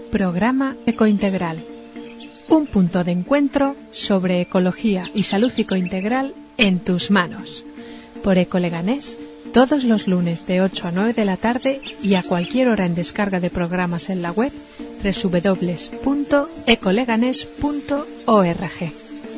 Programa Ecointegral. Un punto de encuentro sobre ecología y salud ecointegral en tus manos. Por Ecoleganés, todos los lunes de 8 a 9 de la tarde y a cualquier hora en descarga de programas en la web www.ecoleganes.org.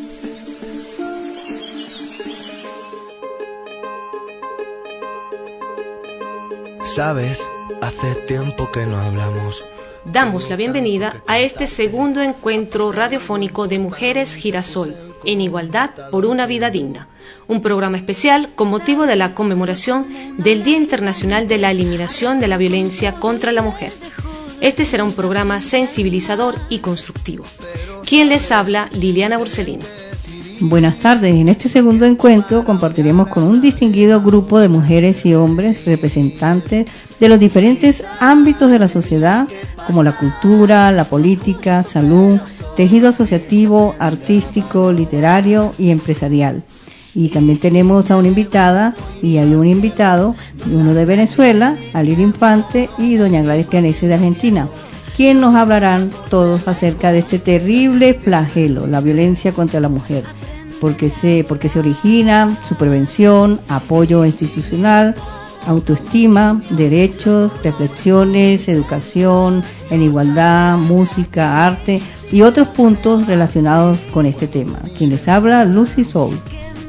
Sabes, hace tiempo que no hablamos. Damos la bienvenida a este segundo encuentro radiofónico de Mujeres Girasol, en igualdad por una vida digna. Un programa especial con motivo de la conmemoración del Día Internacional de la Eliminación de la Violencia contra la Mujer. Este será un programa sensibilizador y constructivo. ¿Quién les habla? Liliana Borsellino. Buenas tardes. En este segundo encuentro compartiremos con un distinguido grupo de mujeres y hombres representantes de los diferentes ámbitos de la sociedad, como la cultura, la política, salud, tejido asociativo, artístico, literario y empresarial. Y también tenemos a una invitada y hay un invitado, uno de Venezuela, Alir Infante, y doña Gladys Pianesi de Argentina, quien nos hablarán todos acerca de este terrible flagelo, la violencia contra la mujer. Porque se origina, su prevención, apoyo institucional, autoestima, derechos, reflexiones, educación, en igualdad, música, arte y otros puntos relacionados con este tema. Quien les habla, Lucy Soul.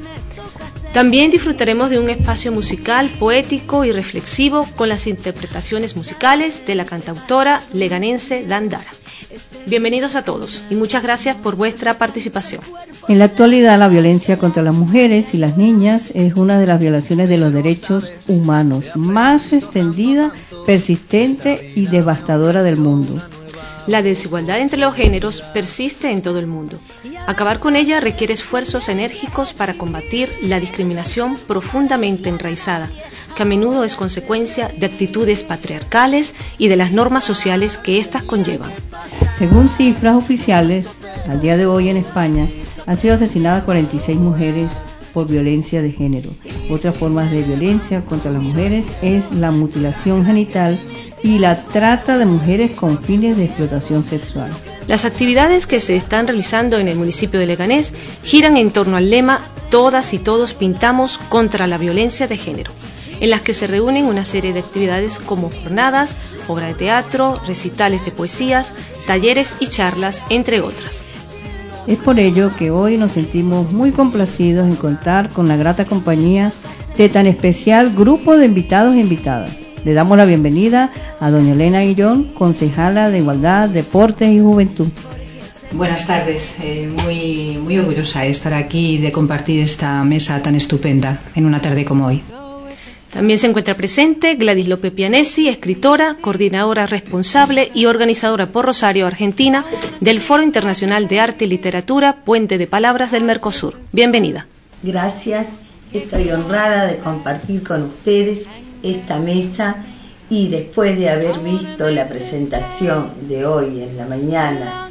También disfrutaremos de un espacio musical, poético y reflexivo con las interpretaciones musicales de la cantautora leganense Dandara. Bienvenidos a todos y muchas gracias por vuestra participación. En la actualidad, la violencia contra las mujeres y las niñas es una de las violaciones de los derechos humanos más extendida, persistente y devastadora del mundo. La desigualdad entre los géneros persiste en todo el mundo. Acabar con ella requiere esfuerzos enérgicos para combatir la discriminación profundamente enraizada, que a menudo es consecuencia de actitudes patriarcales y de las normas sociales que éstas conllevan. Según cifras oficiales, al día de hoy en España han sido asesinadas 46 mujeres por violencia de género. Otras formas de violencia contra las mujeres es la mutilación genital y la trata de mujeres con fines de explotación sexual. Las actividades que se están realizando en el municipio de Leganés giran en torno al lema "Todas y todos pintamos contra la violencia de género", en las que se reúnen una serie de actividades como jornadas, obra de teatro, recitales de poesías, talleres y charlas, entre otras. Es por ello que hoy nos sentimos muy complacidos en contar con la grata compañía de tan especial grupo de invitados e invitadas. Le damos la bienvenida a doña Elena Irón, concejala de Igualdad, Deportes y Juventud. Buenas tardes, muy orgullosa de estar aquí y de compartir esta mesa tan estupenda en una tarde como hoy. También se encuentra presente Gladys López Pianesi, escritora, coordinadora responsable y organizadora por Rosario, Argentina, del Foro Internacional de Arte y Literatura Puente de Palabras del Mercosur. Bienvenida. Gracias, estoy honrada de compartir con ustedes esta mesa y después de haber visto la presentación de hoy en la mañana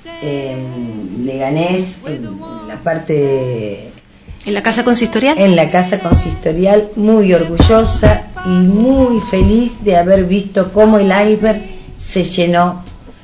en Leganés, en la parte... ¿En la Casa Consistorial? En la Casa Consistorial, muy orgullosa y muy feliz de haber visto cómo el iceberg se llenó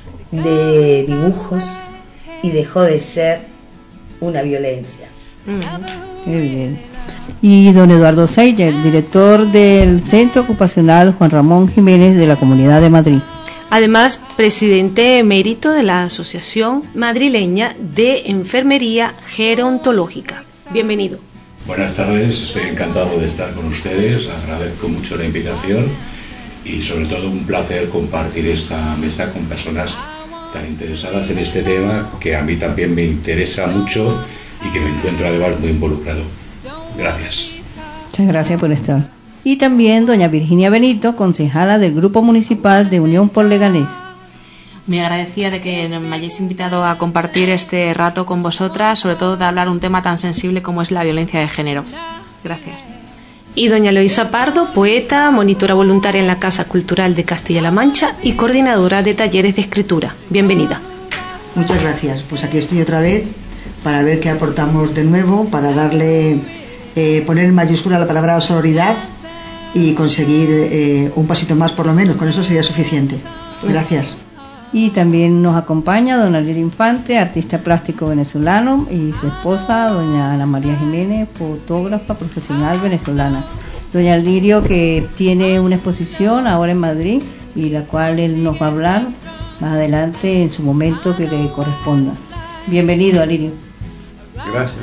de dibujos y dejó de ser una violencia. Muy bien. Y don Eduardo Seyer, director del Centro Ocupacional Juan Ramón Jiménez de la Comunidad de Madrid. Además, presidente emérito de la Asociación Madrileña de Enfermería Gerontológica. Bienvenido. Buenas tardes, estoy encantado de estar con ustedes, agradezco mucho la invitación y sobre todo un placer compartir esta mesa con personas tan interesadas en este tema que a mí también me interesa mucho y que me encuentro además muy involucrado. Gracias. Muchas gracias por estar. Y también doña Virginia Benito, concejala del Grupo Municipal de Unión por Leganés. Muy agradecida de que me hayáis invitado a compartir este rato con vosotras, sobre todo de hablar un tema tan sensible como es la violencia de género. Gracias. Y doña Eloísa Pardo, poeta, monitora voluntaria en la Casa Cultural de Castilla-La Mancha y coordinadora de talleres de escritura. Bienvenida. Muchas gracias. Pues aquí estoy otra vez para ver qué aportamos de nuevo, para darle, poner en mayúscula la palabra sororidad y conseguir un pasito más por lo menos. Con eso sería suficiente. Gracias. Y también nos acompaña don Alirio Infante, artista plástico venezolano, y su esposa, doña Ana María Jiménez, fotógrafa profesional venezolana. Doña Alirio, que tiene una exposición ahora en Madrid, y la cual él nos va a hablar más adelante en su momento que le corresponda. Bienvenido, Alirio. Gracias.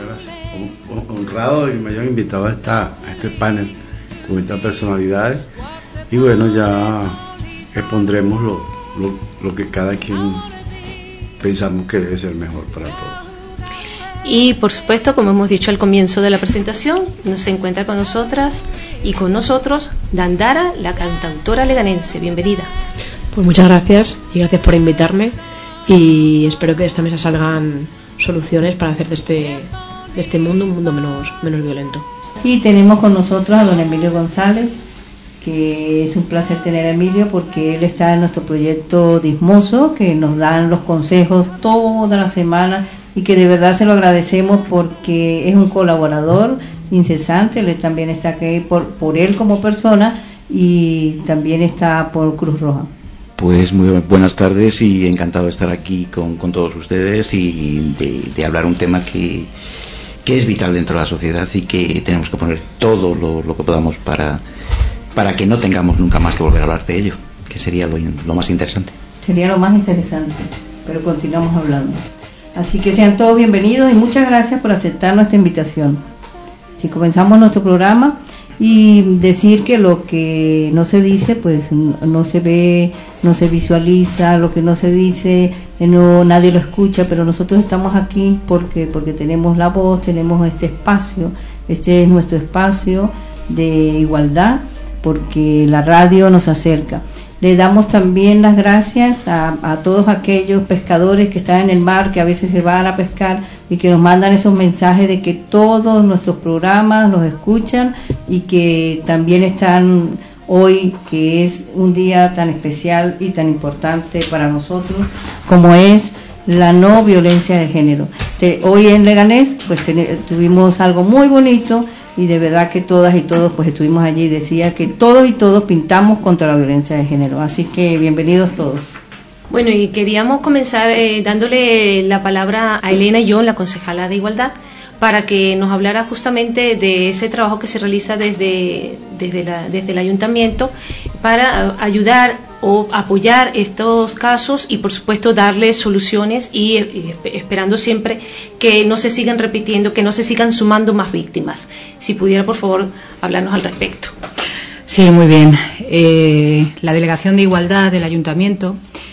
Honrado y me hayan invitado a este panel con estas personalidades. Y bueno, ya expondremos lo que cada quien pensamos que debe ser mejor para todos. Y por supuesto, como hemos dicho al comienzo de la presentación, se encuentra con nosotras y con nosotros Dandara, la cantautora leganense. Bienvenida. Pues muchas gracias y gracias por invitarme, y espero que de esta mesa salgan soluciones para hacer de este mundo un mundo menos violento. Y tenemos con nosotros a don Emilio González, que es un placer tener a Emilio porque él está en nuestro proyecto Dismoso, que nos dan los consejos toda la semana y que de verdad se lo agradecemos porque es un colaborador incesante. Él también está aquí por él como persona y también está por Cruz Roja. Pues muy buenas tardes y encantado de estar aquí con todos ustedes y de hablar un tema que es vital dentro de la sociedad y que tenemos que poner todo lo que podamos para que no tengamos nunca más que volver a hablar de ello, que sería lo más interesante. Sería lo más interesante, pero continuamos hablando. Así que sean todos bienvenidos y muchas gracias por aceptar nuestra invitación. Si comenzamos nuestro programa y decir que lo que no se dice, pues no se ve, no se visualiza, lo que no se dice, nadie lo escucha, pero nosotros estamos aquí porque tenemos la voz, tenemos este espacio, este es nuestro espacio de igualdad, porque la radio nos acerca. Le damos también las gracias a todos aquellos pescadores que están en el mar, que a veces se van a pescar y que nos mandan esos mensajes de que todos nuestros programas los escuchan y que también están hoy, que es un día tan especial y tan importante para nosotros como es la no violencia de género. Hoy en Leganés pues tuvimos algo muy bonito y de verdad que todas y todos pues estuvimos allí y decía que todos y todos pintamos contra la violencia de género. Así que bienvenidos todos. Bueno, y queríamos comenzar dándole la palabra a Elena John, la concejala de Igualdad, para que nos hablara justamente de ese trabajo que se realiza desde el ayuntamiento para ayudar o apoyar estos casos y por supuesto darles soluciones y esperando siempre que no se sigan repitiendo, que no se sigan sumando más víctimas. Si pudiera por favor hablarnos al respecto. Sí, muy bien. La Delegación de Igualdad del Ayuntamiento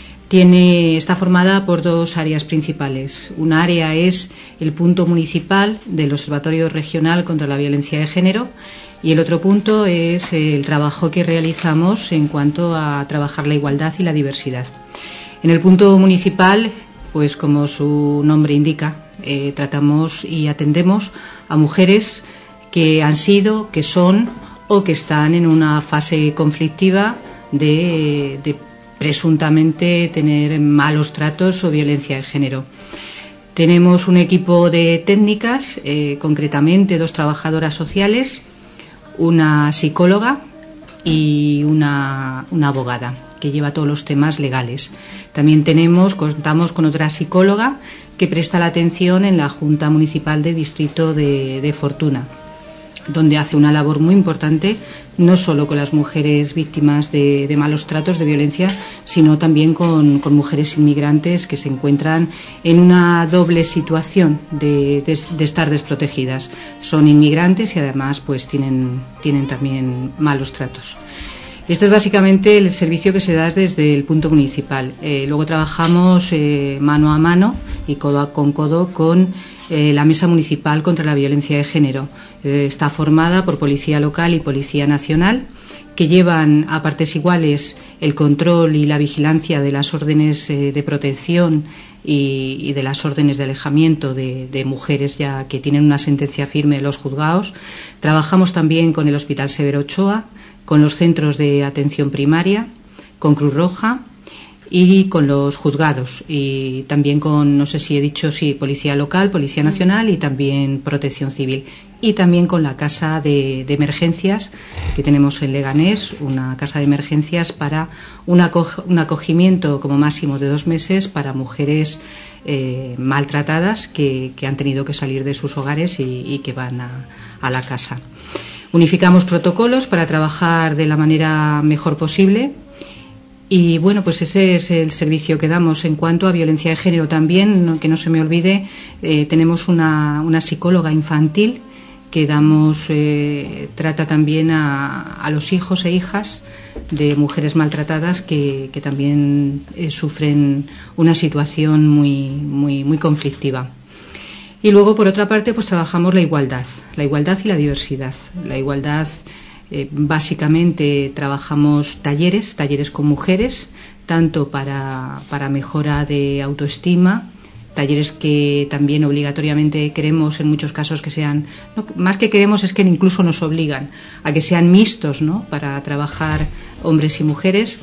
está formada por dos áreas principales. Una área es el punto municipal del Observatorio Regional contra la Violencia de Género y el otro punto es el trabajo que realizamos en cuanto a trabajar la igualdad y la diversidad. En el punto municipal, pues como su nombre indica, tratamos y atendemos a mujeres que han sido, que son o que están en una fase conflictiva de presuntamente tener malos tratos o violencia de género. Tenemos un equipo de técnicas, concretamente 2 trabajadoras sociales, una psicóloga y una abogada que lleva todos los temas legales. También contamos con otra psicóloga que presta la atención en la Junta Municipal de Distrito de Fortuna, donde hace una labor muy importante, no solo con las mujeres víctimas de malos tratos, de violencia, sino también con mujeres inmigrantes que se encuentran en una doble situación de estar desprotegidas. Son inmigrantes y además pues tienen también malos tratos. Este es básicamente el servicio que se da desde el punto municipal. Luego trabajamos mano a mano y codo con codo con la Mesa Municipal contra la Violencia de Género. Está formada por Policía Local y Policía Nacional, que llevan a partes iguales el control y la vigilancia de las órdenes de protección y de las órdenes de alejamiento de mujeres ya que tienen una sentencia firme en los juzgados. Trabajamos también con el Hospital Severo Ochoa, con los centros de atención primaria, con Cruz Roja y con los juzgados, y también con, no sé si he dicho, sí, Policía Local, Policía Nacional y también Protección Civil, y también con la Casa de Emergencias que tenemos en Leganés, una casa de emergencias para un acogimiento como máximo de 2 meses para mujeres maltratadas que han tenido que salir de sus hogares y que van a la casa. Unificamos protocolos para trabajar de la manera mejor posible. Y bueno, pues ese es el servicio que damos. En cuanto a violencia de género también, que no se me olvide, tenemos una psicóloga infantil que trata también a los hijos e hijas de mujeres maltratadas que también sufren una situación muy conflictiva. Y luego, por otra parte, pues trabajamos la igualdad y la diversidad. La igualdad, básicamente trabajamos talleres con mujeres, tanto para mejora de autoestima, talleres que también obligatoriamente queremos en muchos casos que sean, no, más que queremos es que incluso nos obligan a que sean mixtos, ¿no?, para trabajar hombres y mujeres.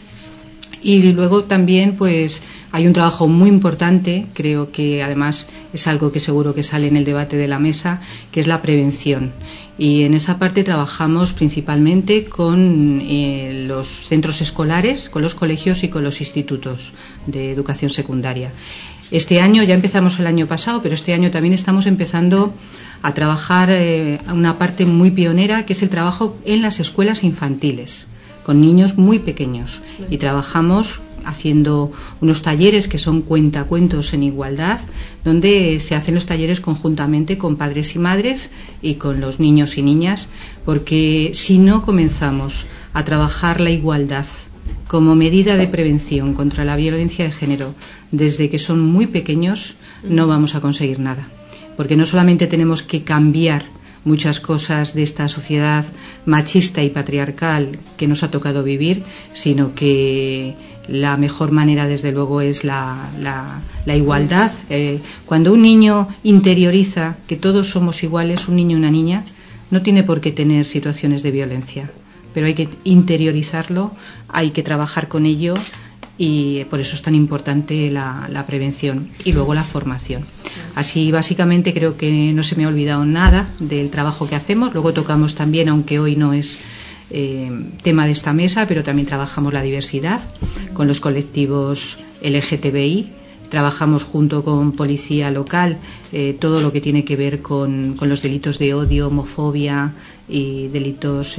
Y luego también pues hay un trabajo muy importante, creo que además es algo que seguro que sale en el debate de la mesa, que es la prevención. Y en esa parte trabajamos principalmente con los centros escolares, con los colegios y con los institutos de educación secundaria. Este año, ya empezamos el año pasado, pero este año también estamos empezando a trabajar una parte muy pionera, que es el trabajo en las escuelas infantiles, con niños muy pequeños. Y trabajamos haciendo unos talleres que son cuentacuentos en igualdad, donde se hacen los talleres conjuntamente con padres y madres y con los niños y niñas, porque si no comenzamos a trabajar la igualdad como medida de prevención contra la violencia de género desde que son muy pequeños, no vamos a conseguir nada, porque no solamente tenemos que cambiar muchas cosas de esta sociedad machista y patriarcal que nos ha tocado vivir, sino que la mejor manera, desde luego, es la igualdad. Cuando un niño interioriza que todos somos iguales, un niño y una niña, no tiene por qué tener situaciones de violencia, pero hay que interiorizarlo, hay que trabajar con ello, y por eso es tan importante la prevención y luego la formación. Así, básicamente, creo que no se me ha olvidado nada del trabajo que hacemos. Luego tocamos también, aunque hoy no es tema de esta mesa, pero también trabajamos la diversidad con los colectivos LGTBI. Trabajamos junto con Policía Local todo lo que tiene que ver con los delitos de odio, homofobia y delitos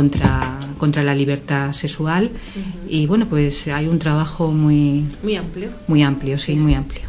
contra la libertad sexual. Y bueno, pues hay un trabajo muy amplio. Muy amplio, sí, muy amplio.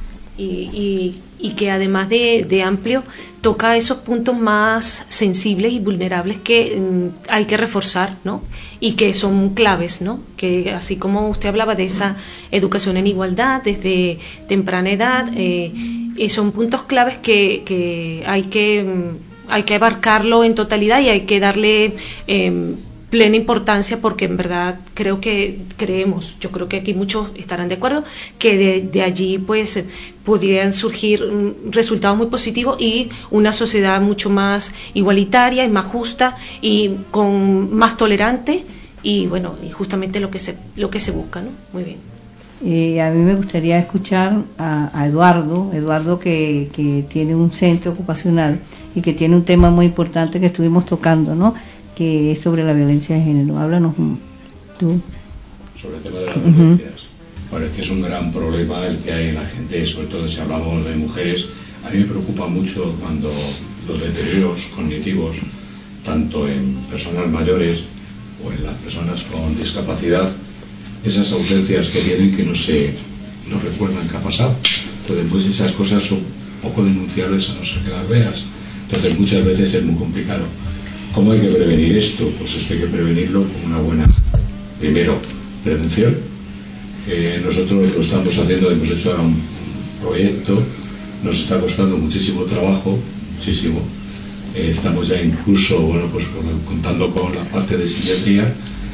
Y que además de amplio toca esos puntos más sensibles y vulnerables que hay que reforzar, ¿no? Y que son claves, ¿no? Que así como usted hablaba de esa educación en igualdad desde temprana edad, son puntos claves que hay que abarcarlo en totalidad y hay que darle plena importancia, porque en verdad yo creo que aquí muchos estarán de acuerdo, que de allí pues podrían surgir resultados muy positivos y una sociedad mucho más igualitaria y más justa y con más tolerante, y bueno, y justamente lo que se busca, ¿no? Muy bien. A mí me gustaría escuchar a Eduardo que tiene un centro ocupacional y que tiene un tema muy importante que estuvimos tocando, ¿no?, que es sobre la violencia de género. Háblanos tú. Sobre el tema de las violencias. Bueno, es que es un gran problema el que hay en la gente, sobre todo si hablamos de mujeres. A mí me preocupa mucho cuando los deterioros cognitivos, tanto en personas mayores o en las personas con discapacidad, esas ausencias que tienen que no recuerdan qué ha pasado. Entonces, pues esas cosas son poco denunciables a no ser que las veas. Entonces, muchas veces es muy complicado. ¿Cómo hay que prevenir esto? Pues esto hay que prevenirlo con una buena, primero, prevención. Nosotros lo estamos haciendo, hemos hecho ahora un proyecto, nos está costando muchísimo trabajo, muchísimo. Estamos ya incluso, bueno, pues contando con la parte de psiquiatría.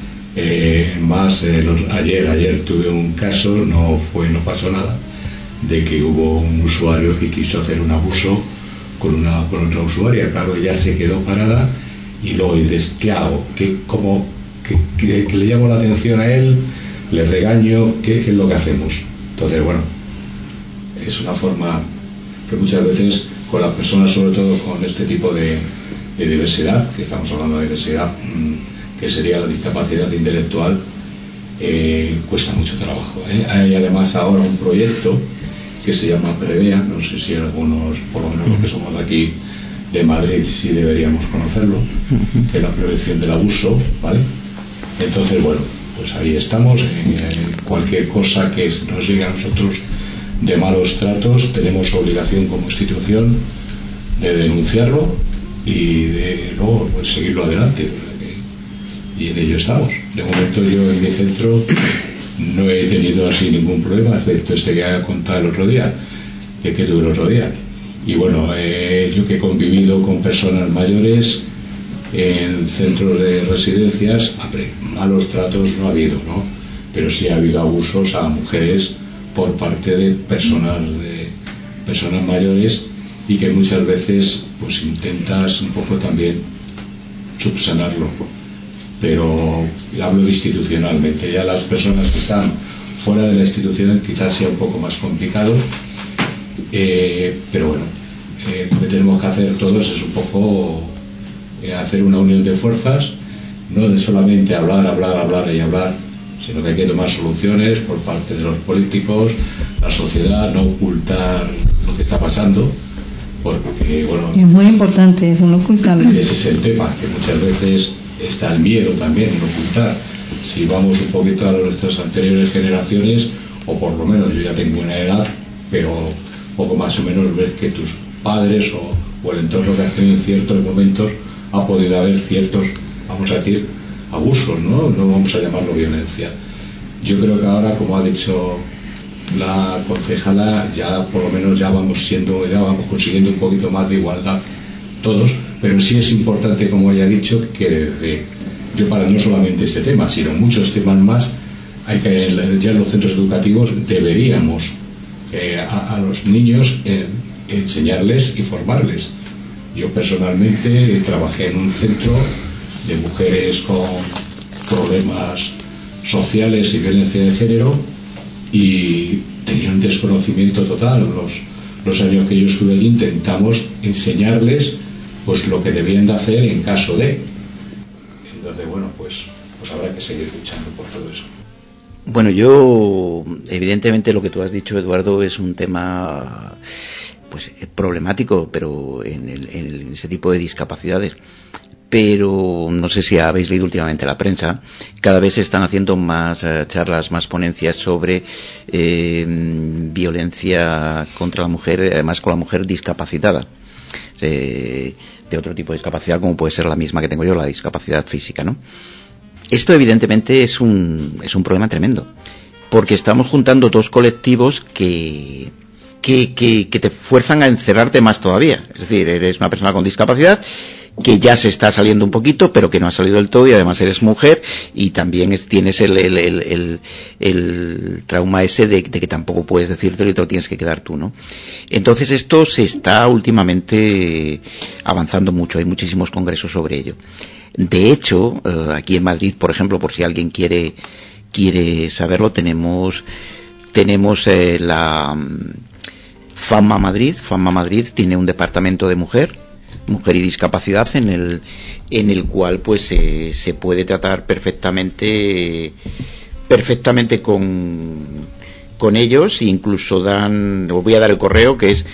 Ayer tuve un caso, no pasó nada, de que hubo un usuario que quiso hacer un abuso con otra usuaria. Claro, ella se quedó parada. Y luego dices, ¿qué hago? Que le llamo la atención a él, les regaño, ¿qué es lo que hacemos? Entonces, bueno, es una forma que muchas veces con las personas, sobre todo con este tipo de diversidad, que estamos hablando de diversidad, que sería la discapacidad intelectual, cuesta mucho trabajo. Hay además ahora un proyecto que se llama Prevea, no sé si algunos, por lo menos los que somos de aquí de Madrid, sí deberíamos conocerlo, que es la prevención del abuso, ¿vale? Entonces, bueno, pues ahí estamos. Cualquier cosa que nos llegue a nosotros de malos tratos, tenemos obligación como institución de denunciarlo y de luego pues, seguirlo adelante. Y en ello estamos. De momento yo en mi centro no he tenido así ningún problema, excepto este que he contado el otro día, que tuve el otro día. Y bueno, yo que he convivido con personas mayores en centros de residencias, malos tratos no ha habido, ¿no? Pero sí ha habido abusos a mujeres por parte de personas mayores, y que muchas veces pues intentas un poco también subsanarlo, pero hablo institucionalmente. Ya las personas que están fuera de la institución quizás sea un poco más complicado, pero bueno, lo que tenemos que hacer todos es un poco hacer una unión de fuerzas, no de solamente hablar, sino que hay que tomar soluciones por parte de los políticos, la sociedad, no ocultar lo que está pasando, porque bueno, es muy importante eso, no ocultarlo. Ese es el tema, que muchas veces está el miedo también en ocultar. Si vamos un poquito a nuestras anteriores generaciones, o por lo menos yo ya tengo una edad, pero poco más o menos ves que tus padres o el entorno que has tenido en ciertos momentos ha podido haber ciertos, vamos a decir, abusos, ¿no? No vamos a llamarlo violencia. Yo creo que ahora, como ha dicho la concejala, ya por lo menos ya vamos consiguiendo un poquito más de igualdad todos, pero sí es importante, como ya he dicho, que yo para no solamente este tema, sino muchos temas más, hay que ya en los centros educativos deberíamos a los niños enseñarles y formarles. Yo personalmente trabajé en un centro de mujeres con problemas sociales y violencia de género, y tenía un desconocimiento total. Los años que yo estuve allí intentamos enseñarles pues lo que debían de hacer en caso de. Entonces, bueno, pues habrá que seguir luchando por todo eso. Bueno, yo evidentemente lo que tú has dicho, Eduardo, es un tema pues problemático, pero en ese tipo de discapacidades. Pero no sé si habéis leído últimamente la prensa, cada vez se están haciendo más charlas, más ponencias sobre violencia contra la mujer, además con la mujer discapacitada, de otro tipo de discapacidad, como puede ser la misma que tengo yo, la discapacidad física, ¿no? Esto evidentemente es un problema tremendo, porque estamos juntando dos colectivos que te fuerzan a encerrarte más todavía. Es decir, eres una persona con discapacidad que ya se está saliendo un poquito, pero que no ha salido del todo, y además eres mujer, y también tienes el trauma ese de que tampoco puedes decírtelo y te lo tienes que quedar tú, ¿no? Entonces esto se está últimamente avanzando mucho, hay muchísimos congresos sobre ello. De hecho, aquí en Madrid, por ejemplo, por si alguien quiere saberlo, tenemos la FAMA Madrid. FAMA Madrid tiene un departamento de mujer y discapacidad en el cual pues se puede tratar perfectamente con ellos. Incluso os voy a dar el correo, que es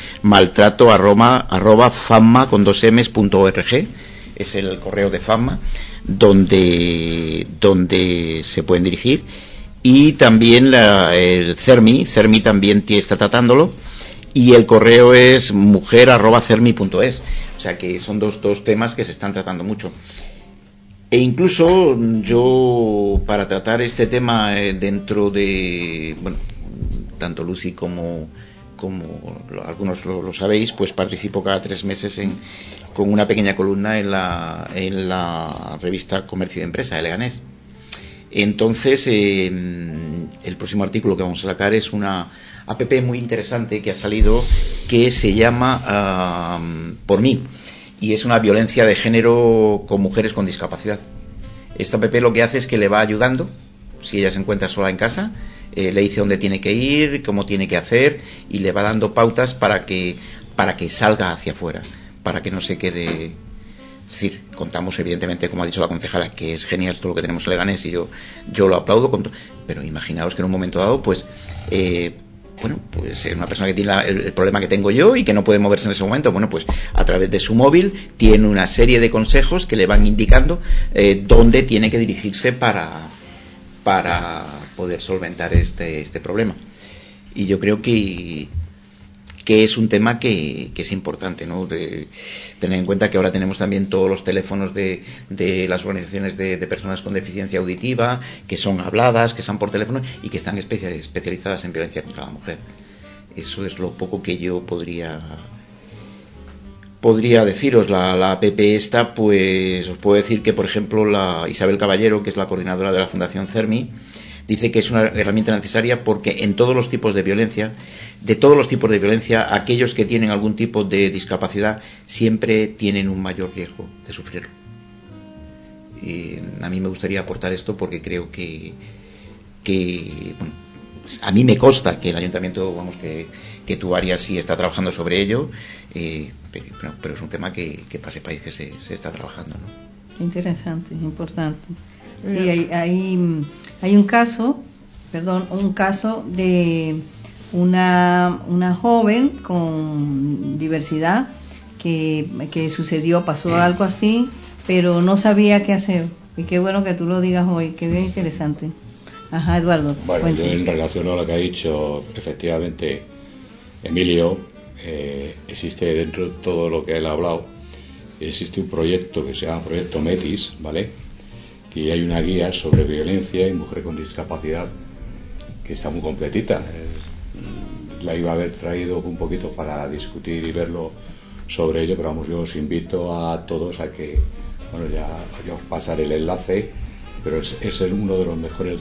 maltrato@fama.org. Es el correo de FAMA donde se pueden dirigir. Y también el CERMI también está tratándolo, y el correo es mujer@cermi.es. O sea que son dos temas que se están tratando mucho. E incluso yo, para tratar este tema dentro de, bueno, tanto Lucy como algunos lo sabéis, pues participo cada 3 meses con una pequeña columna en la revista Comercio y Empresa de Leganés. Entonces, el próximo artículo que vamos a sacar es una app muy interesante que ha salido, que se llama Por mí, y es una violencia de género con mujeres con discapacidad. Esta app lo que hace es que le va ayudando, si ella se encuentra sola en casa, le dice dónde tiene que ir, cómo tiene que hacer, y le va dando pautas para que salga hacia afuera, para que no se quede. Es decir, contamos evidentemente, como ha dicho la concejala, que es genial todo lo que tenemos en Leganés, y yo lo aplaudo, pero imaginaos que en un momento dado, pues una persona que tiene el problema que tengo yo y que no puede moverse en ese momento, bueno, pues a través de su móvil tiene una serie de consejos que le van indicando dónde tiene que dirigirse para poder solventar este problema. Y yo creo que es un tema que es importante, ¿no? De tener en cuenta que ahora tenemos también todos los teléfonos de las organizaciones de personas con deficiencia auditiva, que son habladas, que son por teléfono y que están especializadas en violencia contra la mujer. Eso es lo poco que yo podría deciros. La app esta, pues os puedo decir que, por ejemplo, la Isabel Caballero, que es la coordinadora de la Fundación CERMI, dice que es una herramienta necesaria porque en todos los tipos de violencia, aquellos que tienen algún tipo de discapacidad siempre tienen un mayor riesgo de sufrirlo. Y a mí me gustaría aportar esto porque creo que bueno, pues a mí me consta que el ayuntamiento, que tu área sí está trabajando sobre ello, pero es un tema que para sepáis que se está trabajando, ¿no? Interesante, importante. Sí, hay un caso de una joven con diversidad que pasó algo así, pero no sabía qué hacer. Y qué bueno que tú lo digas hoy, qué bien interesante. Ajá, Eduardo. Bueno, yo en relación a lo que ha dicho, efectivamente, Emilio, existe dentro de todo lo que él ha hablado, existe un proyecto que se llama Proyecto Metis, ¿vale? Y hay una guía sobre violencia y mujer con discapacidad que está muy completita. La iba a haber traído un poquito para discutir y verlo sobre ello, pero vamos, yo os invito a todos a que, bueno, ya os pasaré el enlace, pero es uno de los mejores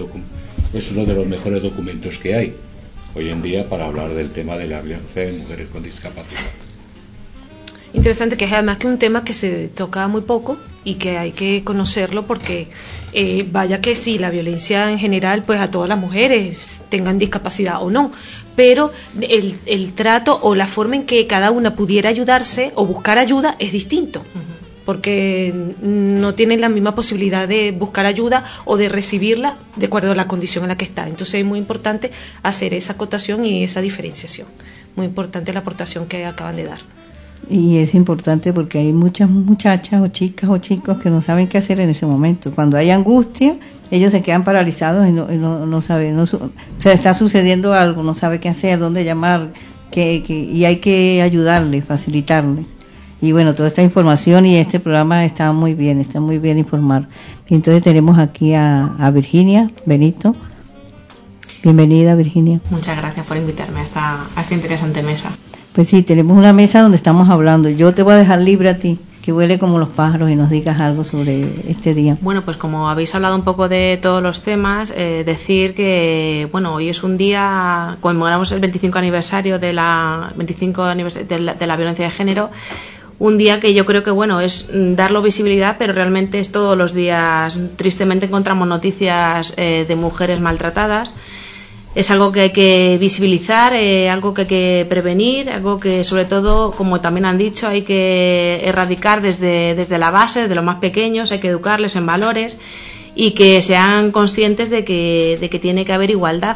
documentos que hay hoy en día para hablar del tema de la violencia en mujeres con discapacidad. Interesante, que es además que un tema que se toca muy poco y que hay que conocerlo porque vaya que sí, la violencia en general, pues a todas las mujeres, tengan discapacidad o no, pero el trato o la forma en que cada una pudiera ayudarse o buscar ayuda es distinto, porque no tienen la misma posibilidad de buscar ayuda o de recibirla de acuerdo a la condición en la que está. Entonces es muy importante hacer esa acotación y esa diferenciación. Muy importante la aportación que acaban de dar. Y es importante porque hay muchas muchachas o chicas o chicos que no saben qué hacer en ese momento. Cuando hay angustia, ellos se quedan paralizados y no saben, o sea, está sucediendo algo, no sabe qué hacer, dónde llamar, y hay que ayudarles, facilitarles. Y bueno, toda esta información y este programa está muy bien informar. Y entonces tenemos aquí a Virginia Benito. Bienvenida, Virginia. Muchas gracias por invitarme a esta interesante mesa. Pues sí, tenemos una mesa donde estamos hablando. Yo te voy a dejar libre a ti, que huele como los pájaros, y nos digas algo sobre este día. Bueno, pues como habéis hablado un poco de todos los temas, decir que, bueno, hoy es un día, conmemoramos el 25 aniversario de la violencia de género, un día que yo creo que, bueno, es darlo visibilidad, pero realmente es todos los días. Tristemente encontramos noticias de mujeres maltratadas. Es algo que hay que visibilizar, algo que hay que prevenir, algo que sobre todo, como también han dicho, hay que erradicar desde la base, desde los más pequeños, hay que educarles en valores y que sean conscientes de que tiene que haber igualdad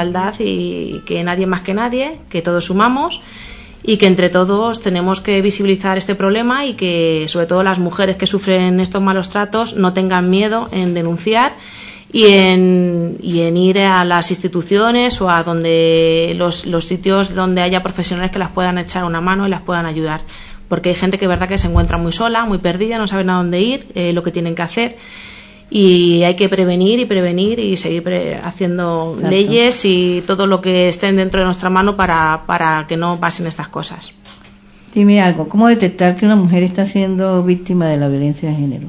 y que nadie más que nadie, que todos sumamos y que entre todos tenemos que visibilizar este problema y que sobre todo las mujeres que sufren estos malos tratos no tengan miedo en denunciar y en ir a las instituciones o a donde los sitios donde haya profesionales que las puedan echar una mano y las puedan ayudar, porque hay gente que es verdad que se encuentra muy sola, muy perdida, no saben a dónde ir, lo que tienen que hacer, y hay que prevenir y seguir haciendo Exacto. leyes y todo lo que esté dentro de nuestra mano para que no pasen estas cosas. Dime algo, ¿cómo detectar que una mujer está siendo víctima de la violencia de género?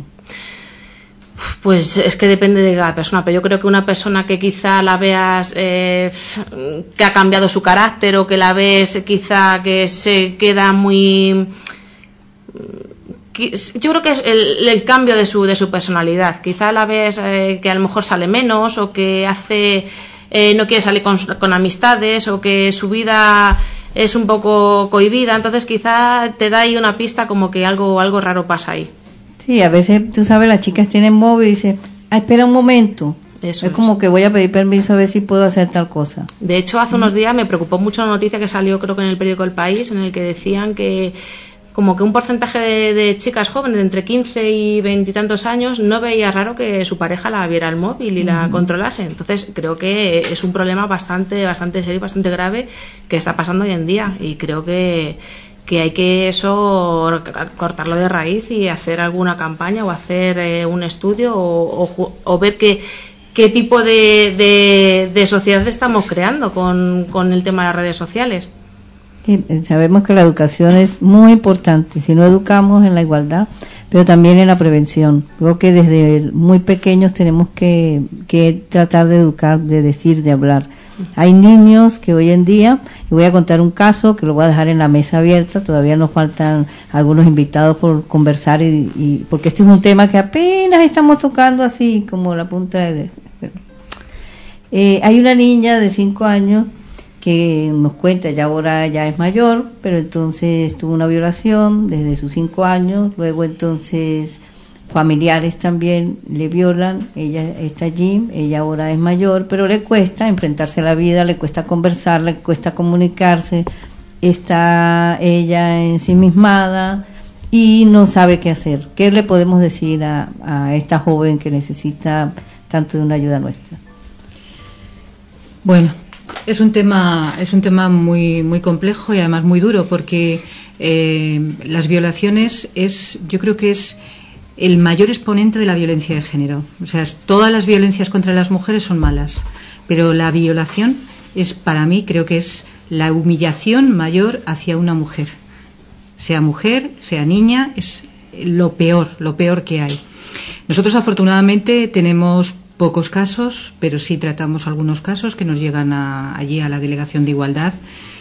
Pues es que depende de cada persona, pero yo creo que una persona que quizá la veas que ha cambiado su carácter o que la ves quizá que se queda muy... yo creo que es el cambio de su personalidad. Quizá la ves que a lo mejor sale menos, o que hace no quiere salir con amistades, o que su vida es un poco cohibida. Entonces quizá te da ahí una pista como que algo raro pasa ahí. Sí, a veces, tú sabes, las chicas tienen móvil y dicen, espera un momento. Eso es como que voy a pedir permiso a ver si puedo hacer tal cosa. De hecho, hace unos días me preocupó mucho la noticia que salió, creo que en el periódico El País, en el que decían que como que un porcentaje de chicas jóvenes de entre 15 y 20 y tantos años no veía raro que su pareja la viera el móvil y la controlase. Entonces creo que es un problema bastante serio y bastante grave que está pasando hoy en día, y creo que hay que eso cortarlo de raíz y hacer alguna campaña, o hacer un estudio, o ver qué tipo de sociedad estamos creando con el tema de las redes sociales. Sí, sabemos que la educación es muy importante, si no educamos en la igualdad, pero también en la prevención. Creo que desde muy pequeños tenemos que tratar de educar, de decir, de hablar. Hay niños que hoy en día, y voy a contar un caso que lo voy a dejar en la mesa abierta, todavía nos faltan algunos invitados por conversar, y porque este es un tema que apenas estamos tocando así como la punta de... hay una niña de 5 años que nos cuenta, ya ahora ya es mayor, pero entonces tuvo una violación desde sus 5 años, luego entonces familiares también le violan, ella está allí, ella ahora es mayor, pero le cuesta enfrentarse a la vida, le cuesta conversar, le cuesta comunicarse, está ella ensimismada y no sabe qué hacer. ¿Qué le podemos decir a esta joven que necesita tanto de una ayuda nuestra? Bueno, es un tema muy muy complejo y además muy duro, porque las violaciones yo creo que es el mayor exponente de la violencia de género. O sea, todas las violencias contra las mujeres son malas, pero la violación es, para mí, creo que es la humillación mayor hacia una mujer, sea niña, es lo peor que hay. Nosotros afortunadamente tenemos pocos casos, pero sí tratamos algunos casos que nos llegan allí a la Delegación de Igualdad,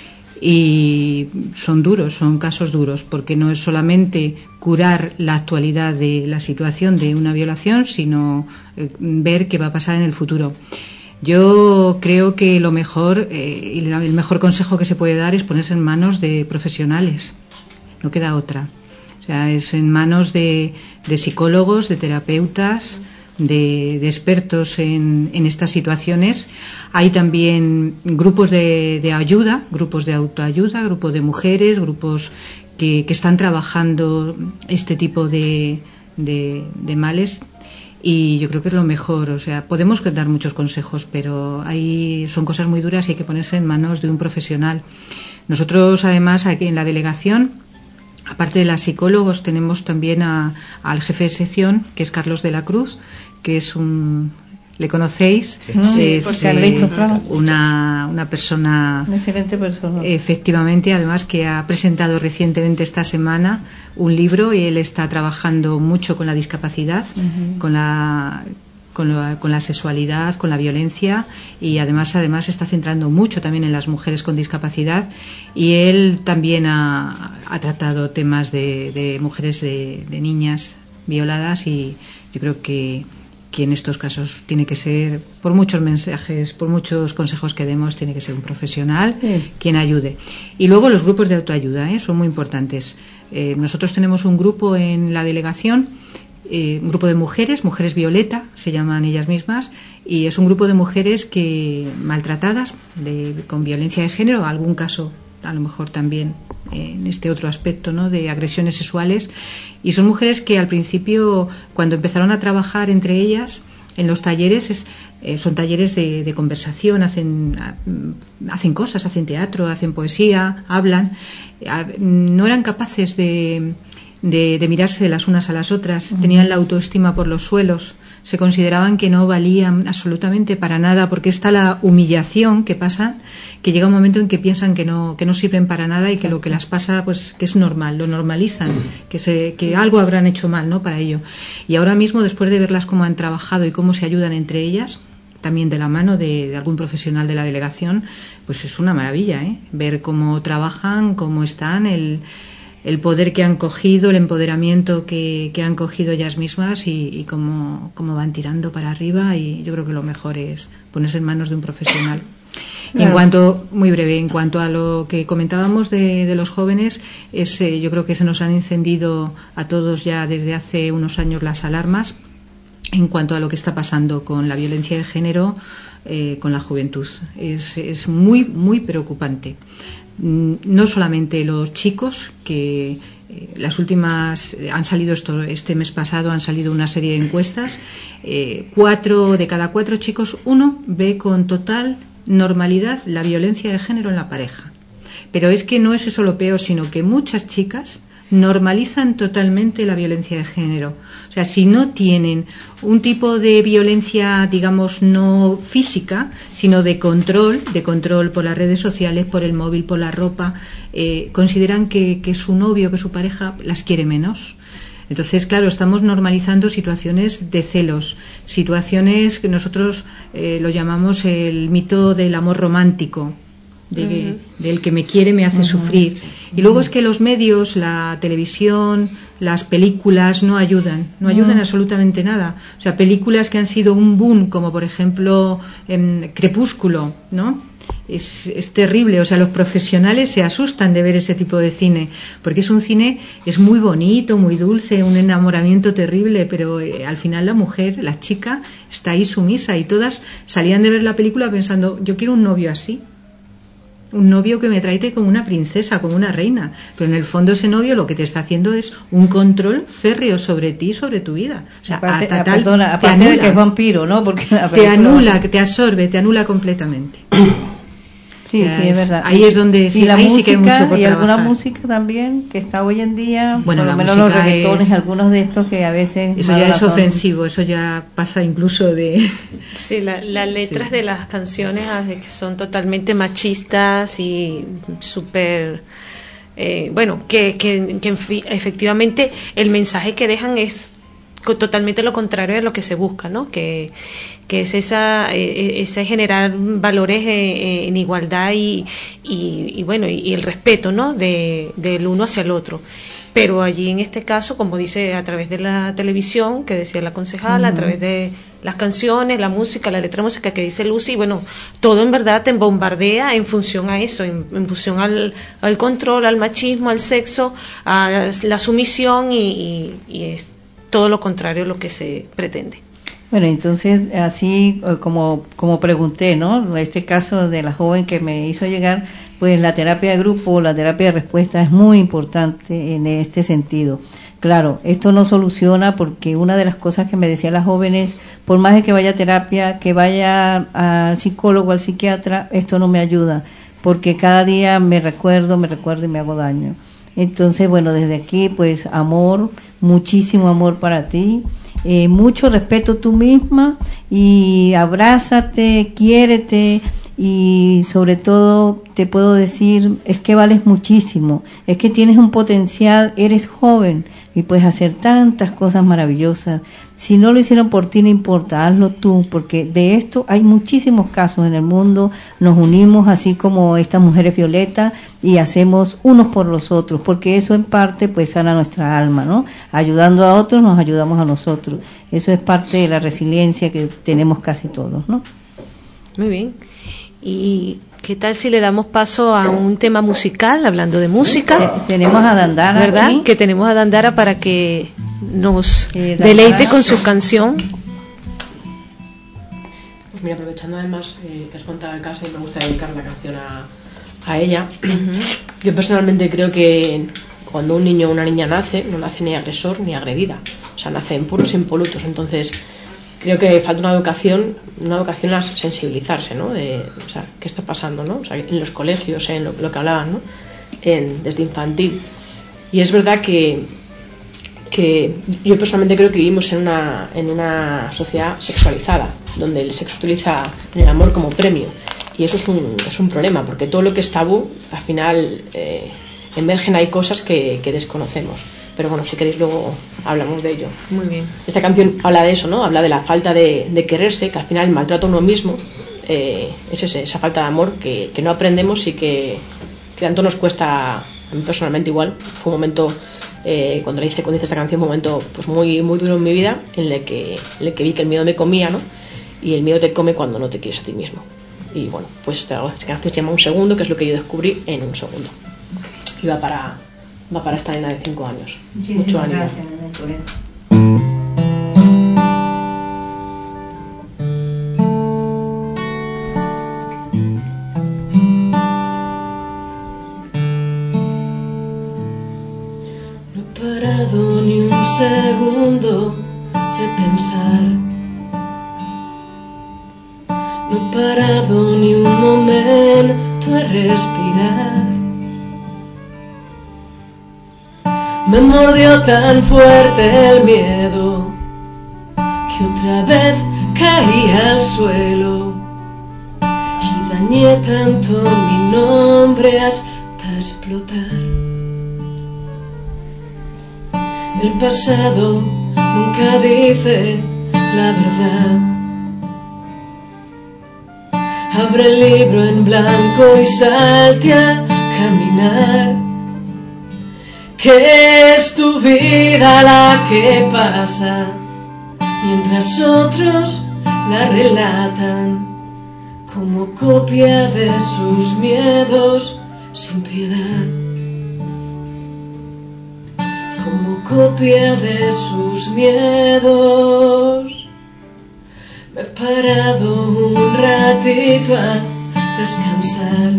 y son duros, son casos duros, porque no es solamente curar la actualidad de la situación de una violación, sino ver qué va a pasar en el futuro. Yo creo que lo mejor y el mejor consejo que se puede dar es ponerse en manos de profesionales, no queda otra. O sea, es en manos de psicólogos, de terapeutas, de expertos en estas situaciones. Hay también grupos de ayuda, grupos de autoayuda, grupos de mujeres, grupos que están trabajando este tipo de males, y yo creo que es lo mejor. O sea, podemos dar muchos consejos, pero son cosas muy duras y hay que ponerse en manos de un profesional. Nosotros, además, aquí en la delegación, aparte de las psicólogos, tenemos también al jefe de sección, que es Carlos de la Cruz, que es ¿le conocéis? Sí, es una persona, una excelente persona, efectivamente, además, que ha presentado recientemente esta semana un libro, y él está trabajando mucho con la discapacidad, con la sexualidad, con la violencia, y además se está centrando mucho también en las mujeres con discapacidad, y él también ha tratado temas de mujeres, de niñas violadas, y yo creo que en estos casos tiene que ser, por muchos mensajes, por muchos consejos que demos, tiene que ser un profesional quien ayude. Y luego los grupos de autoayuda son muy importantes. Nosotros tenemos un grupo en la delegación, un grupo de mujeres Violeta, se llaman ellas mismas, y es un grupo de mujeres maltratadas con violencia de género, algún caso a lo mejor también en este otro aspecto, ¿no?, de agresiones sexuales, y son mujeres que al principio, cuando empezaron a trabajar entre ellas en los talleres, son talleres de conversación, hacen cosas, hacen teatro, hacen poesía, hablan, no eran capaces de mirarse las unas a las otras, tenían la autoestima por los suelos, se consideraban que no valían absolutamente para nada, porque está la humillación que pasa, que llega un momento en que piensan que no sirven para nada, y que lo que las pasa, pues, que es normal, lo normalizan, que algo habrán hecho mal, ¿no?, para ello. Y ahora mismo, después de verlas cómo han trabajado y cómo se ayudan entre ellas, también de la mano de algún profesional de la delegación, pues es una maravilla, ver cómo trabajan, cómo están, el poder que han cogido, el empoderamiento que han cogido ellas mismas y cómo van tirando para arriba, y yo creo que lo mejor es ponerse en manos de un profesional. Y en cuanto, muy breve, en cuanto a lo que comentábamos de los jóvenes, yo creo que se nos han encendido a todos ya desde hace unos años las alarmas en cuanto a lo que está pasando con la violencia de género con la juventud. Es muy, muy preocupante. No solamente los chicos, que las últimas han salido este mes pasado, han salido una serie de encuestas, 4 de cada 4 chicos, 1 ve con total normalidad la violencia de género en la pareja. Pero es que no es eso lo peor, sino que muchas chicas normalizan totalmente la violencia de género. O sea, si no tienen un tipo de violencia, digamos, no física, sino de control por las redes sociales, por el móvil, por la ropa, consideran que su novio, que su pareja las quiere menos. Entonces, claro, estamos normalizando situaciones de celos, situaciones que nosotros lo llamamos el mito del amor romántico, del que me quiere me hace sufrir. Y luego es que los medios, la televisión, las películas no ayudan absolutamente nada. O sea, películas que han sido un boom, como por ejemplo Crepúsculo, ¿no? Es terrible. O sea, los profesionales se asustan de ver ese tipo de cine, porque es un cine, es muy bonito, muy dulce, un enamoramiento terrible, pero al final la mujer, la chica, está ahí sumisa, y todas salían de ver la película pensando, yo quiero un novio así. Un novio que me trate como una princesa, como una reina. Pero en el fondo ese novio lo que te está haciendo es un control férreo sobre ti, sobre tu vida. O sea, aparte anula, de que es vampiro, ¿no? Porque te anula, te absorbe, te anula completamente. Sí, es verdad. Ahí es donde y la ahí música, sí que hay mucho por y trabajar. alguna música también que está hoy en día, bueno, por lo menos los reggaetones, algunos de estos que a veces eso ya es ofensivo, eso ya pasa incluso de sí, las letras de las canciones que son totalmente machistas y súper bueno, que efectivamente el mensaje que dejan es totalmente lo contrario de lo que se busca, ¿no? Que es ese generar valores en igualdad y bueno, y el respeto, ¿no? Del uno hacia el otro. Pero allí en este caso, como dice, a través de la televisión, que decía la concejala, a través de las canciones, la música, la letra de música que dice Lucy, bueno, todo en verdad te bombardea en función a eso, en función al control, al machismo, al sexo, a la sumisión y es todo lo contrario a lo que se pretende. Bueno, entonces, así como pregunté, ¿no? Este caso de la joven que me hizo llegar, pues la terapia de grupo, la terapia de respuesta es muy importante en este sentido. Claro, esto no soluciona, porque una de las cosas que me decían las jóvenes, por más de que vaya a terapia, que vaya al psicólogo, al psiquiatra, esto no me ayuda, porque cada día me recuerdo y me hago daño. Entonces, bueno, desde aquí, pues amor, muchísimo amor para ti, mucho respeto tú misma, y abrázate, quiérete, y sobre todo te puedo decir, es que vales muchísimo, es que tienes un potencial, eres joven y puedes hacer tantas cosas maravillosas. Si no lo hicieron por ti, no importa, hazlo tú, porque de esto hay muchísimos casos en el mundo. Nos unimos así como estas mujeres violetas y hacemos unos por los otros, porque eso en parte pues sana nuestra alma, ¿no? Ayudando a otros nos ayudamos a nosotros. Eso es parte de la resiliencia que tenemos casi todos, ¿no? Muy bien. ¿Y qué tal si le damos paso a un tema musical, hablando de música? Tenemos a Dandara, ¿verdad? Aquí. Que tenemos a Dandara para que nos deleite con su canción. Pues mira, aprovechando además que has contado el caso, y me gusta dedicar la canción a ella. Yo personalmente creo que cuando un niño o una niña nace, no nace ni agresor ni agredida, o sea, nacen puros impolutos. Entonces creo que falta una educación a sensibilizarse, ¿no? O sea, ¿qué está pasando, no? O sea, en los colegios, en lo que hablaban, ¿no? Desde infantil. Y es verdad que yo personalmente creo que vivimos en una sociedad sexualizada, donde el sexo utiliza el amor como premio. Y eso es un problema, porque todo lo que es tabú, al final emergen, hay cosas que desconocemos. Pero bueno, si queréis luego hablamos de ello. Muy bien. Esta canción habla de eso, ¿no? Habla de la falta de quererse, que al final el maltrato a uno mismo es esa falta de amor que no aprendemos y que tanto nos cuesta A mí personalmente igual, fue un momento, cuando hice esta canción, un momento pues muy, muy duro en mi vida, en el que vi que el miedo me comía, ¿no? Y el miedo te come cuando no te quieres a ti mismo. Y bueno, pues esta canción se llama Un Segundo, que es lo que yo descubrí en un segundo. Y va para esta nena de 5 años. Mucho ánimo. Gracias, por eso. No he parado ni un segundo de pensar. No he parado ni un momento de respirar. Me mordió tan fuerte el miedo que otra vez caí al suelo y dañé tanto mi nombre hasta explotar. El pasado nunca dice la verdad. Abre el libro en blanco y salte a caminar. Que es tu vida la que pasa, mientras otros la relatan como copia de sus miedos sin piedad. Como copia de sus miedos. Me he parado un ratito a descansar.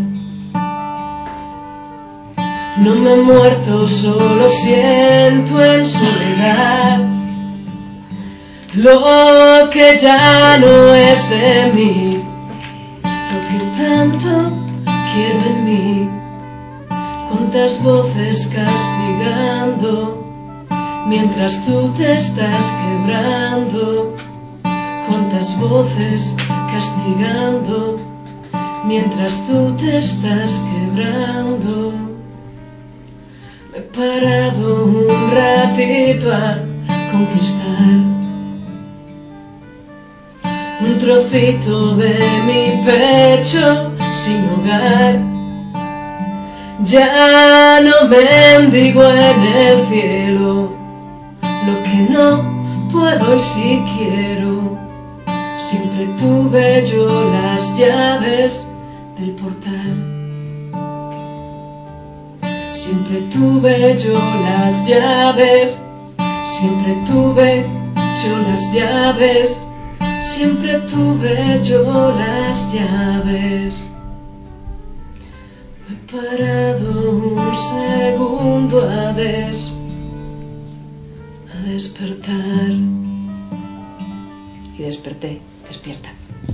No me he muerto, solo siento en soledad lo que ya no es de mí, lo que tanto quiero en mí. Cuántas voces castigando mientras tú te estás quebrando. Cuántas voces castigando mientras tú te estás quebrando. Me he parado un ratito a conquistar un trocito de mi pecho sin hogar. Ya no mendigo en el cielo lo que no puedo y si quiero. Siempre tuve yo las llaves del portal. Siempre tuve yo las llaves. Siempre tuve yo las llaves. Siempre tuve yo las llaves. Me he parado un segundo a despertar. Y desperté, despierta.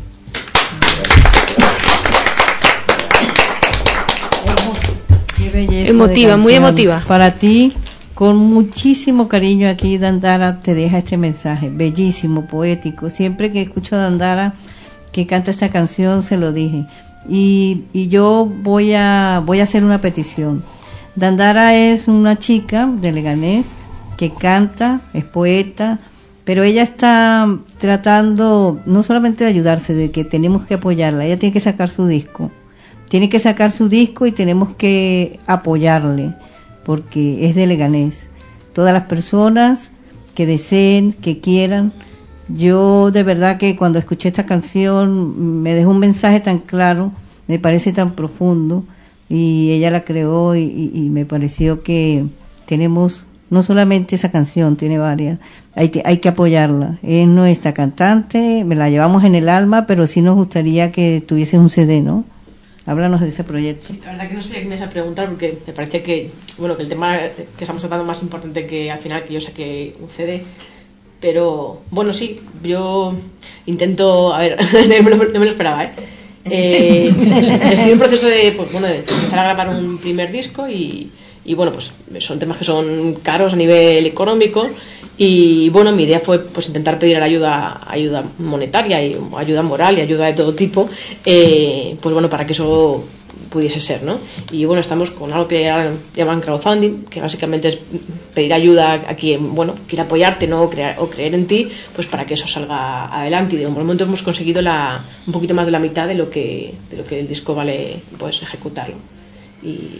Qué belleza. Emotiva, muy emotiva. Para ti, con muchísimo cariño, aquí Dandara te deja este mensaje, bellísimo, poético. Siempre que escucho a Dandara que canta esta canción, se lo dije. Y yo voy a hacer una petición. Dandara es una chica de Leganés que canta, es poeta, pero ella está tratando no solamente de ayudarse, de que tenemos que apoyarla. Ella tiene que sacar su disco. Tiene que sacar su disco y tenemos que apoyarle, porque es de Leganés. Todas las personas que deseen, que quieran. Yo de verdad que cuando escuché esta canción me dejó un mensaje tan claro, me parece tan profundo, y ella la creó y me pareció que tenemos no solamente esa canción, tiene varias, hay que apoyarla. Es nuestra cantante, me la llevamos en el alma, pero sí nos gustaría que tuviese un CD, ¿no? Háblanos de ese proyecto. Sí, la verdad que no sabía que me ibas a preguntar, porque me parece que, bueno, que el tema que estamos tratando es más importante que al final que yo saque un CD. Pero, bueno, sí, yo intento, a ver, no me lo esperaba, estoy en proceso de, pues, bueno, de empezar a grabar un primer disco y bueno, pues son temas que son caros a nivel económico y bueno, mi idea fue pues intentar pedir ayuda monetaria y ayuda moral y ayuda de todo tipo, pues bueno, para que eso pudiese ser, ¿no? Y bueno, estamos con algo que llaman crowdfunding, que básicamente es pedir ayuda a quien, bueno, quiera apoyarte, ¿no? o creer en ti, pues para que eso salga adelante. Y de momento hemos conseguido un poquito más de la mitad de lo que el disco vale, pues ejecutarlo. Y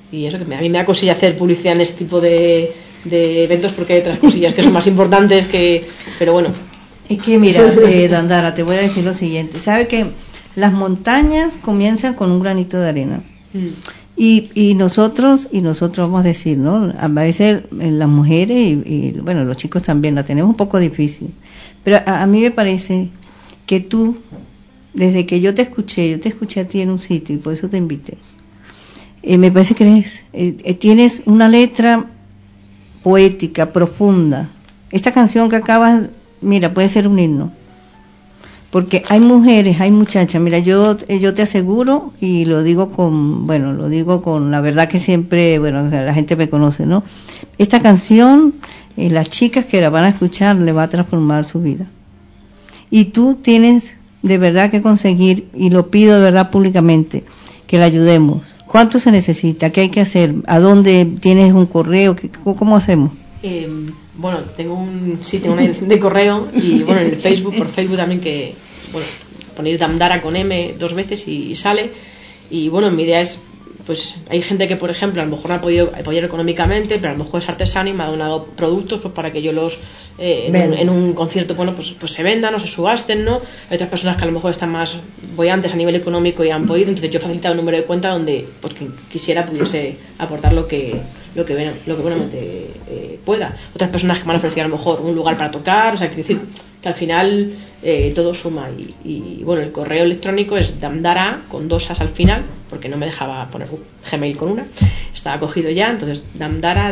Y eso, que a mí me da cosilla hacer publicidad en este tipo de eventos, porque hay otras cosillas que son más importantes que... Pero bueno. Es que mira, Dandara, te voy a decir lo siguiente. ¿Sabe que las montañas comienzan con un granito de arena? Y nosotros vamos a decir, ¿no? A veces las mujeres y bueno, los chicos también la tenemos un poco difícil. Pero a mí me parece que tú, desde que yo te escuché a ti en un sitio y por eso te invité. Me parece que tienes una letra poética, profunda. Esta canción que acabas, mira, puede ser un himno. Porque hay mujeres, hay muchachas, mira, yo te aseguro, y lo digo con la verdad que siempre, la gente me conoce, ¿no? Esta canción, las chicas que la van a escuchar, le va a transformar su vida. Y tú tienes de verdad que conseguir, y lo pido de verdad públicamente, que la ayudemos. ¿Cuánto se necesita? ¿Qué hay que hacer? ¿A dónde tienes un correo? ¿Cómo hacemos? Bueno, tengo una dirección de correo y bueno, en el Facebook, por Facebook también, que bueno, poner Damdara con M 2 veces y sale. Y bueno, mi idea es, pues hay gente que por ejemplo a lo mejor no ha podido apoyar económicamente, pero a lo mejor es artesano y me ha donado productos pues para que yo los en un concierto, bueno, pues se vendan o se subasten, ¿no? Hay otras personas que a lo mejor están más boyantes a nivel económico y han podido, entonces yo he facilitado un número de cuenta donde pues quien quisiera pudiese aportar lo que buenamente pueda. Otras personas que me han ofrecido a lo mejor un lugar para tocar, o sea, quiero decir que al final todo suma y bueno, el correo electrónico es damdara con 2 as al final, porque no me dejaba poner Gmail con una, estaba cogido ya, entonces damdara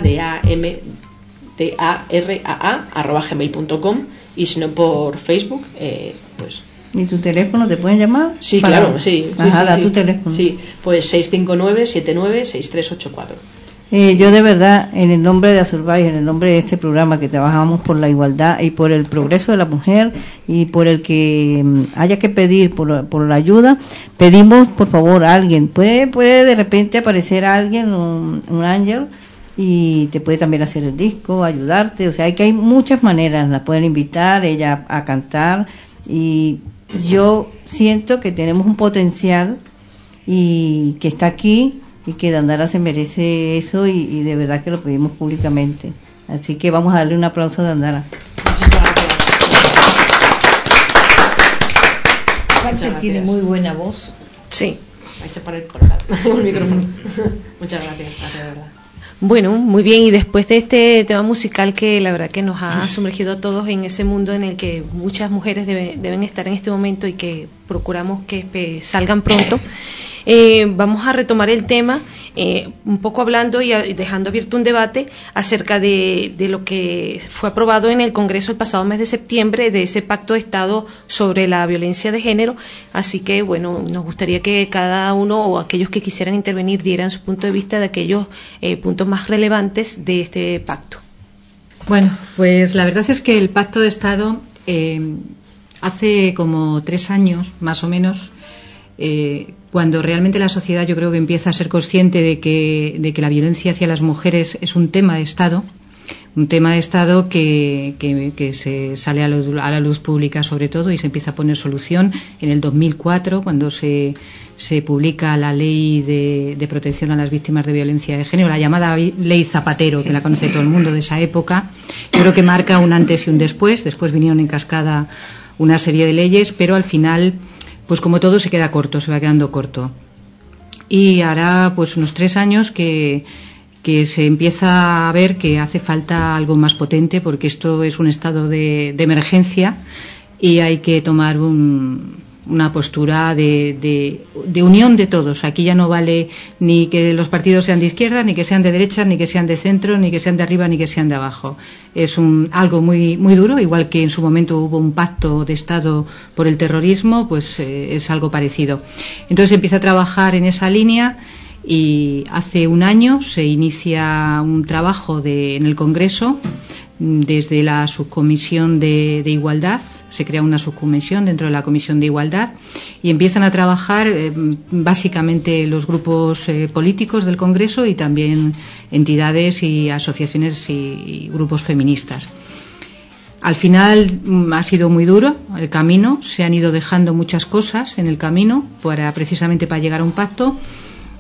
@gmail.com, y si no por Facebook, pues. ¿Y tu teléfono te pueden llamar? Sí, claro, sí. Ajá, tu teléfono. Sí, pues 659-79-6384. Yo de verdad, en el nombre de Azurbay, en el nombre de este programa que trabajamos por la igualdad y por el progreso de la mujer y por el que haya que pedir por la ayuda, pedimos por favor a alguien, puede de repente aparecer alguien, un ángel, y te puede también hacer el disco, ayudarte, o sea, que hay muchas maneras, la pueden invitar ella a cantar, y yo siento que tenemos un potencial y que está aquí, y que Dandara se merece eso, y de verdad que lo pedimos públicamente. Así que vamos a darle un aplauso a Dandara. Aparte tiene muy buena voz. Sí. Hay que poner el micrófono. Muchas gracias, de verdad. Bueno, muy bien, y después de este tema musical que la verdad que nos ha sumergido a todos en ese mundo en el que muchas mujeres deben estar en este momento y que procuramos que salgan pronto, vamos a retomar el tema, un poco hablando y dejando abierto un debate acerca de lo que fue aprobado en el Congreso el pasado mes de septiembre, de ese pacto de Estado sobre la violencia de género. Así que, bueno, nos gustaría que cada uno o aquellos que quisieran intervenir dieran su punto de vista de aquellos puntos más relevantes de este pacto. Bueno, pues la verdad es que el pacto de Estado hace como 3 años, más o menos, cuando realmente la sociedad yo creo que empieza a ser consciente de que la violencia hacia las mujeres es un tema de Estado que se sale a la luz pública sobre todo, y se empieza a poner solución en el 2004 cuando se publica la ley de protección a las víctimas de violencia de género, la llamada ley Zapatero, que la conoce todo el mundo de esa época. Yo creo que marca un antes y un después vinieron en cascada una serie de leyes, pero al final, pues como todo se queda corto, se va quedando corto. Y hará pues unos 3 años que se empieza a ver que hace falta algo más potente, porque esto es un estado de emergencia y hay que tomar una postura de unión de todos. Aquí ya no vale ni que los partidos sean de izquierda, ni que sean de derecha, ni que sean de centro, ni que sean de arriba, ni que sean de abajo. Es algo muy, muy duro, igual que en su momento hubo un pacto de Estado por el terrorismo, pues es algo parecido. Entonces se empieza a trabajar en esa línea, y hace 1 año se inicia un trabajo en el Congreso. Desde la subcomisión de igualdad, se crea una subcomisión dentro de la comisión de igualdad, y empiezan a trabajar básicamente los grupos políticos del Congreso y también entidades y asociaciones y grupos feministas. Al final ha sido muy duro el camino, se han ido dejando muchas cosas en el camino precisamente para llegar a un pacto.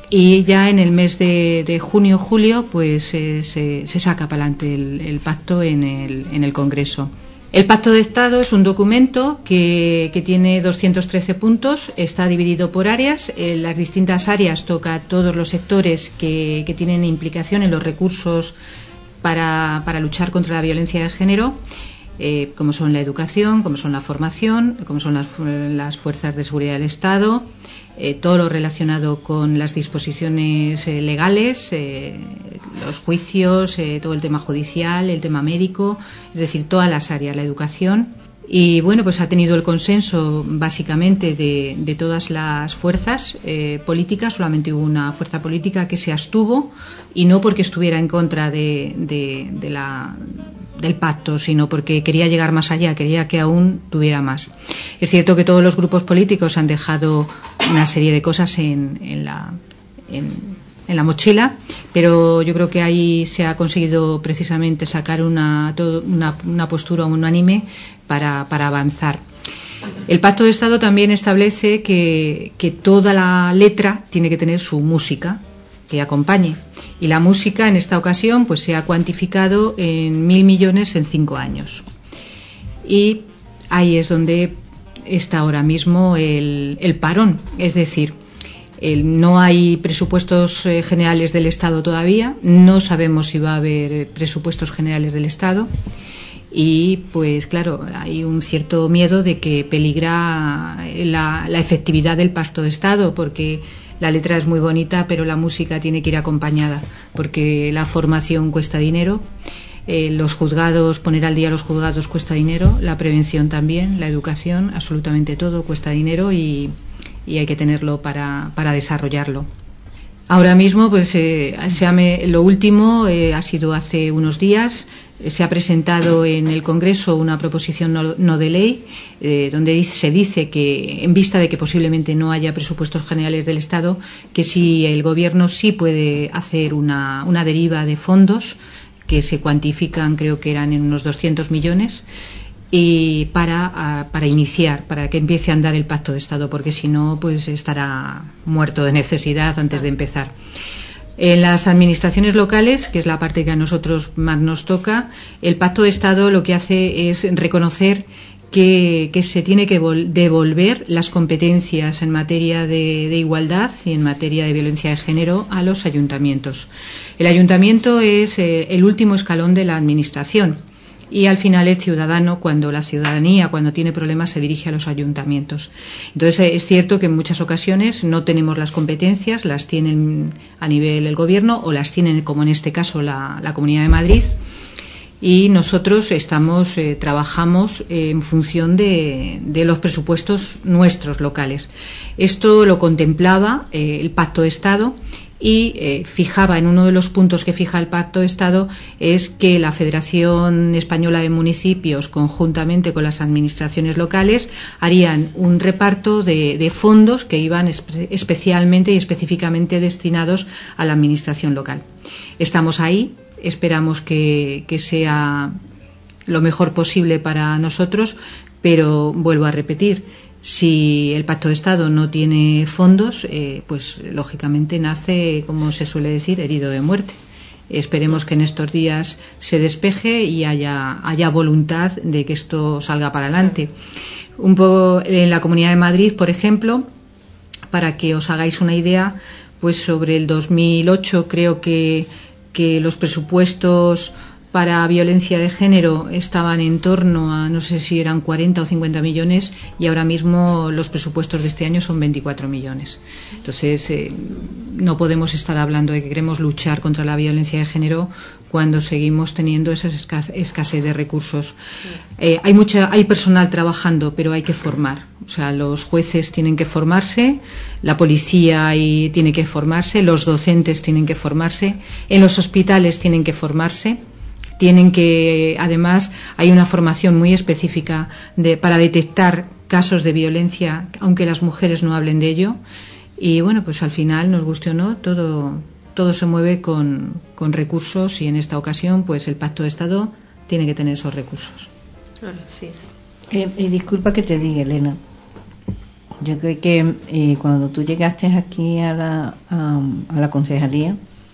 y ya en el mes de junio-julio pues se saca para adelante el pacto en el Congreso. El Pacto de Estado es un documento que tiene 213 puntos, está dividido por áreas. Las distintas áreas toca todos los sectores que tienen implicación en los recursos para luchar contra la violencia de género, como son la educación, como son la formación, como son las fuerzas de seguridad del Estado, todo lo relacionado con las disposiciones legales, los juicios, todo el tema judicial, el tema médico, es decir, todas las áreas, la educación. Y bueno, pues ha tenido el consenso básicamente de todas las fuerzas políticas. Solamente hubo una fuerza política que se abstuvo, y no porque estuviera en contra del pacto, sino porque quería llegar más allá, quería que aún tuviera más. Es cierto que todos los grupos políticos han dejado una serie de cosas en la mochila, pero yo creo que ahí se ha conseguido precisamente sacar una postura unánime para avanzar. El Pacto de Estado también establece que toda la letra tiene que tener su música que acompañe, y la música en esta ocasión pues se ha cuantificado en 1.000 millones en 5 años, y ahí es donde está ahora mismo el parón. Es decir, no hay presupuestos generales del Estado todavía, no sabemos si va a haber presupuestos generales del Estado, y pues claro, hay un cierto miedo de que peligra la efectividad del Pacto de Estado, porque la letra es muy bonita, pero la música tiene que ir acompañada, porque la formación cuesta dinero, los juzgados, poner al día los juzgados cuesta dinero, la prevención también, la educación, absolutamente todo cuesta dinero, y hay que tenerlo para desarrollarlo. Ahora mismo, pues lo último ha sido hace unos días. Se ha presentado en el Congreso una proposición no de ley donde se dice que, en vista de que posiblemente no haya presupuestos generales del Estado, que si el Gobierno sí puede hacer una deriva de fondos que se cuantifican, creo que eran en unos 200 millones, y para iniciar, para que empiece a andar el Pacto de Estado, porque si no, pues estará muerto de necesidad antes de empezar. En las administraciones locales, que es la parte que a nosotros más nos toca, el Pacto de Estado lo que hace es reconocer que se tiene que devolver las competencias en materia de igualdad y en materia de violencia de género a los ayuntamientos. El ayuntamiento es el último escalón de la administración, y al final el ciudadano, la ciudadanía cuando tiene problemas se dirige a los ayuntamientos. Entonces es cierto que en muchas ocasiones no tenemos las competencias, las tienen a nivel el Gobierno, o las tienen, como en este caso, la Comunidad de Madrid, y nosotros trabajamos en función de los presupuestos nuestros locales. Esto lo contemplaba el Pacto de Estado, y fijaba, en uno de los puntos que fija el Pacto de Estado, es que la Federación Española de Municipios, conjuntamente con las administraciones locales, harían un reparto de fondos que iban especialmente y específicamente destinados a la administración local. Estamos ahí, esperamos que sea lo mejor posible para nosotros, pero vuelvo a repetir, si el Pacto de Estado no tiene fondos, pues lógicamente nace, como se suele decir, herido de muerte. Esperemos que en estos días se despeje y haya voluntad de que esto salga para adelante. Un poco en la Comunidad de Madrid, por ejemplo, para que os hagáis una idea, pues sobre el 2008 creo que los presupuestos para violencia de género estaban en torno a, no sé si eran 40 o 50 millones, y ahora mismo los presupuestos de este año son 24 millones. Entonces, no podemos estar hablando de que queremos luchar contra la violencia de género cuando seguimos teniendo esa escasez de recursos. Hay personal trabajando, pero hay que formar. O sea, los jueces tienen que formarse, la policía tiene que formarse, los docentes tienen que formarse, en los hospitales tienen que formarse. Además, hay una formación muy específica para detectar casos de violencia, aunque las mujeres no hablen de ello. Y bueno, pues al final, nos guste o no, todo se mueve con recursos, y en esta ocasión, pues el Pacto de Estado tiene que tener esos recursos. Sí. Disculpa que te diga, Elena. Yo creo que cuando tú llegaste aquí a la concejalía,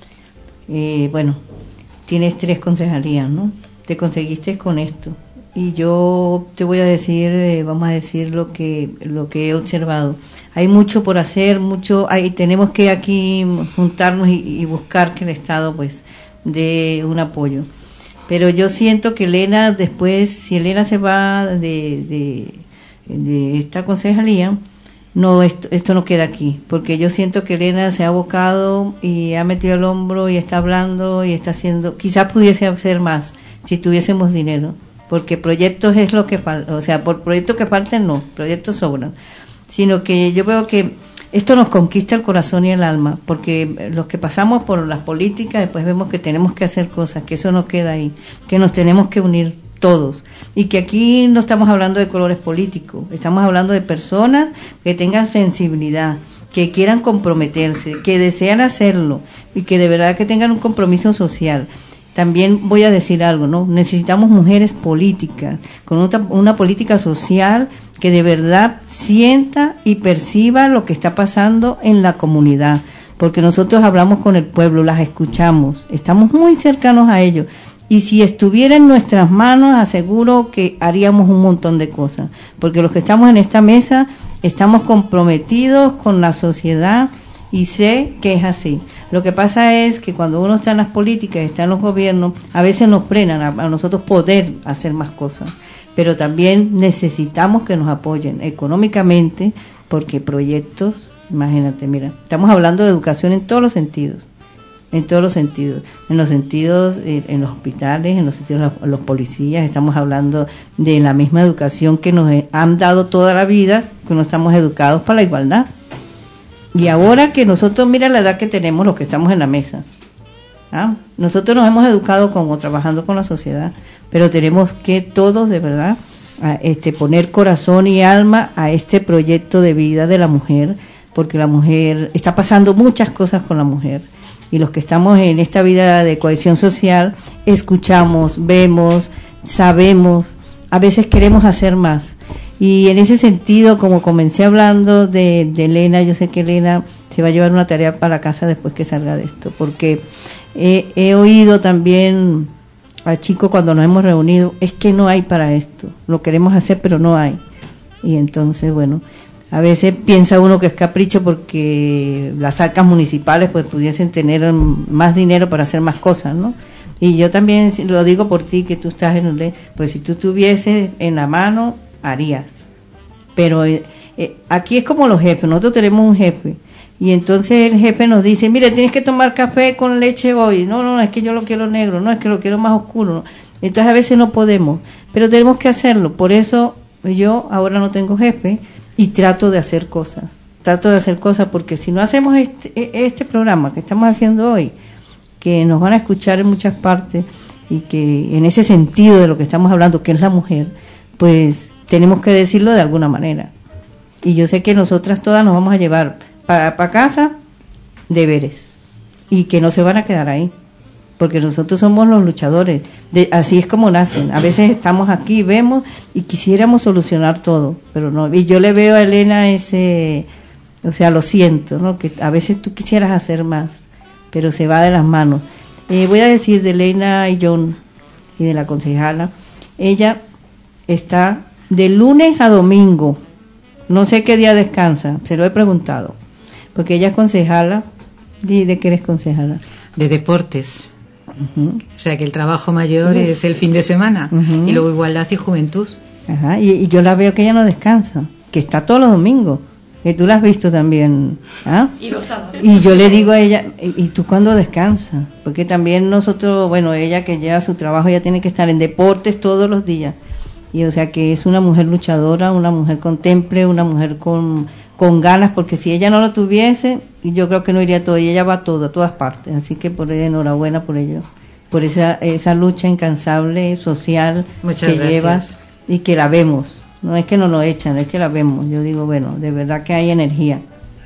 bueno, tienes 3 concejalías, ¿no? Te conseguiste con esto. Y yo te voy a decir, vamos a decir lo que he observado. Hay mucho por hacer, tenemos que aquí juntarnos y buscar que el Estado pues dé un apoyo. Pero yo siento que Elena después, si Elena se va de esta concejalía, no, esto no queda aquí, porque yo siento que Elena se ha abocado y ha metido el hombro y está hablando y está haciendo, quizás pudiese hacer más si tuviésemos dinero, porque proyectos es lo que falta, o sea, por proyectos que falten no, proyectos sobran, sino que yo veo que esto nos conquista el corazón y el alma, porque los que pasamos por las políticas después vemos que tenemos que hacer cosas, que eso no queda ahí, que nos tenemos que unir todos, y que aquí no estamos hablando de colores políticos, estamos hablando de personas que tengan sensibilidad, que quieran comprometerse, que desean hacerlo y que de verdad que tengan un compromiso social. También voy a decir algo, ¿no? Necesitamos mujeres políticas, con una política social que de verdad sienta y perciba lo que está pasando en la comunidad, porque nosotros hablamos con el pueblo, las escuchamos, estamos muy cercanos a ellos. Y si estuviera en nuestras manos, aseguro que haríamos un montón de cosas, porque los que estamos en esta mesa estamos comprometidos con la sociedad y sé que es así. Lo que pasa es que cuando uno está en las políticas, está en los gobiernos, a veces nos frenan a nosotros poder hacer más cosas, pero también necesitamos que nos apoyen económicamente, porque proyectos, imagínate, mira, estamos hablando de educación en todos los sentidos. En todos los sentidos, en los los hospitales, en los sentidos los policías, estamos hablando de la misma educación que nos han dado toda la vida, que no estamos educados para la igualdad. Y ahora que nosotros, mira la edad que tenemos los que estamos en la mesa, nosotros nos hemos educado trabajando con la sociedad, pero tenemos que todos de verdad poner corazón y alma a este proyecto de vida de la mujer, porque la mujer, está pasando muchas cosas con la mujer. Y los que estamos en esta vida de cohesión social, escuchamos, vemos, sabemos, a veces queremos hacer más. Y en ese sentido, como comencé hablando de Elena, yo sé que Elena se va a llevar una tarea para la casa después que salga de esto, porque he oído también a chicos cuando nos hemos reunido, es que no hay para esto, lo queremos hacer pero no hay. Y entonces, bueno, a veces piensa uno que es capricho porque las arcas municipales pues pudiesen tener más dinero para hacer más cosas, ¿no? Y yo también lo digo por ti, que tú estás en el... Pues si tú tuvieses en la mano, harías. Pero aquí es como los jefes, nosotros tenemos un jefe. Y entonces el jefe nos dice, mire, tienes que tomar café con leche hoy. No, es que yo lo quiero negro, no, es que lo quiero más oscuro. ¿No? Entonces a veces no podemos, pero tenemos que hacerlo. Por eso yo ahora no tengo jefe, y trato de hacer cosas porque si no hacemos este programa que estamos haciendo hoy, que nos van a escuchar en muchas partes y que en ese sentido de lo que estamos hablando, que es la mujer, pues tenemos que decirlo de alguna manera. Y yo sé que nosotras todas nos vamos a llevar para casa deberes y que no se van a quedar ahí, porque nosotros somos los luchadores, así es como nacen. A veces estamos aquí, vemos y quisiéramos solucionar todo, pero no. Y yo le veo a Elena o sea, lo siento, ¿no? Que a veces tú quisieras hacer más, pero se va de las manos. Voy a decir de Elena y John y de la concejala, ella está de lunes a domingo, no sé qué día descansa, se lo he preguntado, porque ella es concejala. ¿De qué eres concejala? De deportes. O sea que el trabajo mayor es el fin de semana y luego igualdad y juventud. Ajá. Y yo la veo que ella no descansa, que está todos los domingos, que tú la has visto también. Y los sábados. Y yo le digo a ella, ¿y tú cuándo descansas? Porque también nosotros, bueno, ella que lleva su trabajo, ella tiene que estar en deportes todos los días. Y o sea que es una mujer luchadora, una mujer con temple, una mujer con ganas, porque si ella no lo tuviese, yo creo que no iría todo, y ella va a todas partes, así que por ella enhorabuena por ello, por esa lucha incansable social. Muchas que gracias. llevas y que la vemos, no es que nos lo echan, es que la vemos. Yo digo, bueno, de verdad que hay energía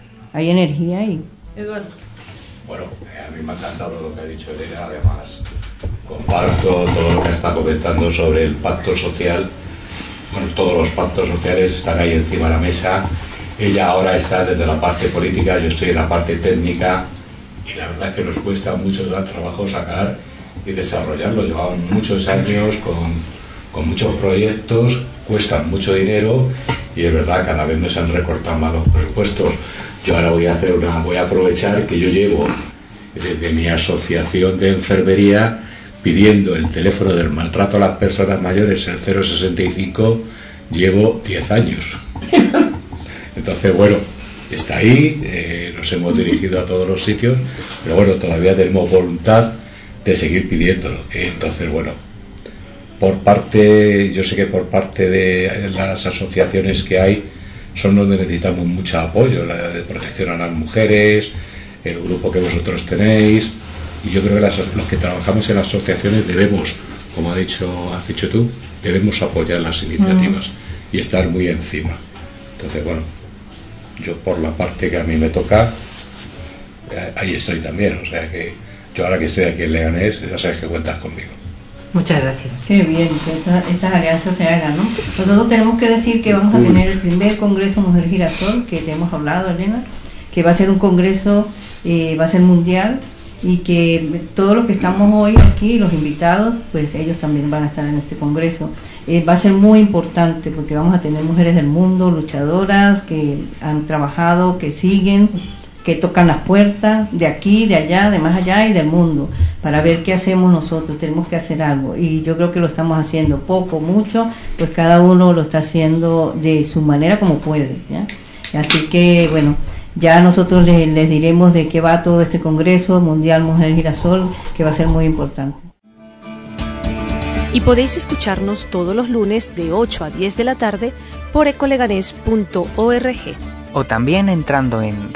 y... Eduardo. Bueno, a mí me ha encantado lo que ha dicho Elena, además comparto todo lo que está comentando sobre el pacto social. Bueno, todos los pactos sociales están ahí encima de la mesa Ella ahora está desde la parte política, yo estoy en la parte técnica, y la verdad es que nos cuesta mucho trabajo sacar y desarrollarlo. Llevamos muchos años con muchos proyectos, cuestan mucho dinero y es verdad, cada vez nos han recortado más los presupuestos. Yo ahora voy a aprovechar que yo llevo desde mi asociación de enfermería pidiendo el teléfono del maltrato a las personas mayores, el 065, llevo 10 años. Entonces, bueno, está ahí, nos hemos dirigido a todos los sitios, pero bueno, todavía tenemos voluntad de seguir pidiéndolo. Entonces, bueno, yo sé que por parte de las asociaciones que hay, son donde necesitamos mucho apoyo, la de protección a las mujeres, el grupo que vosotros tenéis, y yo creo que los que trabajamos en las asociaciones debemos, como has dicho tú, debemos apoyar las iniciativas y estar muy encima. Entonces, bueno, yo por la parte que a mí me toca, ahí estoy también, o sea que yo ahora que estoy aquí en Leganés, ya sabes que cuentas conmigo. Muchas gracias. Qué bien que estas alianzas se hagan, ¿no? Nosotros tenemos que decir que vamos a tener el primer Congreso Mujer Girasol, que te hemos hablado, Elena, que va a ser un congreso, va a ser mundial, y que todos los que estamos hoy aquí, los invitados, pues ellos también van a estar en este congreso. Va a ser muy importante porque vamos a tener mujeres del mundo, luchadoras, que han trabajado, que siguen, que tocan las puertas de aquí, de allá, de más allá y del mundo, para ver qué hacemos nosotros. Tenemos que hacer algo, y yo creo que lo estamos haciendo, poco, mucho, pues cada uno lo está haciendo de su manera como puede, ¿ya? Así que, bueno, ya nosotros les diremos de qué va todo este Congreso Mundial Mujer Girasol, que va a ser muy importante. Y podéis escucharnos todos los lunes de 8 a 10 de la tarde por ecoleganés.org. O también entrando en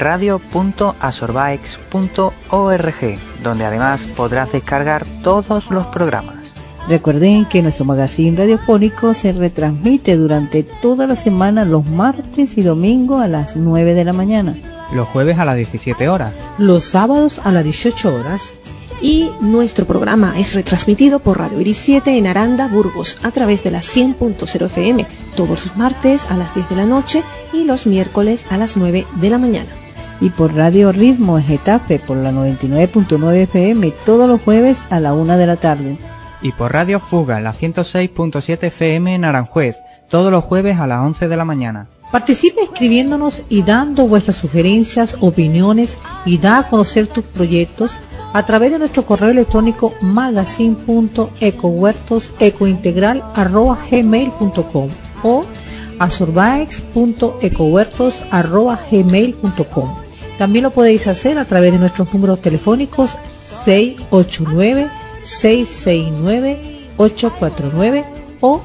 radio.asorbaex.org, donde además podrás descargar todos los programas. Recuerden que nuestro magazine radiofónico se retransmite durante toda la semana, los martes y domingos a las 9 de la mañana. Los jueves a las 17 horas. Los sábados a las 18 horas. Y nuestro programa es retransmitido por Radio Iris 7 en Aranda, Burgos, a través de la 100.0 FM, todos los martes a las 10 de la noche y los miércoles a las 9 de la mañana. Y por Radio Ritmo en Getafe, por la 99.9 FM, todos los jueves a la 1 de la tarde. Y por Radio Fuga, la 106.7 FM en Aranjuez, todos los jueves a las 11 de la mañana. Participe escribiéndonos y dando vuestras sugerencias, opiniones, y da a conocer tus proyectos a través de nuestro correo electrónico magazine.ecohuertosecointegral@gmail.com o asorbaex.ecohuertos@gmail.com. También lo podéis hacer a través de nuestros números telefónicos 689-669-849 o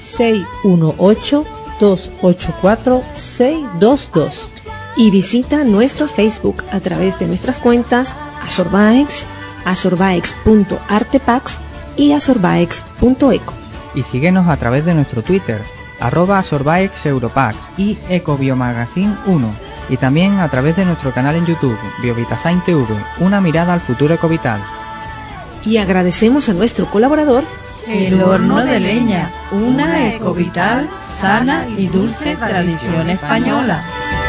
618-284-622. Y visita nuestro Facebook a través de nuestras cuentas Asorbaex, asorbaex.artepax y asorbaex.eco. Y síguenos a través de nuestro Twitter, @asorbaexeuropax y ecobiomagazine1. Y también a través de nuestro canal en YouTube, Biovitasign TV, una mirada al futuro ecovital. Y agradecemos a nuestro colaborador, El Horno de Leña, una ecovital, sana y dulce tradición española.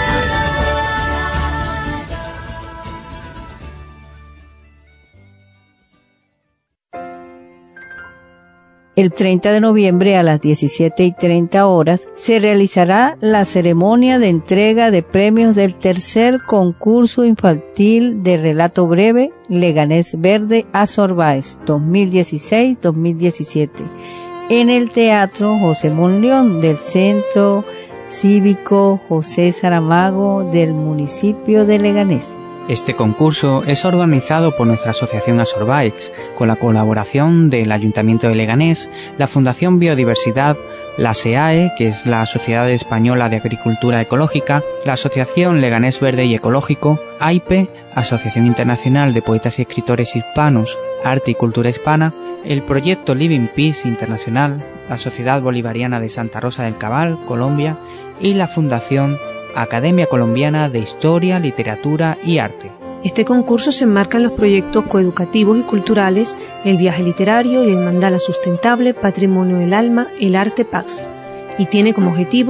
El 30 de noviembre a las 17:30 horas se realizará la ceremonia de entrega de premios del tercer concurso infantil de relato breve Leganés Verde Asorbaex 2016-2017 en el Teatro José Monleón del Centro Cívico José Saramago del municipio de Leganés. Este concurso es organizado por nuestra asociación Asorbaex, con la colaboración del Ayuntamiento de Leganés, la Fundación Biodiversidad, la SEAE, que es la Sociedad Española de Agricultura Ecológica, la Asociación Leganés Verde y Ecológico, AIPE, Asociación Internacional de Poetas y Escritores Hispanos, Arte y Cultura Hispana, el Proyecto Living Peace Internacional, la Sociedad Bolivariana de Santa Rosa del Cabal, Colombia, y la Fundación Academia Colombiana de Historia, Literatura y Arte. Este concurso se enmarca en los proyectos coeducativos y culturales, el viaje literario y el mandala sustentable Patrimonio del Alma, el Arte Pax, y tiene como objetivo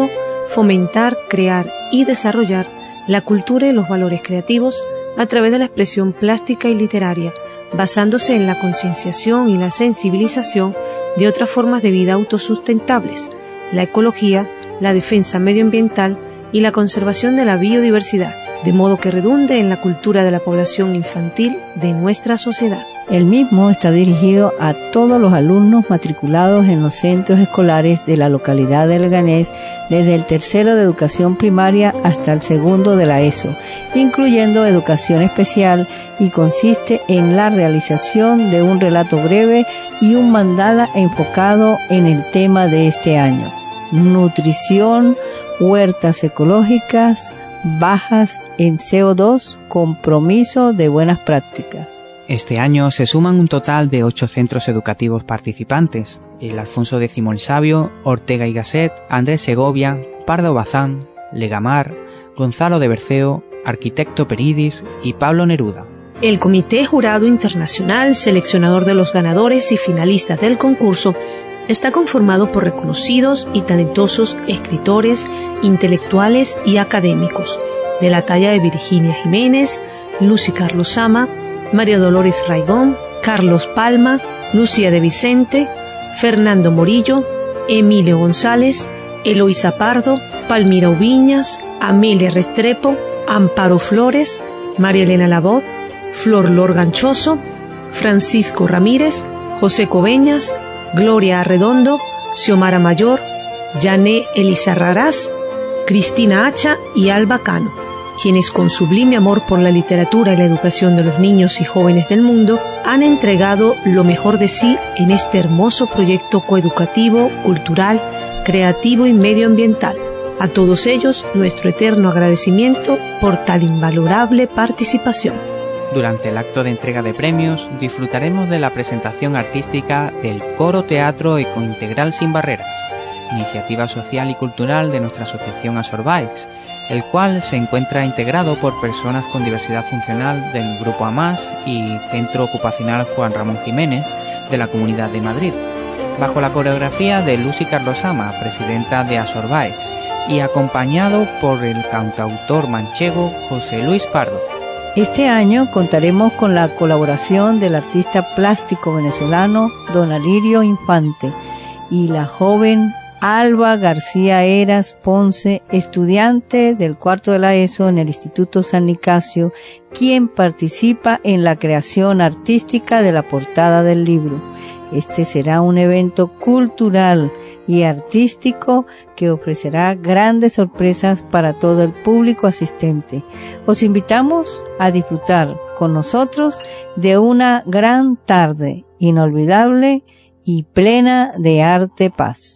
fomentar, crear y desarrollar la cultura y los valores creativos a través de la expresión plástica y literaria, basándose en la concienciación y la sensibilización de otras formas de vida autosustentables, la ecología, la defensa medioambiental y la conservación de la biodiversidad, de modo que redunde en la cultura de la población infantil de nuestra sociedad. El mismo está dirigido a todos los alumnos matriculados en los centros escolares de la localidad de Leganés, desde el tercero de educación primaria hasta el segundo de la ESO, incluyendo educación especial, y consiste en la realización de un relato breve y un mandala enfocado en el tema de este año: nutrición, huertas ecológicas, bajas en CO2, compromiso de buenas prácticas. Este año se suman un total de 8 centros educativos participantes: el Alfonso X el Sabio, Ortega y Gasset, Andrés Segovia, Pardo Bazán, Legamar, Gonzalo de Berceo, Arquitecto Peridis y Pablo Neruda. El Comité Jurado Internacional, seleccionador de los ganadores y finalistas del concurso, está conformado por reconocidos y talentosos escritores, intelectuales y académicos, de la talla de Virginia Jiménez, Lucy Carlos Sama, María Dolores Raigón, Carlos Palma, Lucía de Vicente, Fernando Morillo, Emilio González, Eloísa Pardo, Palmira Ubiñas, Amelia Restrepo, Amparo Flores, María Elena Labot, Flor Lor Ganchoso, Francisco Ramírez, José Coveñas, Gloria Arredondo, Xiomara Mayor, Yané Elizarrarás, Cristina Hacha y Alba Cano, quienes con sublime amor por la literatura y la educación de los niños y jóvenes del mundo han entregado lo mejor de sí en este hermoso proyecto coeducativo, cultural, creativo y medioambiental. A todos ellos, nuestro eterno agradecimiento por tal invalorable participación. Durante el acto de entrega de premios, disfrutaremos de la presentación artística del Coro Teatro Ecointegral Sin Barreras, iniciativa social y cultural de nuestra asociación Asorbikes, el cual se encuentra integrado por personas con diversidad funcional del Grupo AMAS y Centro Ocupacional Juan Ramón Jiménez de la Comunidad de Madrid, bajo la coreografía de Lucy Carlosama, presidenta de Asorbikes, y acompañado por el cantautor manchego José Luis Pardo. Este año contaremos con la colaboración del artista plástico venezolano Don Alirio Infante y la joven Alba García Eras Ponce, estudiante del cuarto de la ESO en el Instituto San Nicasio, quien participa en la creación artística de la portada del libro. Este será un evento cultural y artístico que ofrecerá grandes sorpresas para todo el público asistente. Os invitamos a disfrutar con nosotros de una gran tarde inolvidable y plena de arte paz.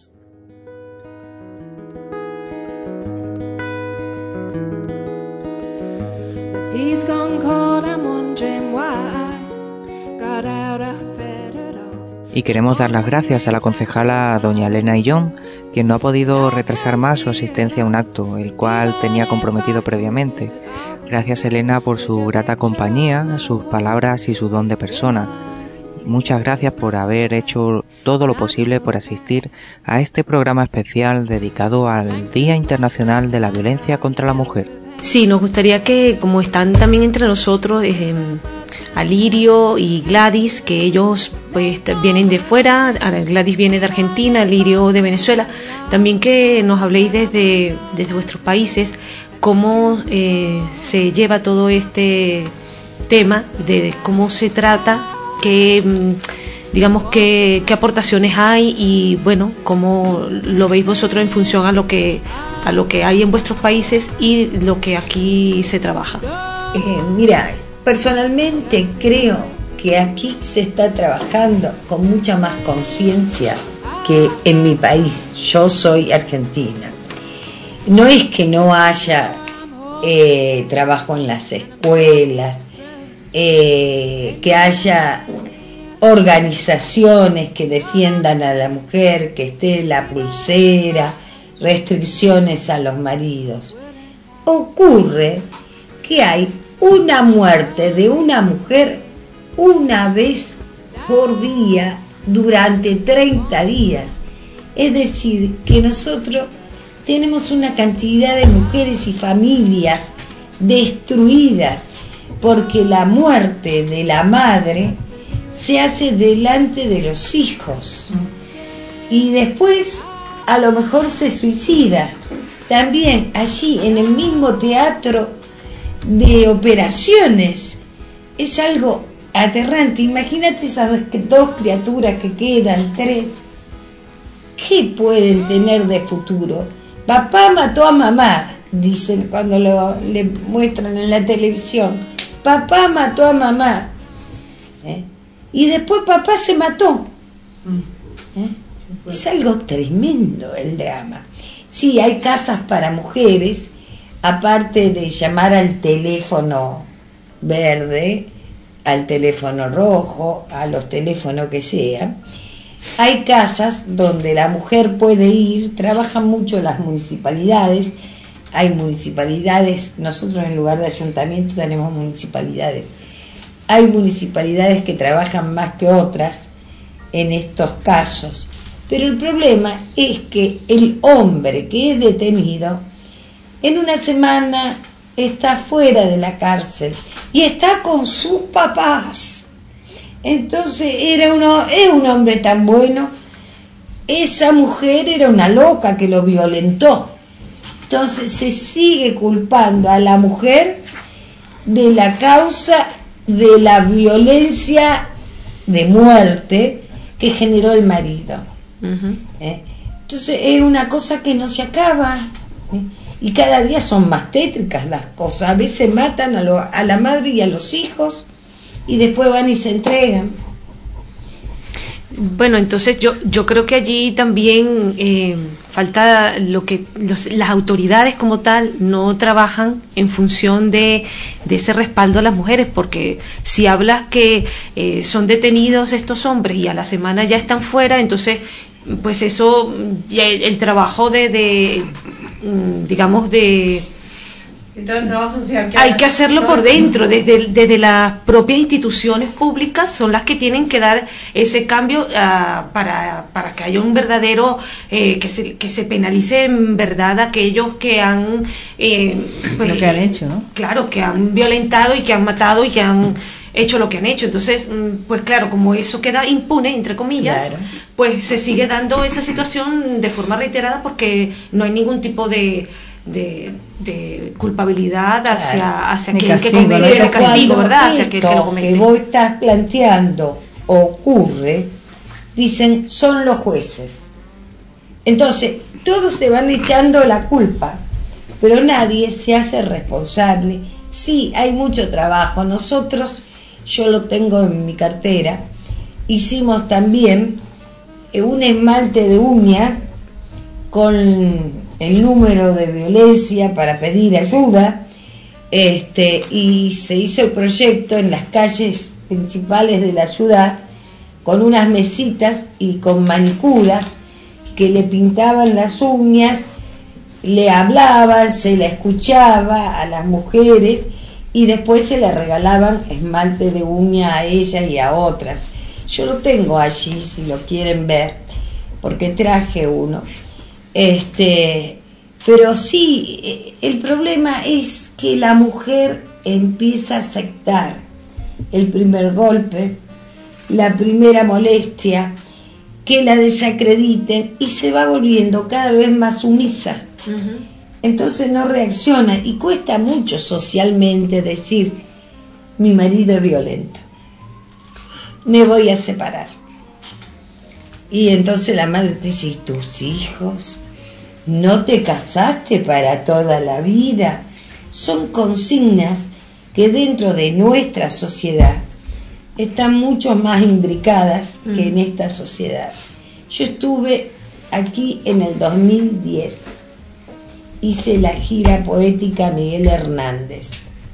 Y queremos dar las gracias a la concejala doña Elena Illón, quien no ha podido retrasar más su asistencia a un acto, el cual tenía comprometido previamente. Gracias, Elena, por su grata compañía, sus palabras y su don de persona. Muchas gracias por haber hecho todo lo posible por asistir a este programa especial dedicado al Día Internacional de la Violencia contra la Mujer. Sí, nos gustaría que, como están también entre nosotros Alirio y Gladys, que ellos pues vienen de fuera, Gladys viene de Argentina, Alirio de Venezuela, también que nos habléis desde vuestros países cómo se lleva todo este tema, de cómo se trata, qué aportaciones hay y bueno, cómo lo veis vosotros en función a lo que hay en vuestros países y lo que aquí se trabaja. Mira, personalmente creo que aquí se está trabajando con mucha más conciencia que en mi país. Yo soy argentina. No es que no haya trabajo en las escuelas, que haya organizaciones que defiendan a la mujer, que esté la pulsera, restricciones a los maridos. Ocurre que hay una muerte de una mujer una vez por día durante 30 días. Es decir, que nosotros tenemos una cantidad de mujeres y familias destruidas porque la muerte de la madre se hace delante de los hijos y después a lo mejor se suicida también allí en el mismo teatro de operaciones. Es algo aterrante. Imagínate esas dos criaturas que quedan, 3, ¿qué pueden tener de futuro? Papá mató a mamá, dicen cuando le muestran en la televisión. Papá mató a mamá. Y después papá se mató. Es algo tremendo el drama. Sí, hay casas para mujeres, aparte de llamar al teléfono verde, al teléfono rojo, a los teléfonos que sean. Hay casas donde la mujer puede ir, trabajan mucho las municipalidades, hay municipalidades, nosotros en lugar de ayuntamiento tenemos municipalidades. Hay municipalidades que trabajan más que otras en estos casos, pero el problema es que el hombre que es detenido en una semana está fuera de la cárcel y está con sus papás. Entonces es un hombre tan bueno, esa mujer era una loca que lo violentó. Entonces se sigue culpando a la mujer de la causa de la violencia de muerte que generó el marido. Entonces es una cosa que no se acaba, y cada día son más tétricas las cosas. A veces matan a la madre y a los hijos y después van y se entregan. Bueno, entonces yo creo que allí también falta las autoridades como tal no trabajan en función de ese respaldo a las mujeres, porque si hablas que son detenidos estos hombres y a la semana ya están fuera, entonces pues eso, ya el trabajo digamos de hay que hacerlo por dentro, desde las propias instituciones públicas son las que tienen que dar ese cambio para que haya un verdadero que se penalice en verdad a aquellos que han pues, lo que han hecho, ¿no? Claro, que han violentado y que han matado y que han hecho lo que han hecho. Entonces, pues claro, como eso queda impune, entre comillas, claro, pues se sigue dando esa situación de forma reiterada porque no hay ningún tipo de culpabilidad hacia quien que comete el castigo, ¿verdad? Hacia que lo comete. Que vos estás planteando ocurre, dicen, son los jueces. Entonces, todos se van echando la culpa, pero nadie se hace responsable. Sí, hay mucho trabajo. Nosotros, yo lo tengo en mi cartera, hicimos también un esmalte de uña con el número de violencia para pedir ayuda, y se hizo el proyecto en las calles principales de la ciudad con unas mesitas y con manicuras que le pintaban las uñas, le hablaban, se la escuchaba a las mujeres y después se le regalaban esmalte de uña a ella y a otras. Yo lo tengo allí si lo quieren ver, porque traje uno. Pero sí, el problema es que la mujer empieza a aceptar el primer golpe, la primera molestia, que la desacrediten y se va volviendo cada vez más sumisa. Entonces no reacciona y cuesta mucho socialmente decir, mi marido es violento, me voy a separar. Y entonces la madre te dice, ¿y tus hijos? ¿No te casaste para toda la vida? Son consignas que dentro de nuestra sociedad están mucho más imbricadas que en esta sociedad. Yo estuve aquí en el 2010, hice la gira poética Miguel Hernández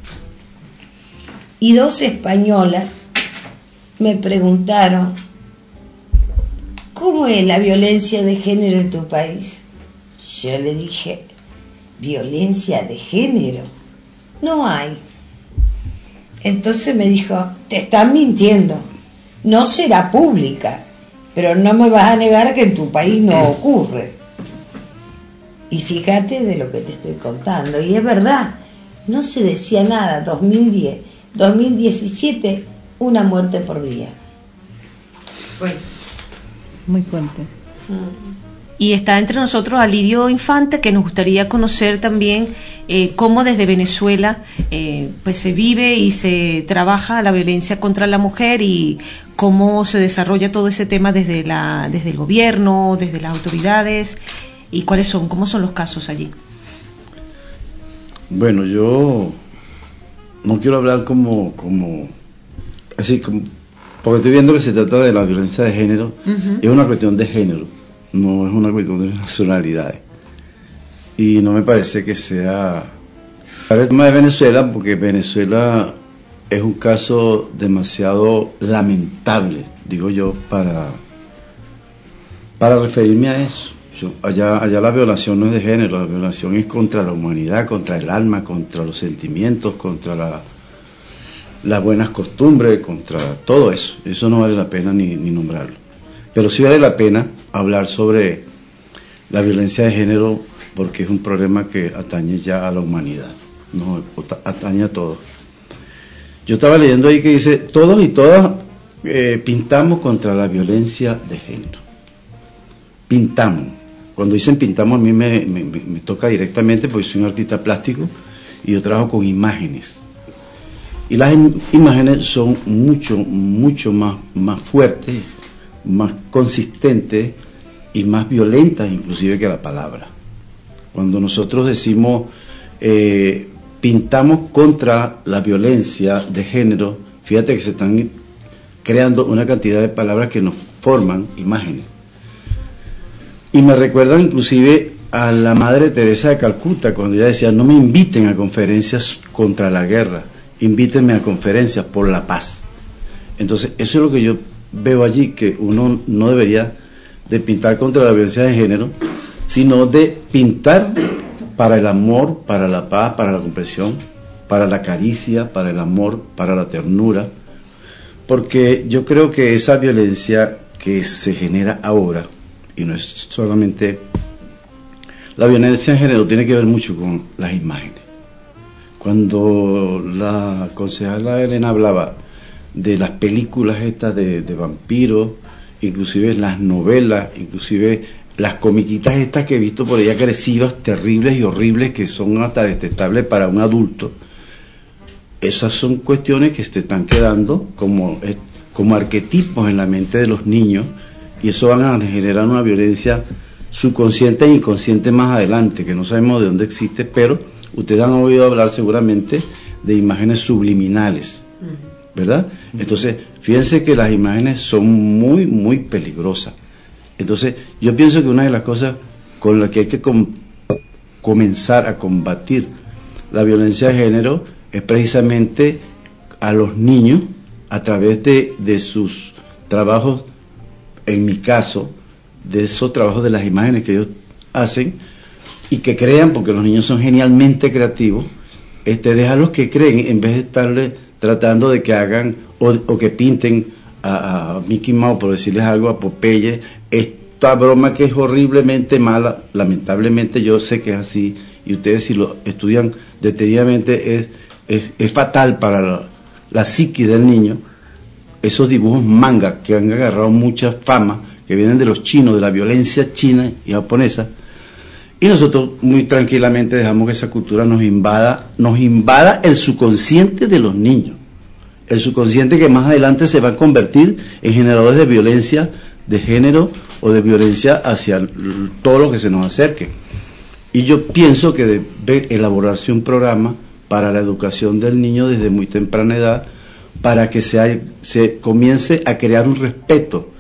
y 2 españolas me preguntaron, ¿cómo es la violencia de género en tu país? Yo le dije, ¿violencia de género? No hay. Entonces me dijo, te están mintiendo, no será pública, pero no me vas a negar que en tu país no ocurre. Y fíjate de lo que te estoy contando, y es verdad, no se decía nada. 2010, 2017, una muerte por día. Bueno, muy fuerte. Y está entre nosotros Alirio Infante, que nos gustaría conocer también cómo desde Venezuela pues se vive y se trabaja la violencia contra la mujer y cómo se desarrolla todo ese tema desde el gobierno, desde las autoridades, y cómo son los casos allí. Bueno, yo no quiero hablar como porque estoy viendo que se trata de la violencia de género. Es una cuestión de género, no es una cuestión de nacionalidades, y no me parece que sea para el tema de Venezuela, porque Venezuela es un caso demasiado lamentable, digo yo, para referirme a eso. Allá la violación no es de género, la violación es contra la humanidad, contra el alma, contra los sentimientos, contra las buenas costumbres, contra todo eso. Eso no vale la pena ni nombrarlo. Pero sí vale la pena hablar sobre la violencia de género, porque es un problema que atañe ya a la humanidad, no atañe a todos. Yo estaba leyendo ahí que dice, todos y todas pintamos contra la violencia de género. Pintamos. Cuando dicen pintamos, a mí me toca directamente, porque soy un artista plástico y yo trabajo con imágenes. Y las imágenes son mucho más fuertes, más consistentes y más violentas inclusive que la palabra. Cuando nosotros decimos pintamos contra la violencia de género, fíjate que se están creando una cantidad de palabras que nos forman imágenes. Y me recuerdan inclusive a la Madre Teresa de Calcuta, cuando ella decía, no me inviten a conferencias contra la guerra, invítenme a conferencias por la paz. Entonces, eso es lo que yo veo allí, que uno no debería de pintar contra la violencia de género, sino de pintar para el amor, para la paz, para la comprensión, para la caricia, para el amor, para la ternura, porque yo creo que esa violencia que se genera ahora, y no es solamente la violencia de género, tiene que ver mucho con las imágenes. Cuando la concejala Elena hablaba de las películas estas de vampiros, inclusive las novelas, inclusive las comiquitas estas que he visto por ahí, agresivas, terribles y horribles, que son hasta detestables para un adulto, esas son cuestiones que se están quedando como arquetipos en la mente de los niños, y eso van a generar una violencia subconsciente e inconsciente más adelante, que no sabemos de dónde existe, pero ustedes han oído hablar seguramente de imágenes subliminales, ¿verdad? Entonces, fíjense que las imágenes son muy peligrosas. Entonces, yo pienso que una de las cosas con las que hay que comenzar a combatir la violencia de género es precisamente a los niños, a través de sus trabajos, en mi caso, de esos trabajos de las imágenes que ellos hacen, y que crean, porque los niños son genialmente creativos, déjalos que creen, en vez de estarle tratando de que hagan o que pinten a Mickey Mouse, por decirles algo, a Popeye, esta broma que es horriblemente mala. Lamentablemente yo sé que es así, y ustedes si lo estudian detenidamente es fatal para la psique del niño. Esos dibujos manga que han agarrado mucha fama, que vienen de los chinos, de la violencia china y japonesa, y nosotros muy tranquilamente dejamos que esa cultura nos invada el subconsciente de los niños, el subconsciente que más adelante se va a convertir en generadores de violencia de género o de violencia hacia todo lo que se nos acerque. Y yo pienso que debe elaborarse un programa para la educación del niño desde muy temprana edad, para que se comience a crear un respeto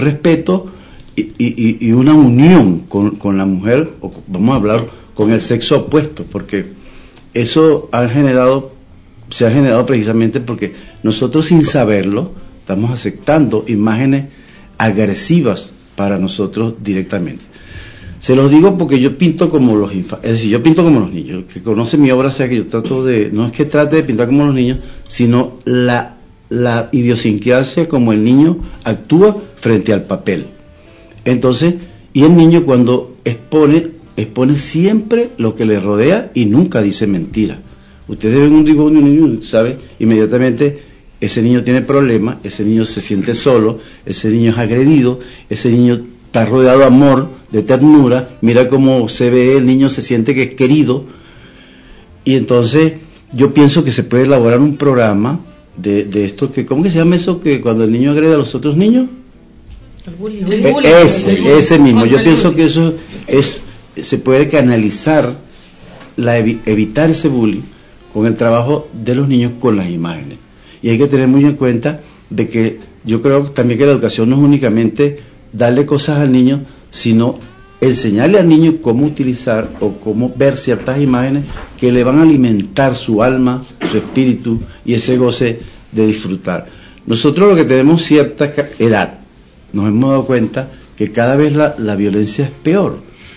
y una unión con la mujer, o vamos a hablar con el sexo opuesto, porque eso se ha generado precisamente porque nosotros, sin saberlo, estamos aceptando imágenes agresivas para nosotros directamente. Se los digo porque yo pinto como los infantes, es decir, yo pinto como los niños. El que conoce mi obra sabe que yo trato no es que trate de pintar como los niños, sino la idiosincrasia como el niño actúa frente al papel. Entonces, y el niño cuando expone expone siempre lo que le rodea y nunca dice mentira. Ustedes ven un dibujo de un niño, ¿sabe? Inmediatamente ese niño tiene problemas, ese niño se siente solo, ese niño es agredido, ese niño está rodeado de amor, de ternura, mira cómo se ve, el niño se siente que es querido. Y entonces yo pienso que se puede elaborar un programa de esto, que ¿cómo que se llama eso? Que cuando el niño agrede a los otros niños. El bullying. Ese mismo. Yo pienso que eso se puede canalizar, evitar ese bullying con el trabajo de los niños con las imágenes. Y hay que tener muy en cuenta de que yo creo también que la educación no es únicamente darle cosas al niño, sino enseñarle al niño cómo utilizar o cómo ver ciertas imágenes que le van a alimentar su alma, su espíritu y ese goce de disfrutar. Nosotros lo que tenemos cierta edad, nos hemos dado cuenta que cada vez la violencia es peor,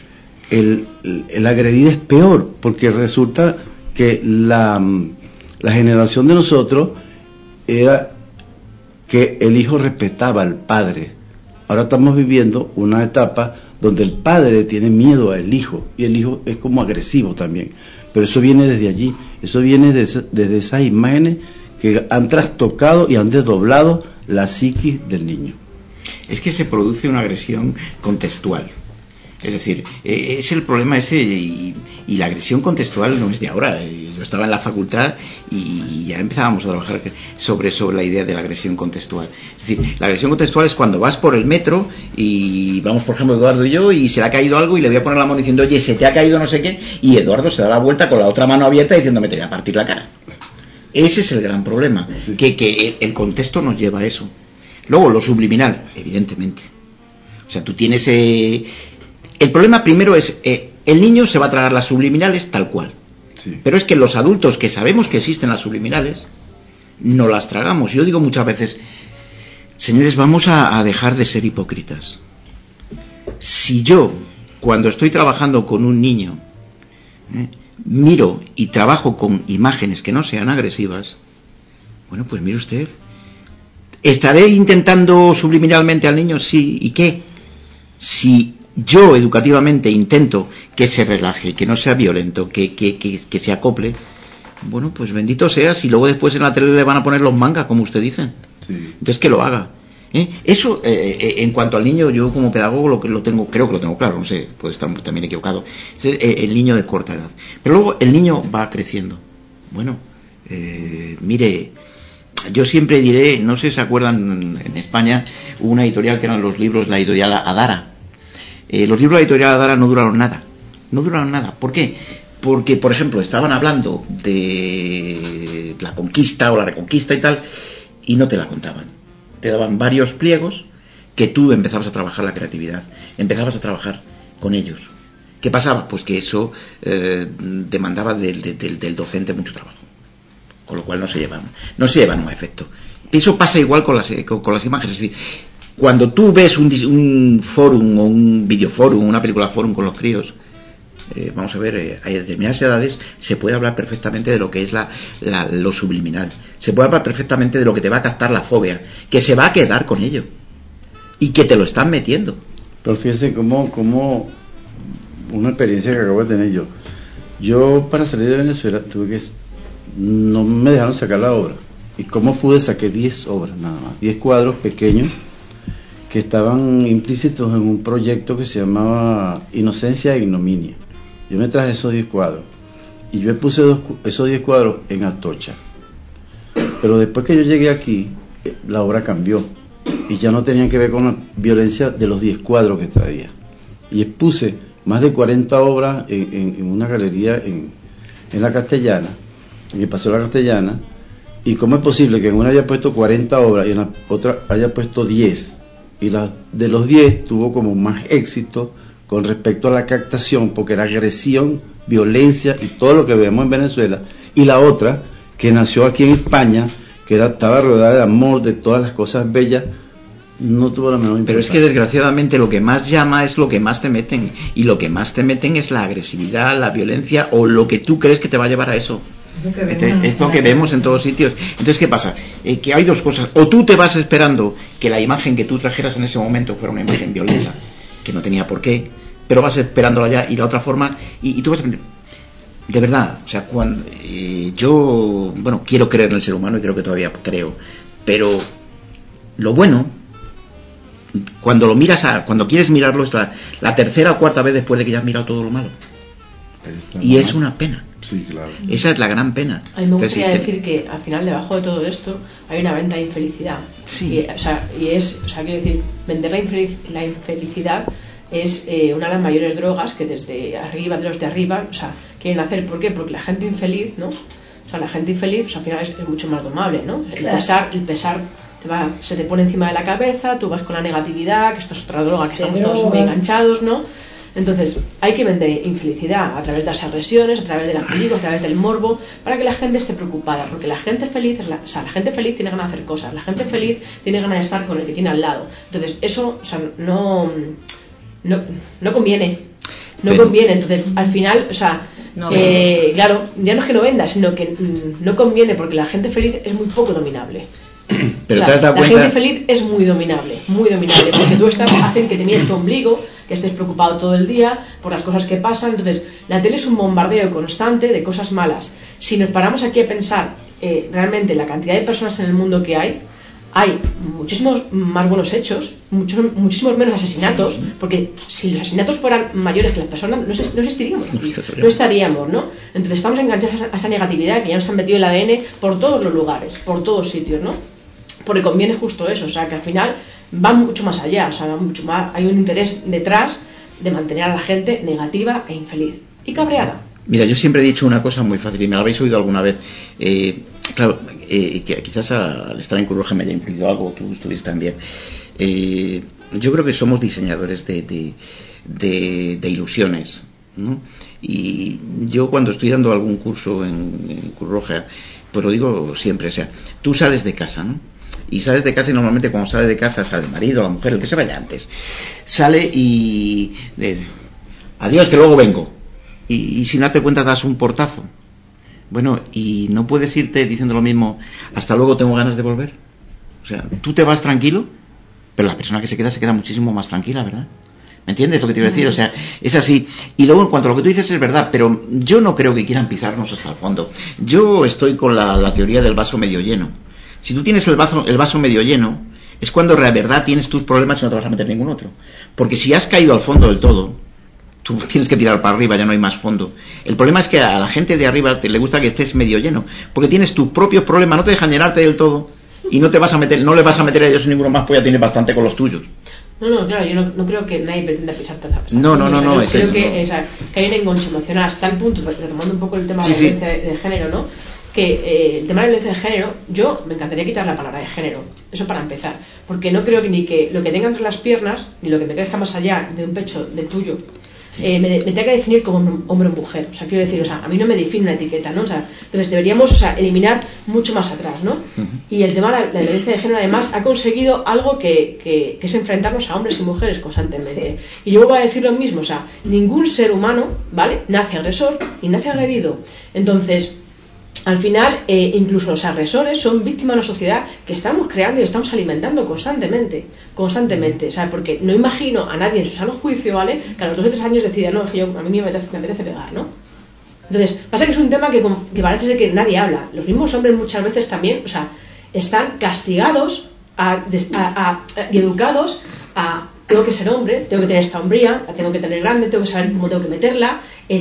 el agredir es peor, porque resulta que la generación de nosotros era que el hijo respetaba al padre. Ahora estamos viviendo una etapa donde el padre tiene miedo al hijo y el hijo es como agresivo también. Pero eso viene desde allí, eso viene desde esas imágenes que han trastocado y han desdoblado la psiquis del niño. Es que se produce una agresión contextual. Es decir, es el problema ese, y la agresión contextual no es de ahora. Yo estaba en la facultad y ya empezábamos a trabajar sobre la idea de la agresión contextual. Es decir, la agresión contextual es cuando vas por el metro y vamos, por ejemplo, Eduardo y yo, y se le ha caído algo y le voy a poner la mano diciendo, oye, se te ha caído no sé qué, y Eduardo se da la vuelta con la otra mano abierta diciéndome, te voy a partir la cara. Ese es el gran problema, que el contexto nos lleva a eso. Luego, lo subliminal, evidentemente. O sea, tú tienes... el problema primero es, el niño se va a tragar las subliminales tal cual. Sí. Pero es que los adultos que sabemos que existen las subliminales, no las tragamos. Yo digo muchas veces, señores, vamos a dejar de ser hipócritas. Si yo, cuando estoy trabajando con un niño, miro y trabajo con imágenes que no sean agresivas, bueno, pues mire usted, ¿estaré intentando subliminalmente al niño? Sí. ¿Y qué? Si yo educativamente intento que se relaje, que no sea violento, que se acople, bueno, pues bendito sea si luego después en la tele le van a poner los mangas, como usted dice. Sí. Entonces que lo haga. Eso, en cuanto al niño, yo como pedagogo creo que lo tengo claro, no sé, puede estar también equivocado. Es el niño de corta edad. Pero luego el niño va creciendo. Bueno, mire, yo siempre diré, no sé si se acuerdan, en España hubo una editorial que eran los libros, la editorial Adara. Los libros de la editorial Adara no duraron nada. No duraron nada. ¿Por qué? Porque, por ejemplo, estaban hablando de la conquista o la reconquista y tal, y no te la contaban. Te daban varios pliegos que tú empezabas a trabajar la creatividad, empezabas a trabajar con ellos. ¿Qué pasaba? Pues que eso demandaba del docente mucho trabajo, con lo cual no se llevan un efecto. Eso pasa igual con las imágenes. Es decir, cuando tú ves un fórum o un videoforum, una película fórum con los críos, vamos a ver, hay determinadas edades, se puede hablar perfectamente de lo que es lo subliminal. Se puede hablar perfectamente de lo que te va a captar la fobia, que se va a quedar con ello y que te lo están metiendo. Pero fíjense como una experiencia que acabo de tener yo. Yo, para salir de Venezuela, no me dejaron sacar la obra. ¿Y cómo pude? Saqué 10 obras nada más, 10 cuadros pequeños que estaban implícitos en un proyecto que se llamaba Inocencia e Ignominia. Yo me traje esos 10 cuadros y yo puse esos 10 cuadros en Atocha. Pero después que yo llegué aquí, la obra cambió y ya no tenían que ver con la violencia de los 10 cuadros que traía. Y expuse más de 40 obras en una galería en la Castellana, en el Paseo de la Castellana. ¿Y cómo es posible que en una haya puesto 40 obras y en la otra haya puesto 10? Y de los 10 tuvo como más éxito con respecto a la captación, porque era agresión, violencia y todo lo que vemos en Venezuela. Y la otra, que nació aquí en España, que estaba rodeada de amor, de todas las cosas bellas, no tuvo la menor importancia. Pero es que desgraciadamente lo que más llama es lo que más te meten, y lo que más te meten es la agresividad, la violencia o lo que tú crees que te va a llevar a eso. Es lo que vemos en todos sitios. Entonces, ¿qué pasa? Que hay dos cosas. O tú te vas esperando que la imagen que tú trajeras en ese momento fuera una imagen violenta, que no tenía por qué, pero vas esperándola ya, y la otra forma, y tú vas a de verdad, o sea, cuando yo, bueno, quiero creer en el ser humano y creo que todavía creo, pero lo bueno, cuando lo miras, cuando quieres mirarlo, es la tercera o cuarta vez después de que ya has mirado todo lo malo. Y es una pena. Sí, claro. Esa es la gran pena. A mí me gustaría decir que al final, debajo de todo esto, hay una venta de infelicidad. Sí. Quiero decir, vender la infelicidad es una de las mayores drogas que desde arriba, de los de arriba, quieren hacer. ¿Por qué? Porque la gente infeliz, ¿no? O sea, la gente infeliz, al final es mucho más domable, ¿no? Claro. El pesar se te pone encima de la cabeza, tú vas con la negatividad, que esto es otra droga, que estamos todos muy enganchados, ¿no? Entonces, hay que vender infelicidad a través de las agresiones, a través de las películas, a través del morbo, para que la gente esté preocupada, porque la gente feliz la gente feliz tiene ganas de hacer cosas, la gente feliz tiene ganas de estar con el que tiene al lado. Entonces, eso, no conviene. No conviene. Entonces, al final, claro, ya no es que no venda, sino que no conviene, porque la gente feliz es muy poco dominable. Pero te has dado la cuenta... gente feliz es muy dominable, porque tú hacen que tenías tu ombligo, que estés preocupado todo el día por las cosas que pasan. Entonces, la tele es un bombardeo constante de cosas malas. Si nos paramos aquí a pensar realmente la cantidad de personas en el mundo que hay muchísimos más buenos hechos, muchísimos menos asesinatos, porque si los asesinatos fueran mayores que las personas, no existiríamos aquí, no estaríamos, ¿no? Entonces estamos enganchados a esa negatividad que ya nos han metido el ADN por todos los lugares, por todos sitios, ¿no? Porque conviene justo eso, o sea, que al final va mucho más allá, o sea, va mucho más, hay un interés detrás de mantener a la gente negativa e infeliz y cabreada. Mira, yo siempre he dicho una cosa muy fácil, y me la habéis oído alguna vez. Claro, que quizás al estar en Cruz Roja me haya influido algo, tú estuviste también. Yo creo que somos diseñadores de ilusiones, ¿no? Y yo cuando estoy dando algún curso en Cruz Roja, pues lo digo siempre, o sea, tú sales de casa, ¿no? Y sales de casa, y normalmente cuando sales de casa sale el marido, la mujer, el que se vaya antes, sale y adiós, que luego vengo, y sin darte cuenta das un portazo. Bueno, y no puedes irte diciendo lo mismo, hasta luego, tengo ganas de volver. O sea, tú te vas tranquilo, pero la persona que se queda muchísimo más tranquila, ¿verdad? ¿Me entiendes lo que te iba a decir? O sea, es así. Y luego, en cuanto a lo que tú dices, es verdad, pero yo no creo que quieran pisarnos hasta el fondo. Yo estoy con la teoría del vaso medio lleno. Si tú tienes el vaso medio lleno, es cuando de verdad tienes tus problemas y no te vas a meter ningún otro. Porque si has caído al fondo del todo, tú tienes que tirar para arriba, ya no hay más fondo. El problema es que a la gente de arriba le gusta que estés medio lleno, porque tienes tus propios problemas, no te dejan llenarte del todo, y no le vas a meter a ellos ninguno más, pues ya tienes bastante con los tuyos. No, claro, yo no creo que nadie pretenda pisarte hasta No, creo que hay un enganche emocional hasta el punto, retomando un poco el tema de la violencia de género, ¿no? Que el tema de la violencia de género, yo me encantaría quitar la palabra de género, eso para empezar, porque no creo que ni que lo que tenga entre las piernas, ni lo que me crezca más allá de un pecho de tuyo, me tenga que definir como hombre o mujer. O sea, quiero decir, a mí no me define una etiqueta, ¿no? O sea, entonces deberíamos, eliminar mucho más atrás, ¿no? Y el tema de la violencia de género, además, ha conseguido algo que es enfrentarnos a hombres y mujeres constantemente. Y yo voy a decir lo mismo, ningún ser humano, ¿vale?, nace agresor y nace agredido. Entonces, al final, incluso los agresores son víctimas de una sociedad que estamos creando y estamos alimentando constantemente, o sea, porque no imagino a nadie en su sano juicio, ¿vale?, que a los 2 o 3 años decida, no, es que a mí me apetece pegar, ¿no? Entonces, pasa que es un tema que parece ser que nadie habla. Los mismos hombres muchas veces también, están castigados y educados a tengo que ser hombre, tengo que tener esta hombría, la tengo que tener grande, tengo que saber cómo tengo que meterla,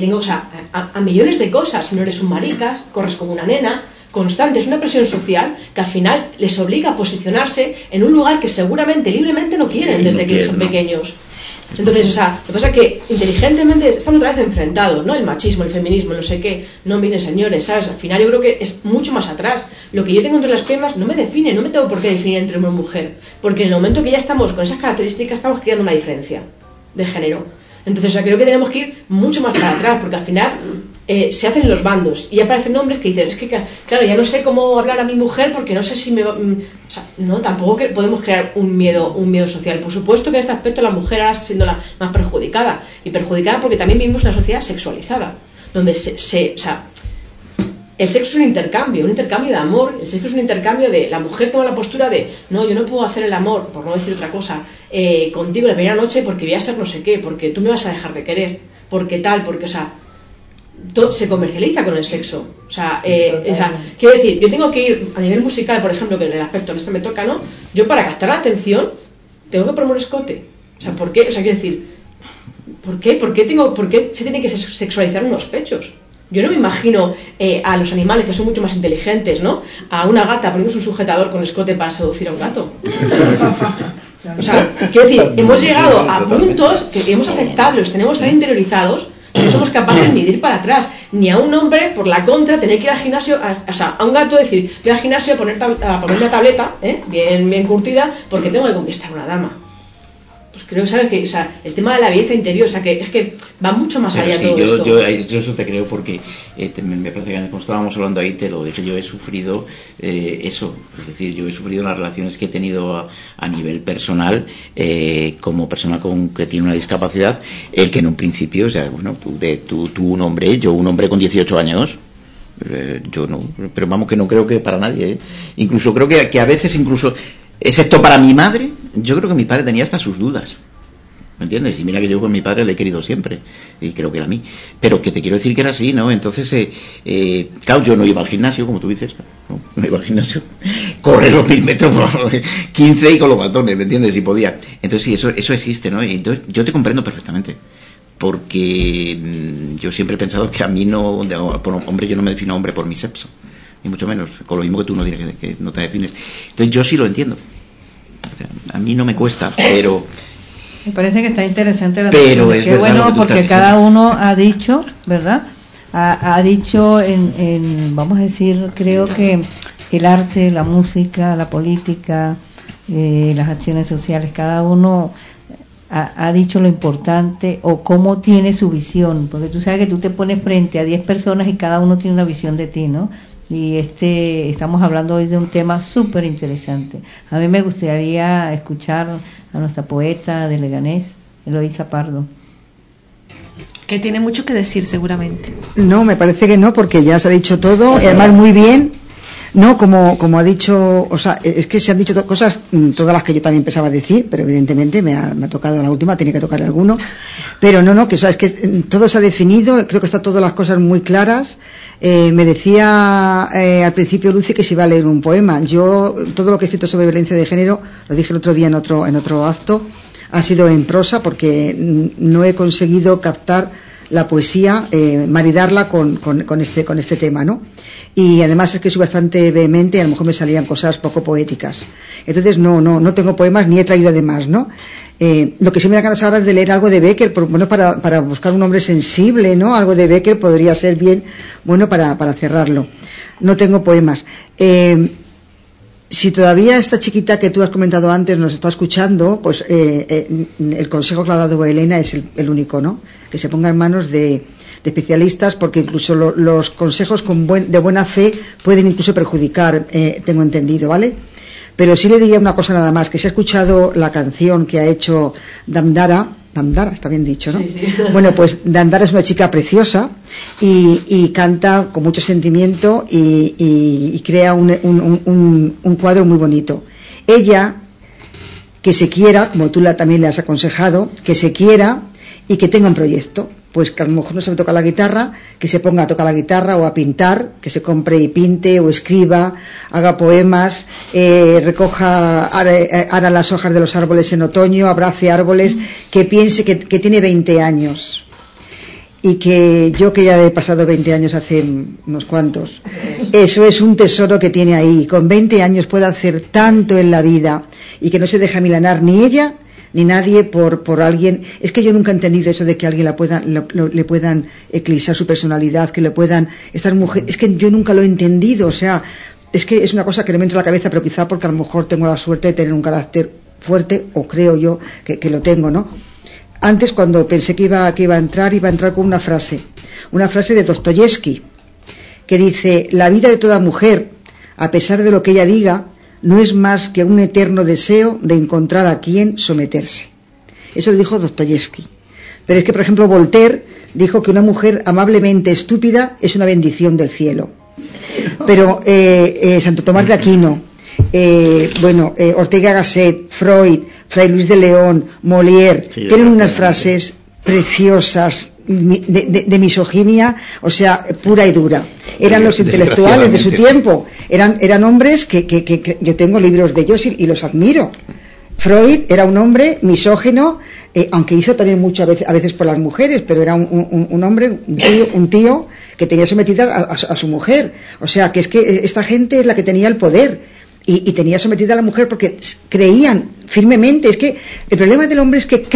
a millones de cosas. Si no eres un maricas, corres como una nena, constante, es una presión social que al final les obliga a posicionarse en un lugar que seguramente, libremente no quieren desde que son pequeños. Entonces, lo que pasa es que inteligentemente estamos otra vez enfrentados, ¿no? El machismo, el feminismo, no sé qué. No, miren, señores, ¿sabes? Al final yo creo que es mucho más atrás. Lo que yo tengo entre las piernas no me define, no me tengo por qué definir entre hombre y mujer. Porque en el momento que ya estamos con esas características, estamos creando una diferencia de género. Entonces, creo que tenemos que ir mucho más para atrás, porque al final se hacen los bandos y aparecen hombres que dicen, es que, claro, ya no sé cómo hablar a mi mujer porque no sé si me va... no, tampoco podemos crear un miedo social. Por supuesto que en este aspecto la mujer ahora está siendo la más perjudicada, y perjudicada porque también vivimos en una sociedad sexualizada, donde el sexo es un intercambio de amor. El sexo es un intercambio de, la mujer toma la postura de, no, yo no puedo hacer el amor, por no decir otra cosa, contigo la primera noche porque voy a ser no sé qué, porque tú me vas a dejar de querer, porque tal, porque, o sea, todo se comercializa con el sexo. O sea, quiero decir, yo tengo que ir a nivel musical, por ejemplo, que en el aspecto en este me toca, ¿no? Yo para captar la atención tengo que ponerme un escote. O sea, ¿por qué? O sea, quiero decir, ¿por qué se tiene que sexualizar unos pechos? Yo no me imagino a los animales que son mucho más inteligentes, ¿no? A una gata poniéndose un sujetador con escote para seducir a un gato. O sea, quiero decir, hemos llegado a puntos que hemos aceptado, los tenemos tan interiorizados, que no somos capaces ni de ir para atrás. Ni a un hombre, por la contra, tener que ir al gimnasio, o sea, a un gato decir, voy al gimnasio a poner una tableta, bien curtida, porque tengo que conquistar a una dama. Pues creo que sabes que, o sea, el tema de la belleza interior, o sea, que es que va mucho más allá de todo esto. Yo eso te creo porque me parece que cuando estábamos hablando ahí te lo dije, yo he sufrido eso, es decir, yo he sufrido las relaciones que he tenido a nivel personal como persona que tiene una discapacidad, el que en un principio, o sea, bueno, tú un hombre, yo un hombre con 18 años, yo no, pero vamos que no creo que para nadie, incluso creo que a veces incluso, excepto para mi madre, yo creo que mi padre tenía hasta sus dudas, ¿me entiendes? Y mira que yo con mi padre le he querido siempre, y creo que era a mí, pero que te quiero decir que era así, ¿no? Entonces, claro, yo no iba al gimnasio, como tú dices, no iba al gimnasio, correr los 1000 metros, 15 y con los batones, ¿me entiendes? Si podía. Entonces sí, eso existe, ¿no? Y entonces yo te comprendo perfectamente, porque yo siempre he pensado que a mí no, hombre, yo no me defino hombre por mi sexo, ni mucho menos, con lo mismo que tú no dirás que no te defines. Entonces yo sí lo entiendo. O sea, a mí no me cuesta, pero me parece que está interesante la pero es qué bueno, porque cada uno ha dicho, ¿verdad? Ha dicho vamos a decir, creo que el arte, la música, la política, las acciones sociales, cada uno ha dicho lo importante o cómo tiene su visión, porque tú sabes que tú te pones frente a 10 personas y cada uno tiene una visión de ti, ¿no? Y estamos hablando hoy de un tema súper interesante. A mí me gustaría escuchar a nuestra poeta de Leganés, Eloísa Pardo. Que tiene mucho que decir seguramente. No, me parece que no, porque ya se ha dicho todo, y además muy bien. No, como ha dicho, o sea, es que se han dicho cosas, todas las que yo también pensaba decir, pero evidentemente me ha tocado la última, tiene que tocar alguno. Pero no, que sabes que todo se ha definido, creo que está todas las cosas muy claras. Me decía al principio Lucy que se iba a leer un poema. Yo, todo lo que he escrito sobre violencia de género, lo dije el otro día en otro acto, ha sido en prosa porque no he conseguido captar la poesía, maridarla con este tema, ¿no? Y además es que soy bastante vehemente y a lo mejor me salían cosas poco poéticas. Entonces no tengo poemas ni he traído además, ¿no? Lo que sí me da ganas ahora es de leer algo de Becker, bueno, para buscar un hombre sensible, ¿no? Algo de Becker podría ser bien, bueno, para cerrarlo. No tengo poemas. Si todavía esta chiquita que tú has comentado antes nos está escuchando, pues el consejo que le ha dado Elena es el único, ¿no? Que se ponga en manos de especialistas, porque incluso los consejos de buena fe pueden incluso perjudicar, tengo entendido, ¿vale? Pero sí le diría una cosa nada más, que se ha escuchado la canción que ha hecho Dandara, está bien dicho, ¿no? Sí. Bueno, pues Dandara es una chica preciosa y canta con mucho sentimiento y crea un cuadro muy bonito. Ella, que se quiera, como tú también le has aconsejado, que se quiera y que tenga un proyecto. Pues que a lo mejor no sabe tocar la guitarra, que se ponga a tocar la guitarra o a pintar, que se compre y pinte o escriba, haga poemas, recoja, ara las hojas de los árboles en otoño, abrace árboles, que piense que tiene 20 años. Y que yo, que ya he pasado 20 años hace unos cuantos, eso es un tesoro que tiene ahí. Con 20 años puede hacer tanto en la vida y que no se deja milanar ni ella ni nadie por alguien. Es que yo nunca he entendido eso de que a alguien le puedan eclipsar su personalidad, que le puedan, estas mujeres, es que yo nunca lo he entendido, o sea, es que es una cosa que no me entra a la cabeza, pero quizá porque a lo mejor tengo la suerte de tener un carácter fuerte, o creo yo que lo tengo, ¿no? Antes, cuando pensé que iba a entrar con una frase de Dostoyevsky, que dice: la vida de toda mujer, a pesar de lo que ella diga, no es más que un eterno deseo de encontrar a quien someterse. Eso lo dijo Dostoyevsky. Pero es que, por ejemplo, Voltaire dijo que una mujer amablemente estúpida es una bendición del cielo. Pero Santo Tomás de Aquino, Ortega y Gasset, Freud, Fray Luis de León, Molière, tienen unas frases preciosas de misoginia, o sea, pura y dura. Eran los intelectuales de su tiempo, eran hombres que yo tengo libros de ellos y los admiro. Freud era un hombre misógino, aunque hizo también mucho a veces por las mujeres, pero era un hombre, un tío que tenía sometida a su mujer. O sea, que es que esta gente es la que tenía el poder y tenía sometida a la mujer porque creían firmemente. Es que el problema del hombre es que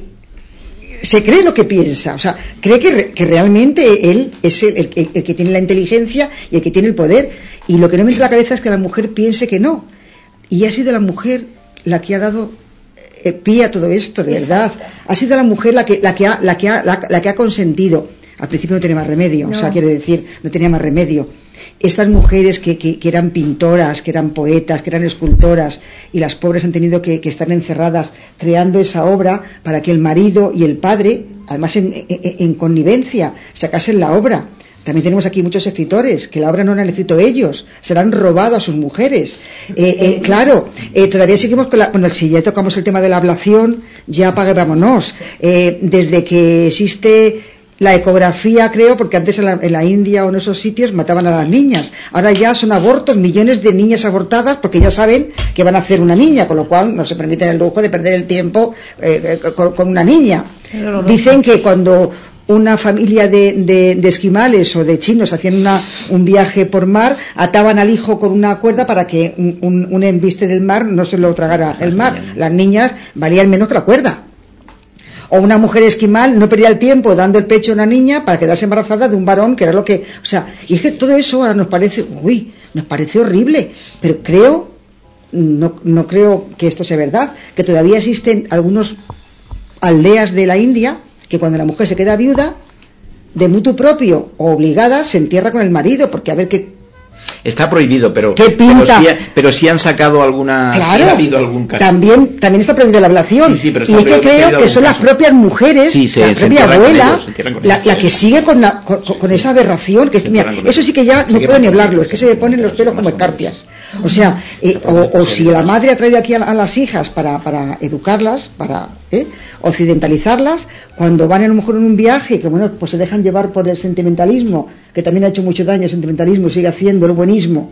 se cree lo que piensa, o sea, cree que realmente él es el que tiene la inteligencia y el que tiene el poder, y lo que no me entra en la cabeza es que la mujer piense que no, y ha sido la mujer la que ha dado pie a todo esto, de verdad. Ha sido la mujer la que ha consentido. Al principio no tenía más remedio, o sea, quiere decir, no tenía más remedio. Estas mujeres que eran pintoras, que eran poetas, que eran escultoras, y las pobres han tenido que estar encerradas creando esa obra para que el marido y el padre, además en connivencia, sacasen la obra. También tenemos aquí muchos escritores que la obra no la han escrito ellos, se la han robado a sus mujeres. Claro, todavía seguimos con si ya tocamos el tema de la ablación, ya apague vámonos. Desde que existe la ecografía, creo, porque antes en la India o en esos sitios mataban a las niñas. Ahora ya son abortos, millones de niñas abortadas porque ya saben que van a hacer una niña, con lo cual no se permiten el lujo de perder el tiempo con una niña. Dicen que cuando una familia de esquimales o de chinos hacían un viaje por mar, ataban al hijo con una cuerda para que un embiste del mar no se lo tragara el mar. Las niñas valían menos que la cuerda. O una mujer esquimal no perdía el tiempo dando el pecho a una niña para quedarse embarazada de un varón, que era lo que... O sea, y es que todo eso ahora nos parece horrible, pero no creo que esto sea verdad, que todavía existen algunas aldeas de la India que cuando la mujer se queda viuda, de mutuo propio o obligada, se entierra con el marido, porque a ver qué... Está prohibido, pero sí han sacado alguna... Claro, sí ha habido algún caso. También está prohibida la ablación. Sí, pero y es que creo que son las propias mujeres, la propia abuela, la que sigue con esa aberración. Que mira, eso sí que ya no puedo ni hablarlo, es que se me ponen los pelos como escarpias. O sea, o si la madre ha traído aquí a las hijas para educarlas, para occidentalizarlas, cuando van a lo mejor en un viaje, que bueno, pues se dejan llevar por el sentimentalismo, que también ha hecho mucho daño el sentimentalismo, sigue haciendo el buenismo,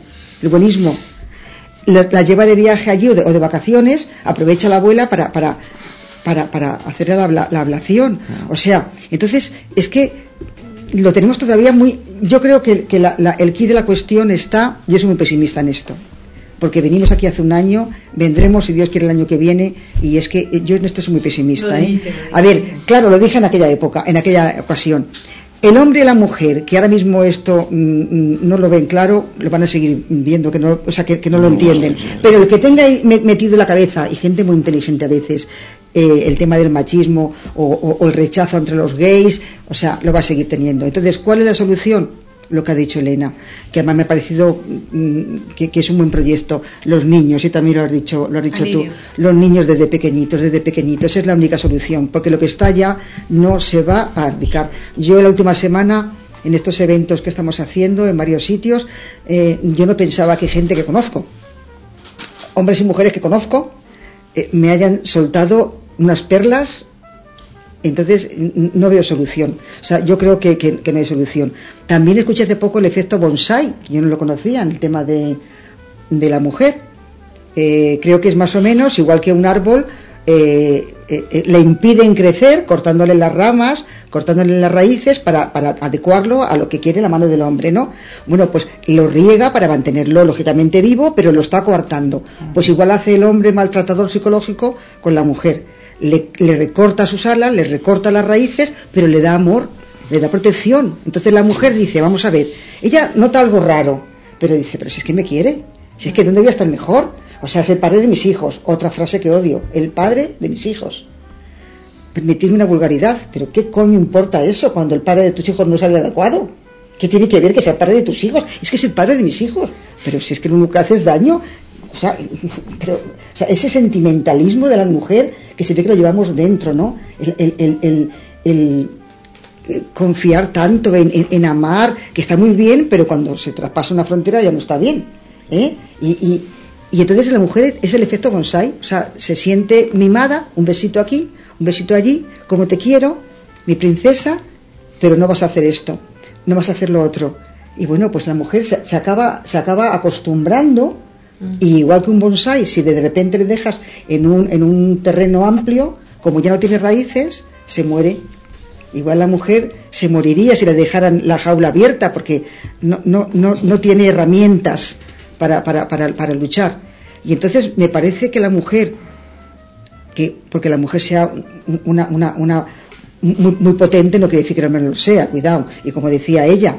la lleva de viaje allí o de vacaciones, aprovecha la abuela para hacer la ablación. O sea, entonces es que lo tenemos todavía muy... Yo creo que el quid de la cuestión está... Yo soy muy pesimista en esto, porque venimos aquí hace un año, vendremos si Dios quiere el año que viene, y es que yo en esto soy muy pesimista. A ver, claro, lo dije en aquella época, en aquella ocasión. El hombre y la mujer, que ahora mismo esto no lo ven claro, lo van a seguir viendo, que no lo entienden. Pero el que tenga metido en la cabeza, y gente muy inteligente a veces, el tema del machismo o el rechazo entre los gays, o sea, lo va a seguir teniendo. Entonces, ¿cuál es la solución? Lo que ha dicho Elena, que además me ha parecido que es un buen proyecto. Los niños, y también lo has dicho tú, los niños desde pequeñitos, es la única solución, porque lo que está ya no se va a erradicar. Yo la última semana, en estos eventos que estamos haciendo en varios sitios, yo no pensaba que gente que conozco, hombres y mujeres que conozco, me hayan soltado unas perlas. Entonces no veo solución. O sea, yo creo que no hay solución. También escuché hace poco el efecto bonsai, yo no lo conocía, en el tema de la mujer. Creo que es más o menos igual que un árbol, le impiden crecer cortándole las ramas, cortándole las raíces para adecuarlo a lo que quiere la mano del hombre, ¿no? Bueno, pues lo riega para mantenerlo lógicamente vivo, pero lo está coartando. Pues igual hace el hombre maltratador psicológico con la mujer. Le recorta sus alas, le recorta las raíces, pero le da amor, le da protección. Entonces la mujer dice, vamos a ver, ella nota algo raro, pero dice, pero si es que me quiere, si es que ¿dónde voy a estar mejor? O sea, es el padre de mis hijos. Otra frase que odio, el padre de mis hijos. Permitidme una vulgaridad, pero ¿qué coño importa eso cuando el padre de tus hijos no es el adecuado? ¿Qué tiene que ver que sea el padre de tus hijos? Es que es el padre de mis hijos. Pero si es que lo único que hace es daño. O sea, ese sentimentalismo de la mujer que se ve que lo llevamos dentro, ¿no? confiar tanto en amar, que está muy bien, pero cuando se traspasa una frontera ya no está bien, ¿eh? Y entonces la mujer es el efecto bonsai, o sea, se siente mimada, un besito aquí, un besito allí, como te quiero, mi princesa, pero no vas a hacer esto, no vas a hacer lo otro. Y bueno, pues la mujer se acaba acostumbrando, y igual que un bonsai, si de repente le dejas en un terreno amplio, como ya no tiene raíces, se muere. Igual la mujer se moriría si le dejaran la jaula abierta, porque no tiene herramientas para luchar. Y entonces me parece que la mujer, porque la mujer sea una muy potente, no quiere decir que el hombre no lo sea, cuidado. Y como decía ella,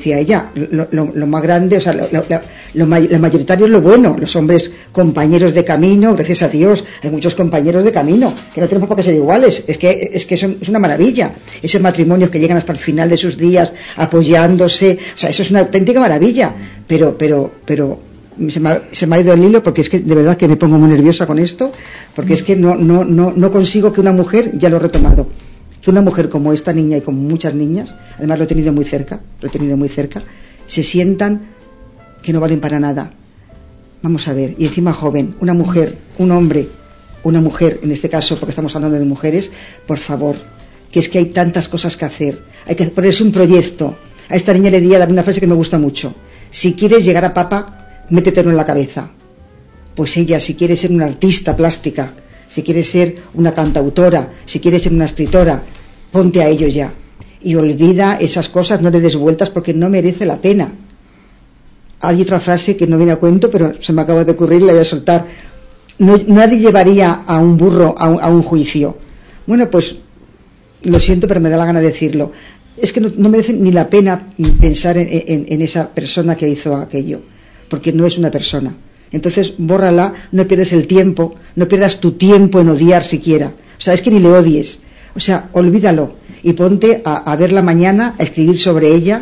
lo más grande, o sea, lo mayoritario es lo bueno. Los hombres compañeros de camino, gracias a Dios, hay muchos compañeros de camino, que no tenemos por qué ser iguales. Es que es una maravilla. Esos matrimonios que llegan hasta el final de sus días, apoyándose, o sea, eso es una auténtica maravilla. Pero se me ha ido el hilo, porque es que de verdad que me pongo muy nerviosa con esto, porque es que no consigo que una mujer, ya lo he retomado, que una mujer como esta niña y como muchas niñas, además lo he tenido muy cerca, se sientan que no valen para nada. Vamos a ver, y encima joven, una mujer, un hombre, una mujer, en este caso, porque estamos hablando de mujeres, por favor, que es que hay tantas cosas que hacer, hay que ponerse un proyecto. A esta niña le diría, darle una frase que me gusta mucho: si quieres llegar a papa, métetelo en la cabeza. Pues ella, si quiere ser una artista plástica, si quiere ser una cantautora, si quiere ser una escritora, ponte a ello ya. Y olvida esas cosas, no le des vueltas, porque no merece la pena. Hay otra frase que no viene a cuento, pero se me acaba de ocurrir, la voy a soltar. Nadie llevaría a un burro a un juicio. Bueno, pues lo siento, pero me da la gana de decirlo. Es que no merece ni la pena pensar en esa persona que hizo aquello, porque no es una persona. Entonces, bórrala, no pierdas el tiempo, no pierdas tu tiempo en odiar siquiera. O sea, es que ni le odies. O sea, olvídalo y ponte a verla mañana, a escribir sobre ella,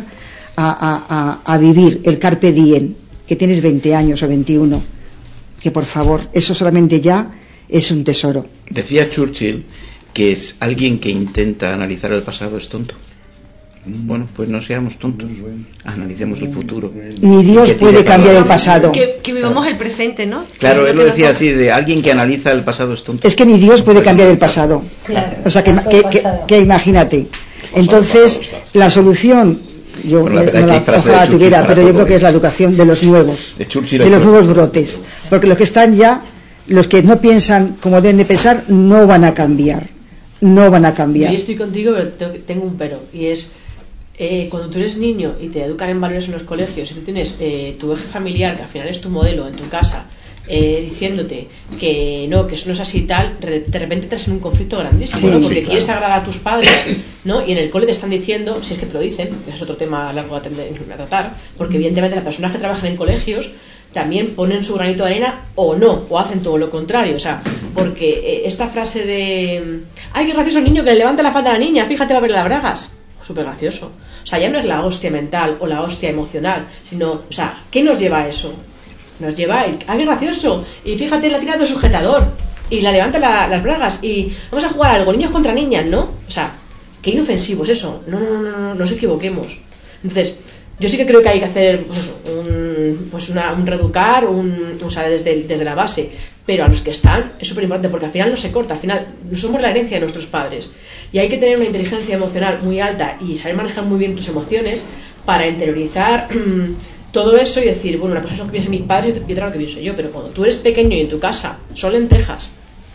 a vivir el carpe diem, que tienes 20 años o 21. Que por favor, eso solamente ya es un tesoro. Decía Churchill que es alguien que intenta analizar el pasado es tonto. Bueno, pues no seamos tontos, analicemos el futuro. Ni Dios puede cambiar el pasado. Que vivamos el presente, ¿no? Claro, él lo decía así, de alguien que analiza el pasado es tonto. Es que ni Dios puede cambiar el pasado. Claro, o sea, que imagínate. Entonces, la solución, yo bueno, ojalá tuviera, pero yo creo que es la educación de los nuevos, de los nuevos brotes. Porque los que están ya, los que no piensan como deben de pensar, no van a cambiar. No van a cambiar. Yo estoy contigo, pero tengo un pero, y es... cuando tú eres niño y te educan en valores en los colegios, y tú tienes tu eje familiar, que al final es tu modelo en tu casa, diciéndote que eso no es así y tal, de repente entras en un conflicto grandísimo, sí, ¿no? Porque sí, quieres agradar a tus padres, ¿no? Y en el cole te están diciendo, si es que te lo dicen, que es otro tema largo a tratar, porque evidentemente las personas que trabajan en colegios también ponen su granito de arena o no, o hacen todo lo contrario, o sea, porque esta frase de ¡ay, qué gracioso el niño que le levanta la falda a la niña, fíjate, va a ver las bragas! Súper gracioso. O sea, ya no es la hostia mental o la hostia emocional, sino, o sea, ¿qué nos lleva a eso? Nos lleva a ¡ay, qué gracioso! Y fíjate, la tira del sujetador y la levanta las bragas y vamos a jugar algo, niños contra niñas, ¿no? O sea, qué inofensivo es eso. No nos equivoquemos. Entonces, yo sí que creo que hay que hacer pues eso, un reeducar, o sea, desde la base, pero a los que están es súper importante, porque al final no se corta, al final no somos la herencia de nuestros padres y hay que tener una inteligencia emocional muy alta y saber manejar muy bien tus emociones para interiorizar todo eso y decir, bueno, una cosa es lo que piensan mis padres y otra lo que pienso yo, pero cuando tú eres pequeño y en tu casa son lentejas,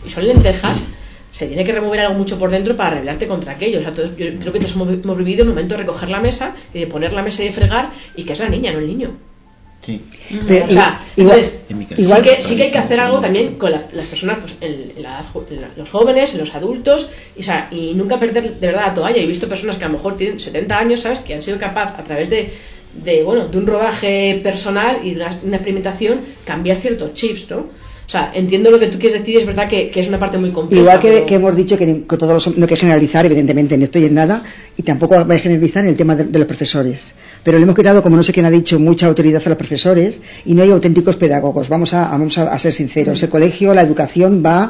se tiene que remover algo mucho por dentro para rebelarte contra aquello. O sea, yo creo que todos hemos vivido el momento de recoger la mesa y de poner la mesa y de fregar, y que es la niña, no el niño. Sí. Pero, o sea, entonces, sí que hay que hacer algo también con las personas, pues, en los jóvenes, en los adultos, y nunca perder de verdad la toalla. He visto personas que a lo mejor tienen 70 años, ¿sabes?, que han sido capaces a través de un rodaje personal y de una experimentación cambiar ciertos chips, ¿no? O sea, entiendo lo que tú quieres decir y es verdad que es una parte muy compleja. Igual que hemos dicho que todos no hay que generalizar, evidentemente, en esto y en nada, y tampoco hay que generalizar en el tema de los profesores. Pero le hemos quitado, como no sé quién ha dicho, mucha autoridad a los profesores y no hay auténticos pedagogos. Vamos a ser sinceros. El colegio, la educación va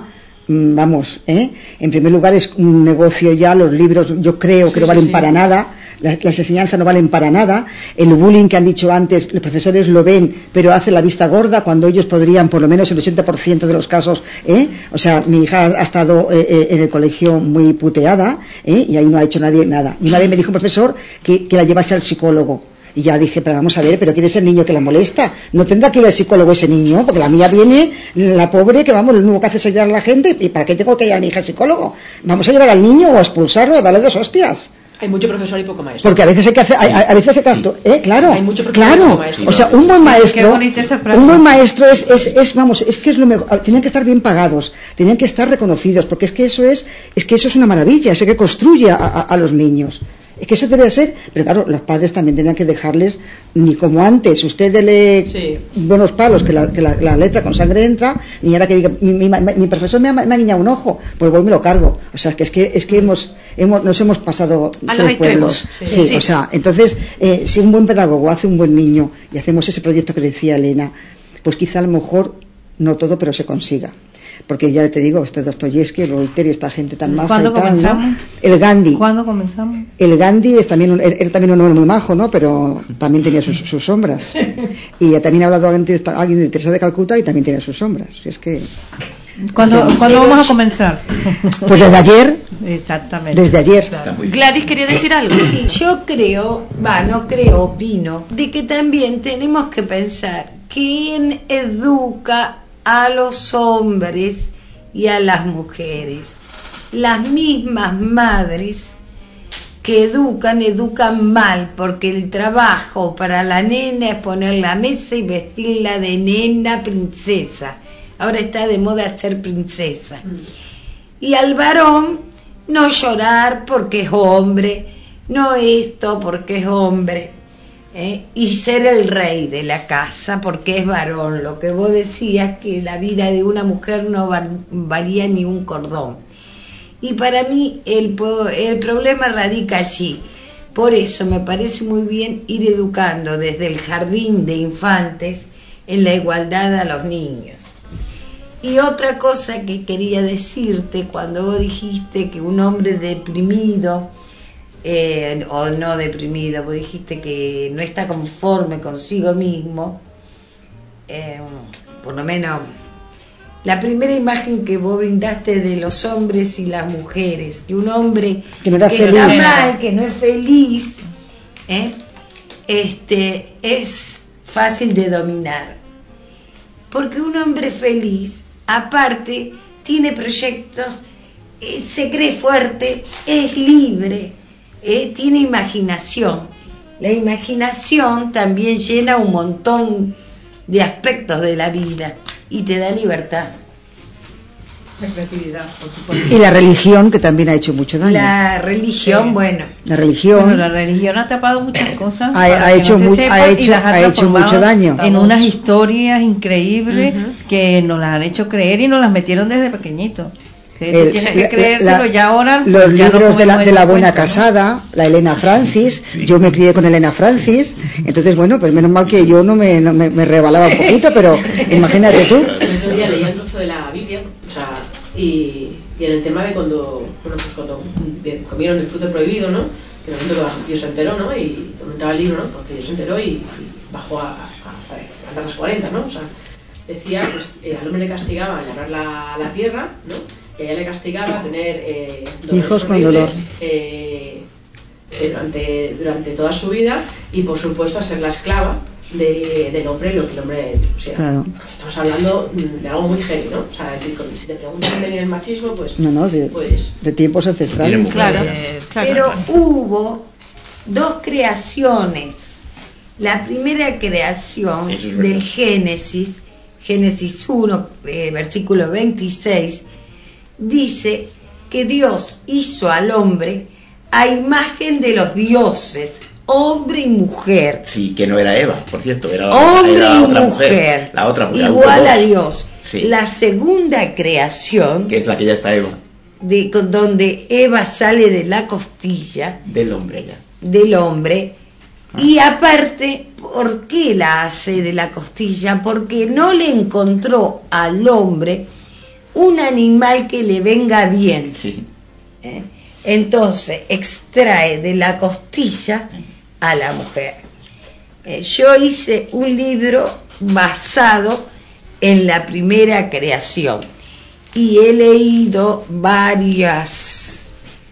vamos, en primer lugar es un negocio ya, los libros yo creo que no valen para nada. Las enseñanzas no valen para nada. El bullying que han dicho antes, los profesores lo ven, pero hacen la vista gorda cuando ellos podrían, por lo menos el 80% de los casos, o sea, mi hija ha estado en el colegio muy puteada, y ahí no ha hecho nadie nada. Y una vez me dijo un profesor que la llevase al psicólogo. Y ya dije, pero vamos a ver, ¿pero quién es el niño que la molesta? No tendrá que ir al psicólogo ese niño, porque la mía viene, la pobre, que vamos, lo único que hace es ayudar a la gente. ¿Y para qué tengo que ir a mi hija al psicólogo? Vamos a llevar al niño o a expulsarlo, a darle 2 hostias. Hay mucho profesor y poco maestro. Porque a veces hay que hacer, a veces hay que, claro, Hay mucho profesor y claro. poco maestro. O sea, un buen maestro, Qué bonita esa frase. un buen maestro es vamos, es que es lo mejor. Tenían que estar bien pagados, tenían que estar reconocidos, porque es que eso es una maravilla, es el que construye a los niños. Es que eso debe ser, pero claro, los padres también tenían que dejarles, ni como antes, usted dele buenos palos, que la letra con sangre entra, ni ahora que diga, mi profesor me ha guiñado un ojo, pues voy y me lo cargo. O sea, es que nos hemos pasado a los extremos. Sí. O sea, entonces, si un buen pedagogo hace un buen niño, y hacemos ese proyecto que decía Elena, pues quizá a lo mejor, no todo, pero se consiga. Porque ya te digo, Dostoyevsky, el Voltaire y esta gente tan maja ¿Cuándo y tal, comenzamos? ¿no? El Gandhi. ¿Cuándo comenzamos? El Gandhi es también era también un hombre muy majo, ¿no? Pero también tenía sus sombras. Y también ha hablado alguien de Teresa de Calcuta y también tenía sus sombras. Y es que... ¿Cuándo vamos a comenzar? Pues desde ayer. Exactamente. Desde ayer. Gladys, ¿quería decir algo? Sí, yo opino, de que también tenemos que pensar quién educa a los hombres y a las mujeres. Las mismas madres que educan mal, porque el trabajo para la nena es poner la mesa y vestirla de nena princesa. Ahora está de moda ser princesa. Y al varón no llorar porque es hombre, no esto porque es hombre, y ser el rey de la casa porque es varón. Lo que vos decías, que la vida de una mujer no valía ni un cordón. Y para mí el problema radica allí. Por eso me parece muy bien ir educando desde el jardín de infantes en la igualdad a los niños. Y otra cosa que quería decirte, cuando vos dijiste que un hombre deprimido, o no deprimido, vos dijiste que no está conforme consigo mismo, por lo menos la primera imagen que vos brindaste de los hombres y las mujeres, que un hombre que no era que feliz, está mal, que no es feliz, es fácil de dominar, porque un hombre feliz, aparte, tiene proyectos, se cree fuerte, es libre, tiene imaginación. La imaginación también llena un montón de aspectos de la vida y te da libertad. La creatividad, por supuesto. Y la religión, que también ha hecho mucho daño. La religión, Sí. bueno. La religión. La religión ha tapado muchas cosas. Ha hecho mucho daño. En unas historias increíbles que nos las han hecho creer y nos las metieron desde pequeñito. Tienes que creérselo ya ahora. Los ya libros no de la buena cuento, ¿no? casada, la Elena Francis, yo me crié con Elena Francis, entonces bueno, pues menos mal que yo no me rebalaba un poquito, pero imagínate tú. El otro día leía un trozo de la Biblia, o sea, y en el tema de cuando comieron el fruto prohibido, ¿no? Que en el momento que Dios se enteró, ¿no? Y comentaba el libro, ¿no? Porque Dios se enteró y bajó a las 40, ¿no? O sea, decía, pues al hombre le castigaba labrar la tierra, ¿no? Y a ella le castigaba tener hijos con dolor durante toda su vida, y por supuesto a ser la esclava del hombre, lo que el hombre, o sea, claro. Estamos hablando de algo muy heavy, ¿no? O sea, decir, si te preguntan dónde viene el machismo, pues de tiempos ancestrales. Claro. Pero hubo dos creaciones. La primera creación del Génesis 1, versículo 26, dice que Dios hizo al hombre a imagen de los dioses, hombre y mujer. Sí, que no era Eva, por cierto, era hombre era y otra mujer, la otra mujer, igual a Dios. Sí. La segunda creación, que es la que ya está Eva, donde Eva sale de la costilla del hombre ya. Del hombre. Y aparte, ¿por qué la hace de la costilla? Porque no le encontró al hombre un animal que le venga bien. Sí. Entonces extrae de la costilla a la mujer. Yo hice un libro basado en la primera creación y he leído varios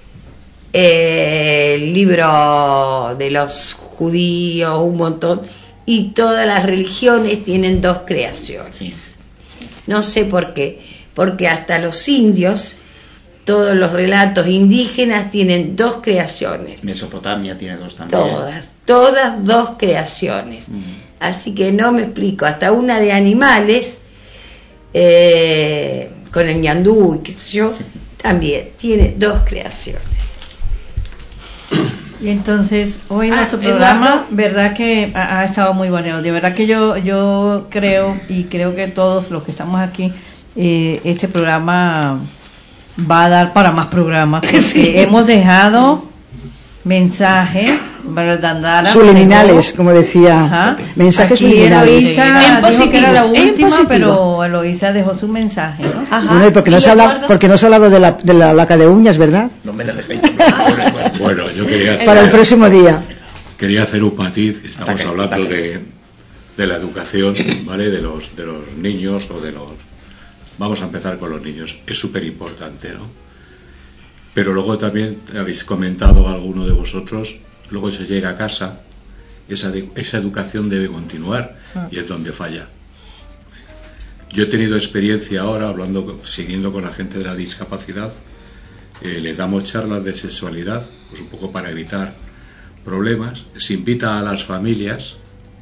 libros de los judíos, un montón, y todas las religiones tienen 2 creaciones. Sí. No sé por qué, porque hasta los indios, todos los relatos indígenas tienen 2 creaciones. Mesopotamia tiene 2 también. Todas 2 creaciones. Así que no me explico, hasta una de animales, con el ñandú y qué sé yo, también tiene 2 creaciones. Y entonces, hoy nuestro programa, verdad que ha estado muy bueno. De verdad que yo creo, y creo que todos los que estamos aquí, este programa va a dar para más programas, porque hemos dejado mensajes, ¿verdad? Subliminales, como decía. Mensajes aquí subliminales. Eloísa dijo que era la última, pero Eloísa dejó su mensaje, ¿no? Bueno, y porque no se ha hablado de la laca de uñas, ¿verdad? No me la dejéis. Bueno, yo quería hacer, para el próximo día. Quería hacer un matiz. Estamos hablando de la educación, ¿vale? De los niños o de los... Vamos a empezar con los niños. Es súper importante, ¿no? Pero luego también habéis comentado alguno de vosotros, luego se llega a casa, esa educación debe continuar y es donde falla. Yo he tenido experiencia ahora, siguiendo con la gente de la discapacidad, les damos charlas de sexualidad, pues un poco para evitar problemas, se invita a las familias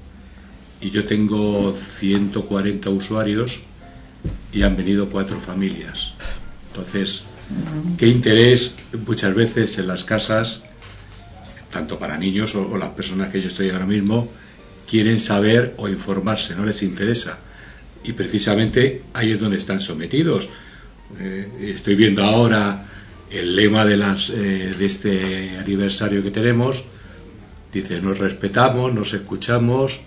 y yo tengo 140 usuarios y han venido 4 familias. Entonces, qué interés muchas veces en las casas, tanto para niños o las personas que yo estoy ahora mismo, quieren saber o informarse, no les interesa. Y precisamente ahí es donde están sometidos. Estoy viendo ahora el lema de este aniversario que tenemos. Dice, nos respetamos, nos escuchamos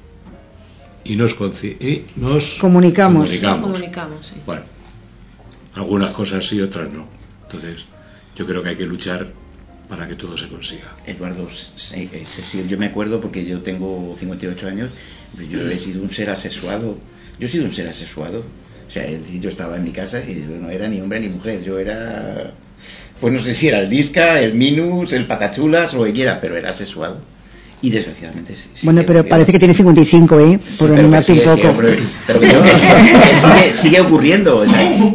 y nos comunicamos. Sí. Bueno, algunas cosas sí, otras no. Entonces, yo creo que hay que luchar para que todo se consiga. Eduardo, yo me acuerdo porque yo tengo 58 años, yo he sido un ser asexuado. Yo he sido un ser asexuado. O sea, yo estaba en mi casa y no era ni hombre ni mujer. Yo era, pues no sé si era el disca, el minus, el patachulas, lo que quiera, pero era asexuado. Y desgraciadamente sí. Bueno, pero parece que tiene 55, ¿eh? Por animarte un poco. Pero que sigue ocurriendo. O sea,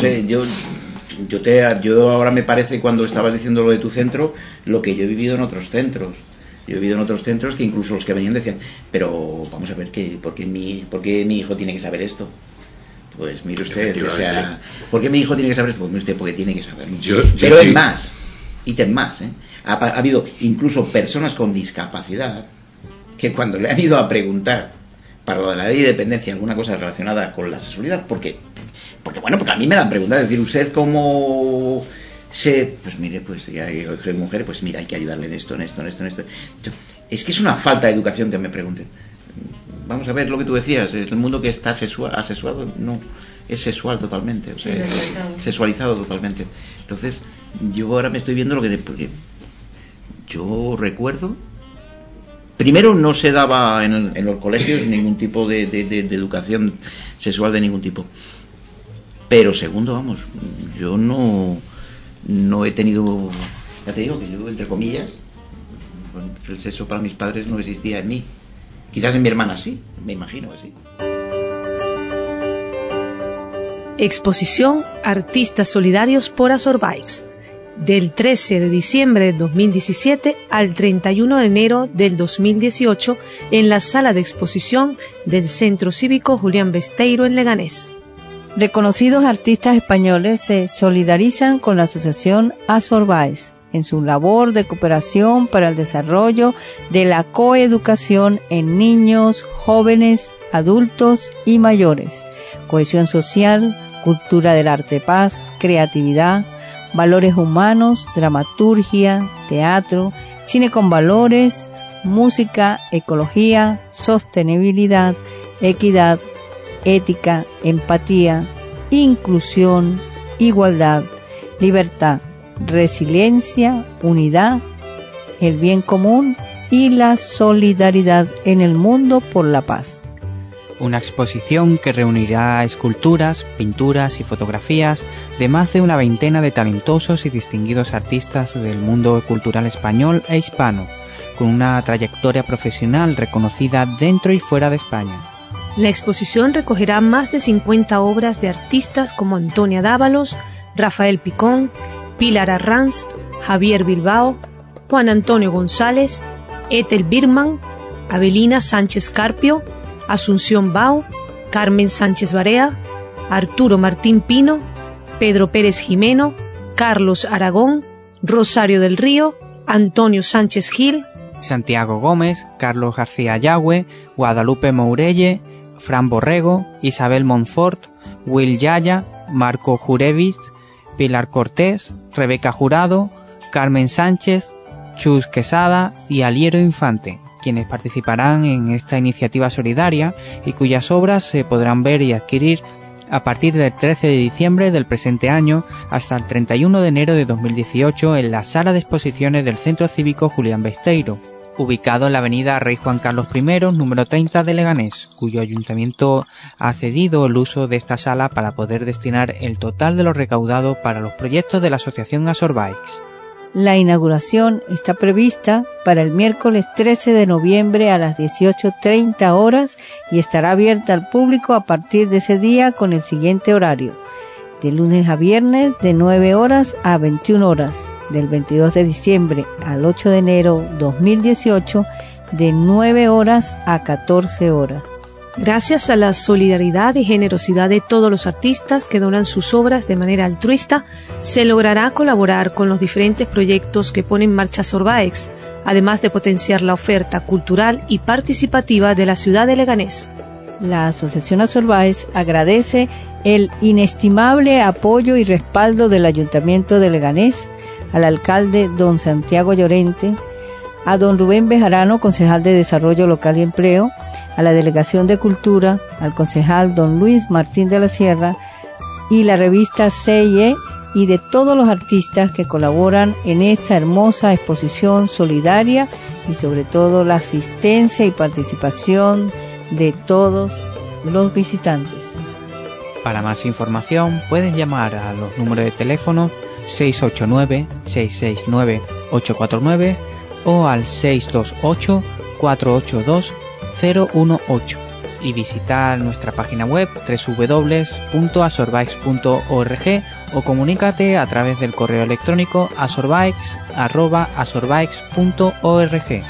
yo ahora me parece, cuando estabas diciendo lo de tu centro, lo que yo he vivido en otros centros. Yo he vivido en otros centros que incluso los que venían decían, pero vamos a ver, ¿por qué mi hijo tiene que saber esto? Pues mire usted, o sea, ¿por qué mi hijo tiene que saber esto? Pues mire usted, porque tiene que saberlo. Pero es más, ítem más, ¿eh? Ha habido incluso personas con discapacidad que cuando le han ido a preguntar para lo de la ley de dependencia alguna cosa relacionada con la sexualidad, porque a mí me la han preguntado, es decir, ¿usted cómo se...? Pues mire, pues ya soy mujer, pues mira, hay que ayudarle en esto. Es que es una falta de educación que me pregunten. Vamos a ver lo que tú decías, el mundo que está asexuado, no, es sexual totalmente, o sea, sexualizado totalmente. Entonces, yo ahora me estoy viendo porque yo recuerdo, primero no se daba en los colegios ningún tipo de educación sexual de ningún tipo, pero segundo, vamos, yo no he tenido, ya te digo que yo, entre comillas, el sexo para mis padres no existía en mí. Quizás en mi hermana sí, me imagino así. Exposición Artistas Solidarios por Azorbikes, del 13 de diciembre de 2017 al 31 de enero del 2018 en la sala de exposición del Centro Cívico Julián Besteiro en Leganés. Reconocidos artistas españoles se solidarizan con la asociación Azorbikes en su labor de cooperación para el desarrollo de la coeducación en niños, jóvenes, adultos y mayores, cohesión social, cultura del arte paz, creatividad, valores humanos, dramaturgia, teatro, cine con valores, música, ecología, sostenibilidad, equidad, ética, empatía, inclusión, igualdad, libertad, resiliencia, unidad, el bien común y la solidaridad en el mundo por la paz. Una exposición que reunirá esculturas, pinturas y fotografías de más de una veintena de talentosos y distinguidos artistas del mundo cultural español e hispano, con una trayectoria profesional reconocida dentro y fuera de España. La exposición recogerá más de 50 obras de artistas como Antonia Dávalos, Rafael Picón, Pilar Arranz, Javier Bilbao, Juan Antonio González, Ethel Birman, Avelina Sánchez Carpio, Asunción Bau, Carmen Sánchez Barea, Arturo Martín Pino, Pedro Pérez Jimeno, Carlos Aragón, Rosario del Río, Antonio Sánchez Gil, Santiago Gómez, Carlos García Yagüe, Guadalupe Mourelle, Fran Borrego, Isabel Montfort, Will Yaya, Marco Jurevis, Pilar Cortés, Rebeca Jurado, Carmen Sánchez, Chus Quesada y Aliero Infante, quienes participarán en esta iniciativa solidaria y cuyas obras se podrán ver y adquirir a partir del 13 de diciembre del presente año hasta el 31 de enero de 2018 en la Sala de Exposiciones del Centro Cívico Julián Besteiro, ubicado en la avenida Rey Juan Carlos I, número 30 de Leganés, cuyo ayuntamiento ha cedido el uso de esta sala para poder destinar el total de lo recaudado para los proyectos de la asociación Asorbikes. La inauguración está prevista para el miércoles 13 de noviembre a las 18:30 horas y estará abierta al público a partir de ese día con el siguiente horario: de lunes a viernes de 9 horas a 21 horas, del 22 de diciembre al 8 de enero 2018 de 9 horas a 14 horas. Gracias a la solidaridad y generosidad de todos los artistas que donan sus obras de manera altruista, se logrará colaborar con los diferentes proyectos que pone en marcha Asorbikes, además de potenciar la oferta cultural y participativa de la ciudad de Leganés. La Asociación Asorbikes agradece el inestimable apoyo y respaldo del Ayuntamiento de Leganés, al alcalde don Santiago Llorente, a don Rubén Bejarano, concejal de Desarrollo Local y Empleo, a la Delegación de Cultura, al concejal don Luis Martín de la Sierra y la revista C&E y de todos los artistas que colaboran en esta hermosa exposición solidaria y sobre todo la asistencia y participación de todos los visitantes. Para más información pueden llamar a los números de teléfono 689-669-849 o al 628-482-018 y visitar nuestra página web www.asorbikes.org o comunícate a través del correo electrónico asorbikes@asorbikes.org.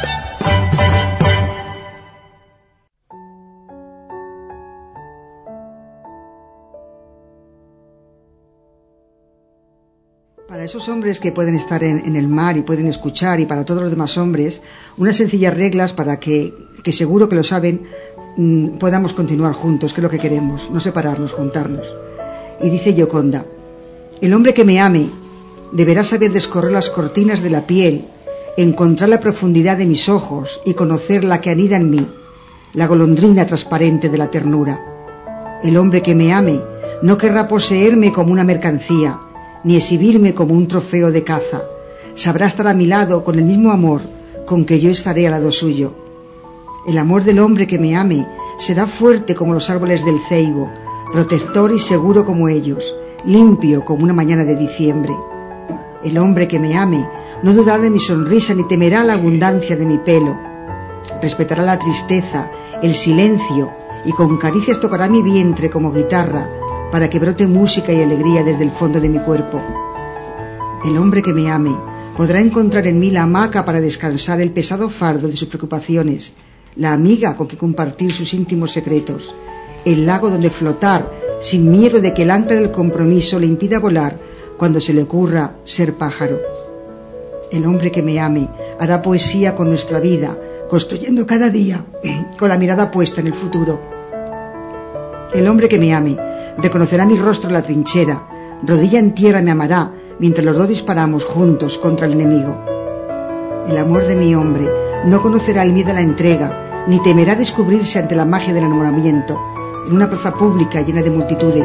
Para esos hombres que pueden estar en el mar y pueden escuchar, y para todos los demás hombres, unas sencillas reglas para que seguro que lo saben, podamos continuar juntos, que es lo que queremos, no separarnos, juntarnos. Y dice Gioconda: el hombre que me ame deberá saber descorrer las cortinas de la piel, encontrar la profundidad de mis ojos y conocer la que anida en mí, la golondrina transparente de la ternura. El hombre que me ame no querrá poseerme como una mercancía, ni exhibirme como un trofeo de caza. Sabrá estar a mi lado con el mismo amor con que yo estaré al lado suyo. El amor del hombre que me ame será fuerte como los árboles del ceibo, protector y seguro como ellos, limpio como una mañana de diciembre. El hombre que me ame no dudará de mi sonrisa ni temerá la abundancia de mi pelo. Respetará la tristeza, el silencio y con caricias tocará mi vientre como guitarra para que brote música y alegría desde el fondo de mi cuerpo. El hombre que me ame podrá encontrar en mí la hamaca para descansar el pesado fardo de sus preocupaciones, la amiga con que compartir sus íntimos secretos, el lago donde flotar sin miedo de que el ancla del compromiso le impida volar cuando se le ocurra ser pájaro. El hombre que me ame hará poesía con nuestra vida, construyendo cada día con la mirada puesta en el futuro. El hombre que me ame reconocerá mi rostro en la trinchera, rodilla en tierra me amará mientras los dos disparamos juntos contra el enemigo. El amor de mi hombre no conocerá el miedo a la entrega, ni temerá descubrirse ante la magia del enamoramiento, en una plaza pública llena de multitudes,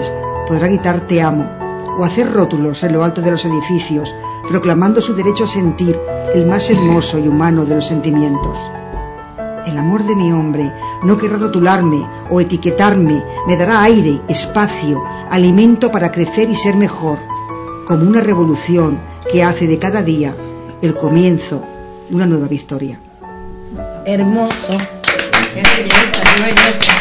podrá gritar te amo o hacer rótulos en lo alto de los edificios, proclamando su derecho a sentir, el más hermoso y humano de los sentimientos. El amor de mi hombre no querrá rotularme o etiquetarme, me dará aire, espacio, alimento para crecer y ser mejor, como una revolución que hace de cada día el comienzo de una nueva victoria. Hermoso. Qué belleza, qué belleza.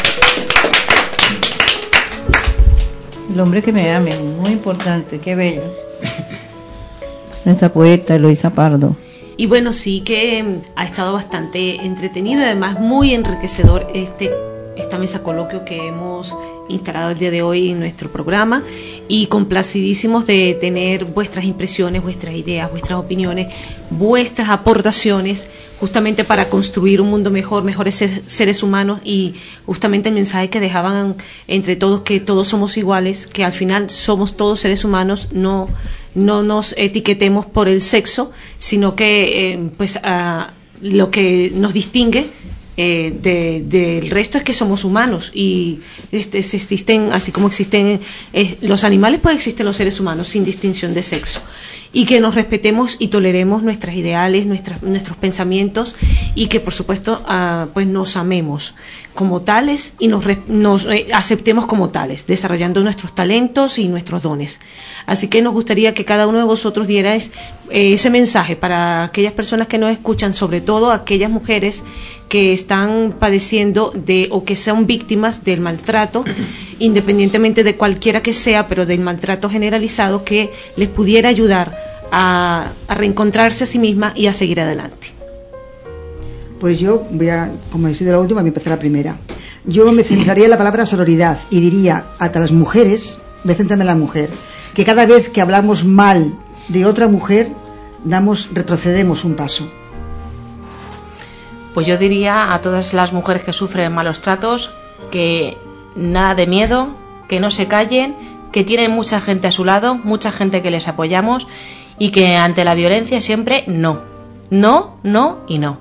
El hombre que me ame, muy importante, qué bello. Nuestra poeta Eloísa Pardo. Y bueno, sí que ha estado bastante entretenido y además muy enriquecedor esta mesa coloquio que hemos instalado el día de hoy en nuestro programa, y complacidísimos de tener vuestras impresiones, vuestras ideas, vuestras opiniones, vuestras aportaciones, justamente para construir un mundo mejor, mejores seres humanos, y justamente el mensaje que dejaban entre todos, que todos somos iguales, que al final somos todos seres humanos, no nos etiquetemos por el sexo, sino que lo que nos distingue del resto es que somos humanos, y existen, así como existen los animales, pues existen los seres humanos sin distinción de sexo, y que nos respetemos y toleremos nuestros ideales, nuestros pensamientos, y que por supuesto pues nos amemos como tales y nos aceptemos como tales, desarrollando nuestros talentos y nuestros dones. Así que nos gustaría que cada uno de vosotros dierais ese mensaje para aquellas personas que nos escuchan, sobre todo aquellas mujeres que están padeciendo o que son víctimas del maltrato, independientemente de cualquiera que sea, pero del maltrato generalizado, que les pudiera ayudar a reencontrarse a sí misma y a seguir adelante. Pues yo voy a, como he sido la última, voy a empezar la primera. Yo me centraría en la palabra sororidad y diría a las mujeres, voy a centrarme en la mujer, que cada vez que hablamos mal de otra mujer, retrocedemos un paso. Pues yo diría a todas las mujeres que sufren malos tratos que nada de miedo, que no se callen, que tienen mucha gente a su lado, mucha gente que les apoyamos, y que ante la violencia siempre no y no.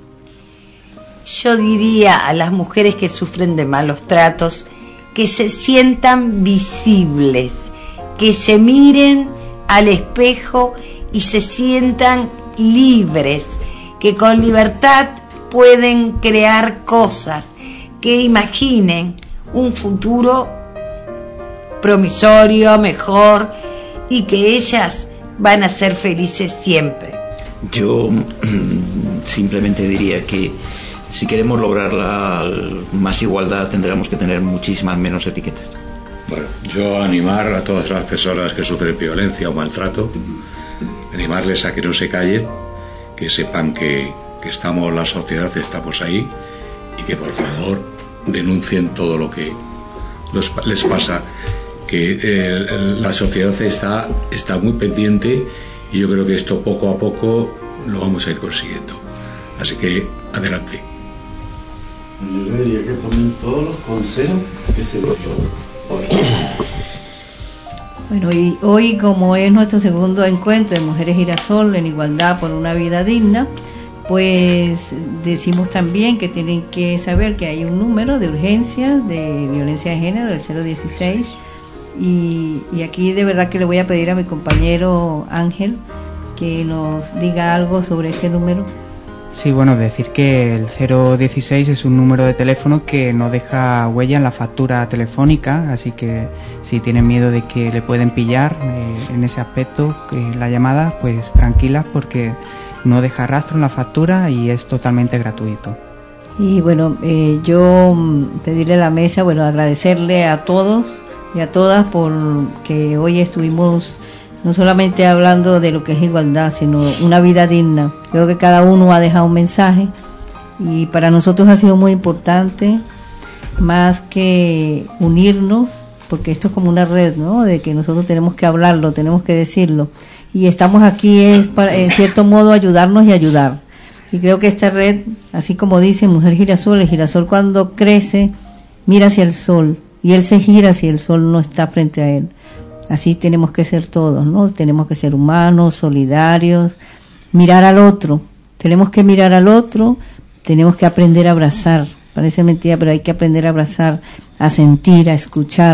Yo diría a las mujeres que sufren de malos tratos que se sientan visibles, que se miren al espejo y se sientan libres, que con libertad pueden crear cosas, que imaginen un futuro promisorio, mejor, y que ellas van a ser felices siempre. Yo simplemente diría que si queremos lograr más igualdad, tendremos que tener muchísimas menos etiquetas. Bueno, yo animar a todas las personas que sufren violencia o maltrato, animarles a que no se callen, que sepan que estamos, la sociedad, estamos ahí, y que por favor denuncien todo lo que les pasa, que la sociedad está muy pendiente, y yo creo que esto poco a poco lo vamos a ir consiguiendo. Así que adelante. Yo le diría que tomen todos los consejos que se les dio hoy. Bueno, y hoy, como es nuestro segundo encuentro de Mujeres Girasol en igualdad por una vida digna, pues decimos también que tienen que saber que hay un número de urgencias de violencia de género, el 016, y aquí de verdad que le voy a pedir a mi compañero Ángel que nos diga algo sobre este número. Sí, bueno, decir que el 016 es un número de teléfono que no deja huella en la factura telefónica, así que si tienen miedo de que le pueden pillar en ese aspecto, la llamada, pues tranquilas, porque no deja rastro en la factura y es totalmente gratuito. Y bueno, yo pedirle a la mesa, bueno, agradecerle a todos y a todas por que hoy estuvimos no solamente hablando de lo que es igualdad, sino una vida digna. Creo que cada uno ha dejado un mensaje y para nosotros ha sido muy importante, más que unirnos, porque esto es como una red, ¿no? De que nosotros tenemos que hablarlo, tenemos que decirlo. Y estamos aquí es para, en cierto modo, ayudarnos y ayudar. Y creo que esta red, así como dice Mujer Girasol, el girasol cuando crece mira hacia el sol y él se gira si el sol no está frente a él. Así tenemos que ser todos, ¿no? Tenemos que ser humanos, solidarios, mirar al otro. Tenemos que mirar al otro, tenemos que aprender a abrazar. Parece mentira, pero hay que aprender a abrazar, a sentir, a escuchar,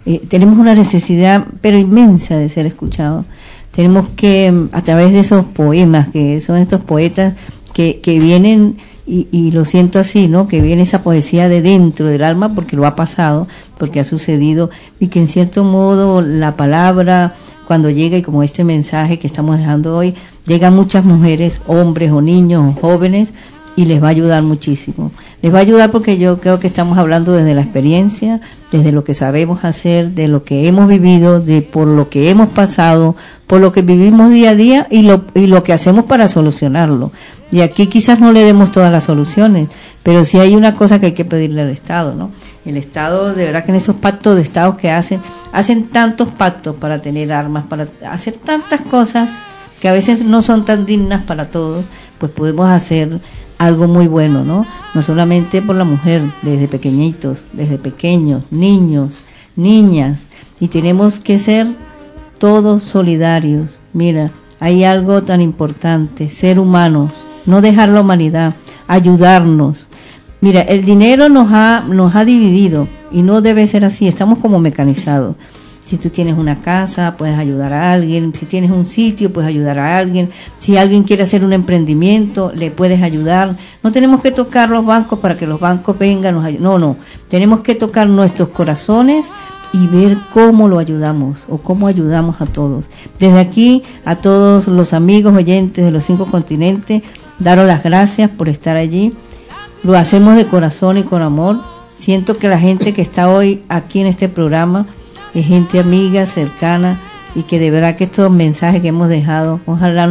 tenemos una necesidad, pero inmensa, de ser escuchados. Tenemos que, a través de esos poemas, que son estos poetas que vienen, y lo siento así, ¿no? Que viene esa poesía de dentro del alma, porque lo ha pasado, porque ha sucedido, y que en cierto modo la palabra, cuando llega, y como este mensaje que estamos dejando hoy, llega a muchas mujeres, hombres o niños o jóvenes, y les va a ayudar muchísimo. Les va a ayudar porque yo creo que estamos hablando desde la experiencia, desde lo que sabemos hacer, de lo que hemos vivido, por lo que hemos pasado, por lo que vivimos día a día y lo que hacemos para solucionarlo. Y aquí quizás no le demos todas las soluciones, pero sí hay una cosa que hay que pedirle al Estado, ¿no? El Estado, de verdad que en esos pactos de Estados que hacen tantos pactos para tener armas, para hacer tantas cosas que a veces no son tan dignas para todos, pues podemos hacer algo muy bueno, ¿no? No solamente por la mujer, desde pequeñitos, desde pequeños, niños, niñas, y tenemos que ser todos solidarios. Mira, hay algo tan importante, ser humanos, no dejar la humanidad, ayudarnos. Mira, el dinero nos ha dividido y no debe ser así, estamos como mecanizados. Si tú tienes una casa, puedes ayudar a alguien. Si tienes un sitio, puedes ayudar a alguien. Si alguien quiere hacer un emprendimiento, le puedes ayudar. No tenemos que tocar los bancos para que los bancos vengan, nos ayuden. No. Tenemos que tocar nuestros corazones y ver cómo lo ayudamos o cómo ayudamos a todos. Desde aquí, a todos los amigos oyentes de los 5 continentes, daros las gracias por estar allí. Lo hacemos de corazón y con amor. Siento que la gente que está hoy aquí en este programa es gente amiga, cercana, y que de verdad que estos mensajes que hemos dejado, ojalá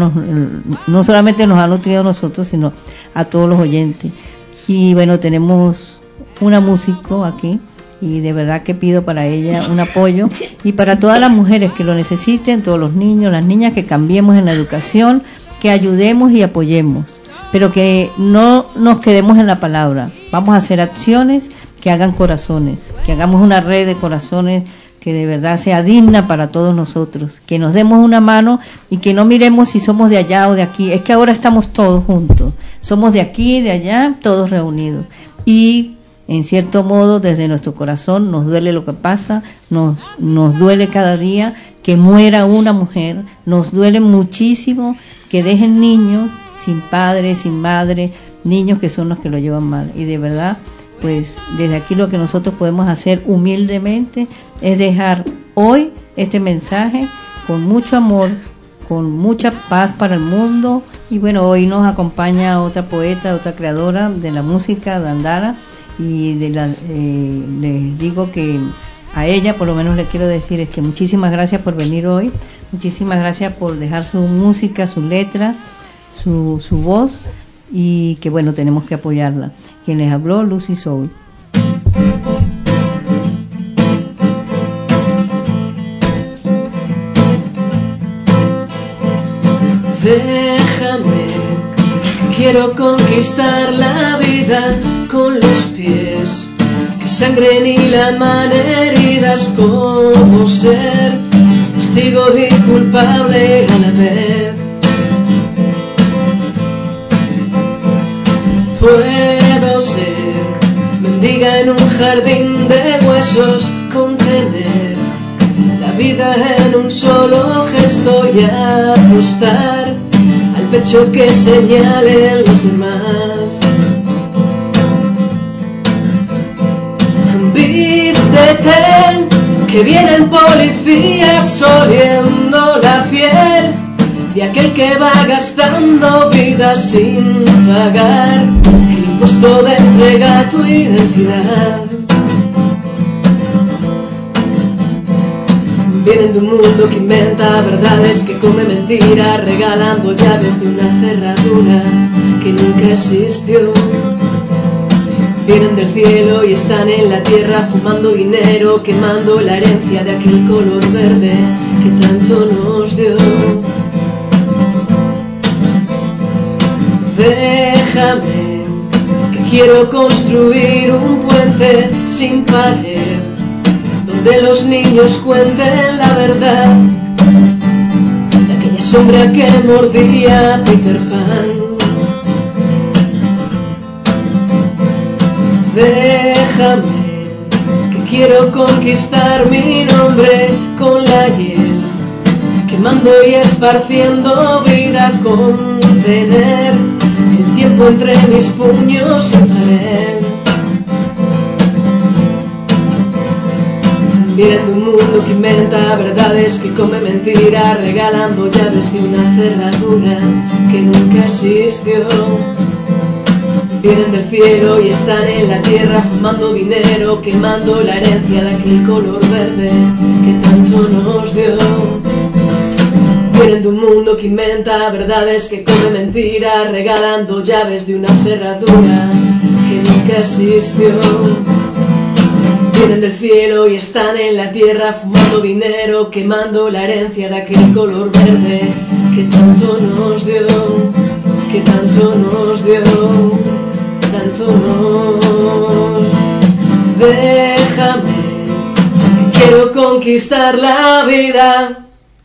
no solamente nos ha nutrido a nosotros, sino a todos los oyentes. Y bueno, tenemos una músico aquí, y de verdad que pido para ella un apoyo, y para todas las mujeres que lo necesiten, todos los niños, las niñas, que cambiemos en la educación, que ayudemos y apoyemos, pero que no nos quedemos en la palabra. Vamos a hacer acciones que hagan corazones, que hagamos una red de corazones que de verdad sea digna para todos nosotros, que nos demos una mano y que no miremos si somos de allá o de aquí. Es que ahora estamos todos juntos, somos de aquí, de allá, todos reunidos, y en cierto modo desde nuestro corazón nos duele lo que pasa, nos duele cada día que muera una mujer, nos duele muchísimo que dejen niños sin padre, sin madre, niños que son los que lo llevan mal, y de verdad, pues desde aquí lo que nosotros podemos hacer humildemente es dejar hoy este mensaje con mucho amor, con mucha paz para el mundo. Y bueno, hoy nos acompaña otra poeta, otra creadora de la música, Dandara, y les digo que a ella por lo menos le quiero decir es que muchísimas gracias por venir hoy, muchísimas gracias por dejar su música, su letra, su voz, y que bueno, tenemos que apoyarla. Quien les habló, Lucy Soul. Déjame, quiero conquistar la vida con los pies, que sangren y laman heridas, como ser testigo y culpable a la vez. Puedo ser mendiga en un jardín de huesos, contener la vida en un solo gesto y apostar al pecho que señalen los demás. Vístete, que vienen policías oliendo la piel de aquel que va gastando vida sin pagar el impuesto de entrega a tu identidad. Vienen de un mundo que inventa verdades, que come mentiras, regalando llaves de una cerradura que nunca existió. Vienen del cielo y están en la tierra fumando dinero, quemando la herencia de aquel color verde que tanto nos dio. Déjame, que quiero construir un puente sin pared, donde los niños cuenten la verdad de aquella sombra que mordía a Peter Pan. Déjame, que quiero conquistar mi nombre con la hiel, quemando y esparciendo vida, contener el tiempo entre mis puños en pared. Viendo un mundo que inventa verdades, que come mentiras, regalando llaves de una cerradura que nunca existió. Vienen del cielo y están en la tierra, fumando dinero, quemando la herencia de aquel color verde que tanto nos dio. Vienen de un mundo que inventa verdades, que come mentiras, regalando llaves de una cerradura que nunca existió. Vienen del cielo y están en la tierra, fumando dinero, quemando la herencia de aquel color verde que tanto nos dio, que tanto nos dio, tanto nos. Déjame, que quiero conquistar la vida.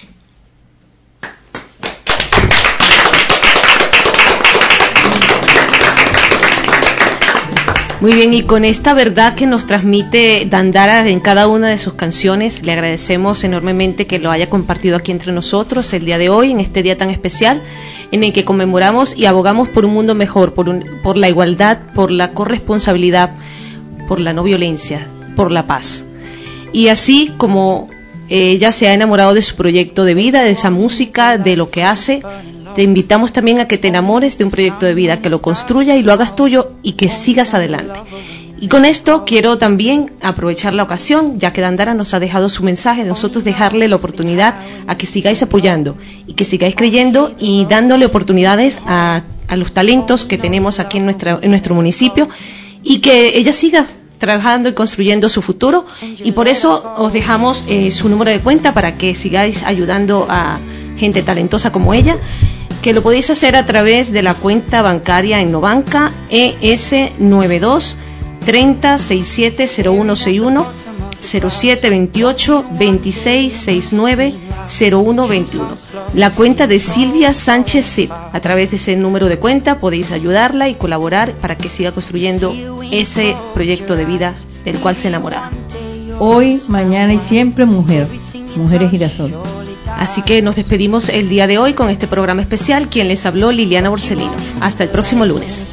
Muy bien, y con esta verdad que nos transmite Dandara en cada una de sus canciones, le agradecemos enormemente que lo haya compartido aquí entre nosotros el día de hoy, en este día tan especial, en el que conmemoramos y abogamos por un mundo mejor, por la igualdad, por la corresponsabilidad, por la no violencia, por la paz. Y así como ella se ha enamorado de su proyecto de vida, de esa música, de lo que hace, te invitamos también a que te enamores de un proyecto de vida, que lo construya y lo hagas tuyo y que sigas adelante. Y con esto quiero también aprovechar la ocasión, ya que Dandara nos ha dejado su mensaje, de nosotros dejarle la oportunidad a que sigáis apoyando y que sigáis creyendo y dándole oportunidades a los talentos que tenemos aquí en nuestro municipio, y que ella siga trabajando y construyendo su futuro. Y por eso os dejamos su número de cuenta para que sigáis ayudando a gente talentosa como ella, que lo podéis hacer a través de la cuenta bancaria en Nobanca, ES92 30 67 0161 0728 26 69 0121. La cuenta de Silvia Sánchez Cid. A través de ese número de cuenta podéis ayudarla y colaborar para que siga construyendo ese proyecto de vida del cual se enamora. Hoy, mañana y siempre mujer. Mujeres Girasol. Así que nos despedimos el día de hoy con este programa especial. Quien les habló, Liliana Borsellino. Hasta el próximo lunes.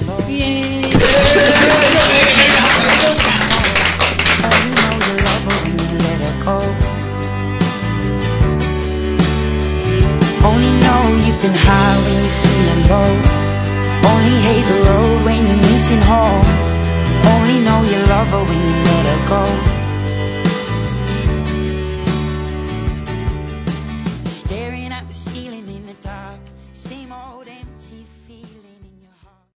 Only know you've been high when you're feeling low. Only hate the road when you're missing home. Only know you love her when you let her go. Staring at the ceiling in the dark, same old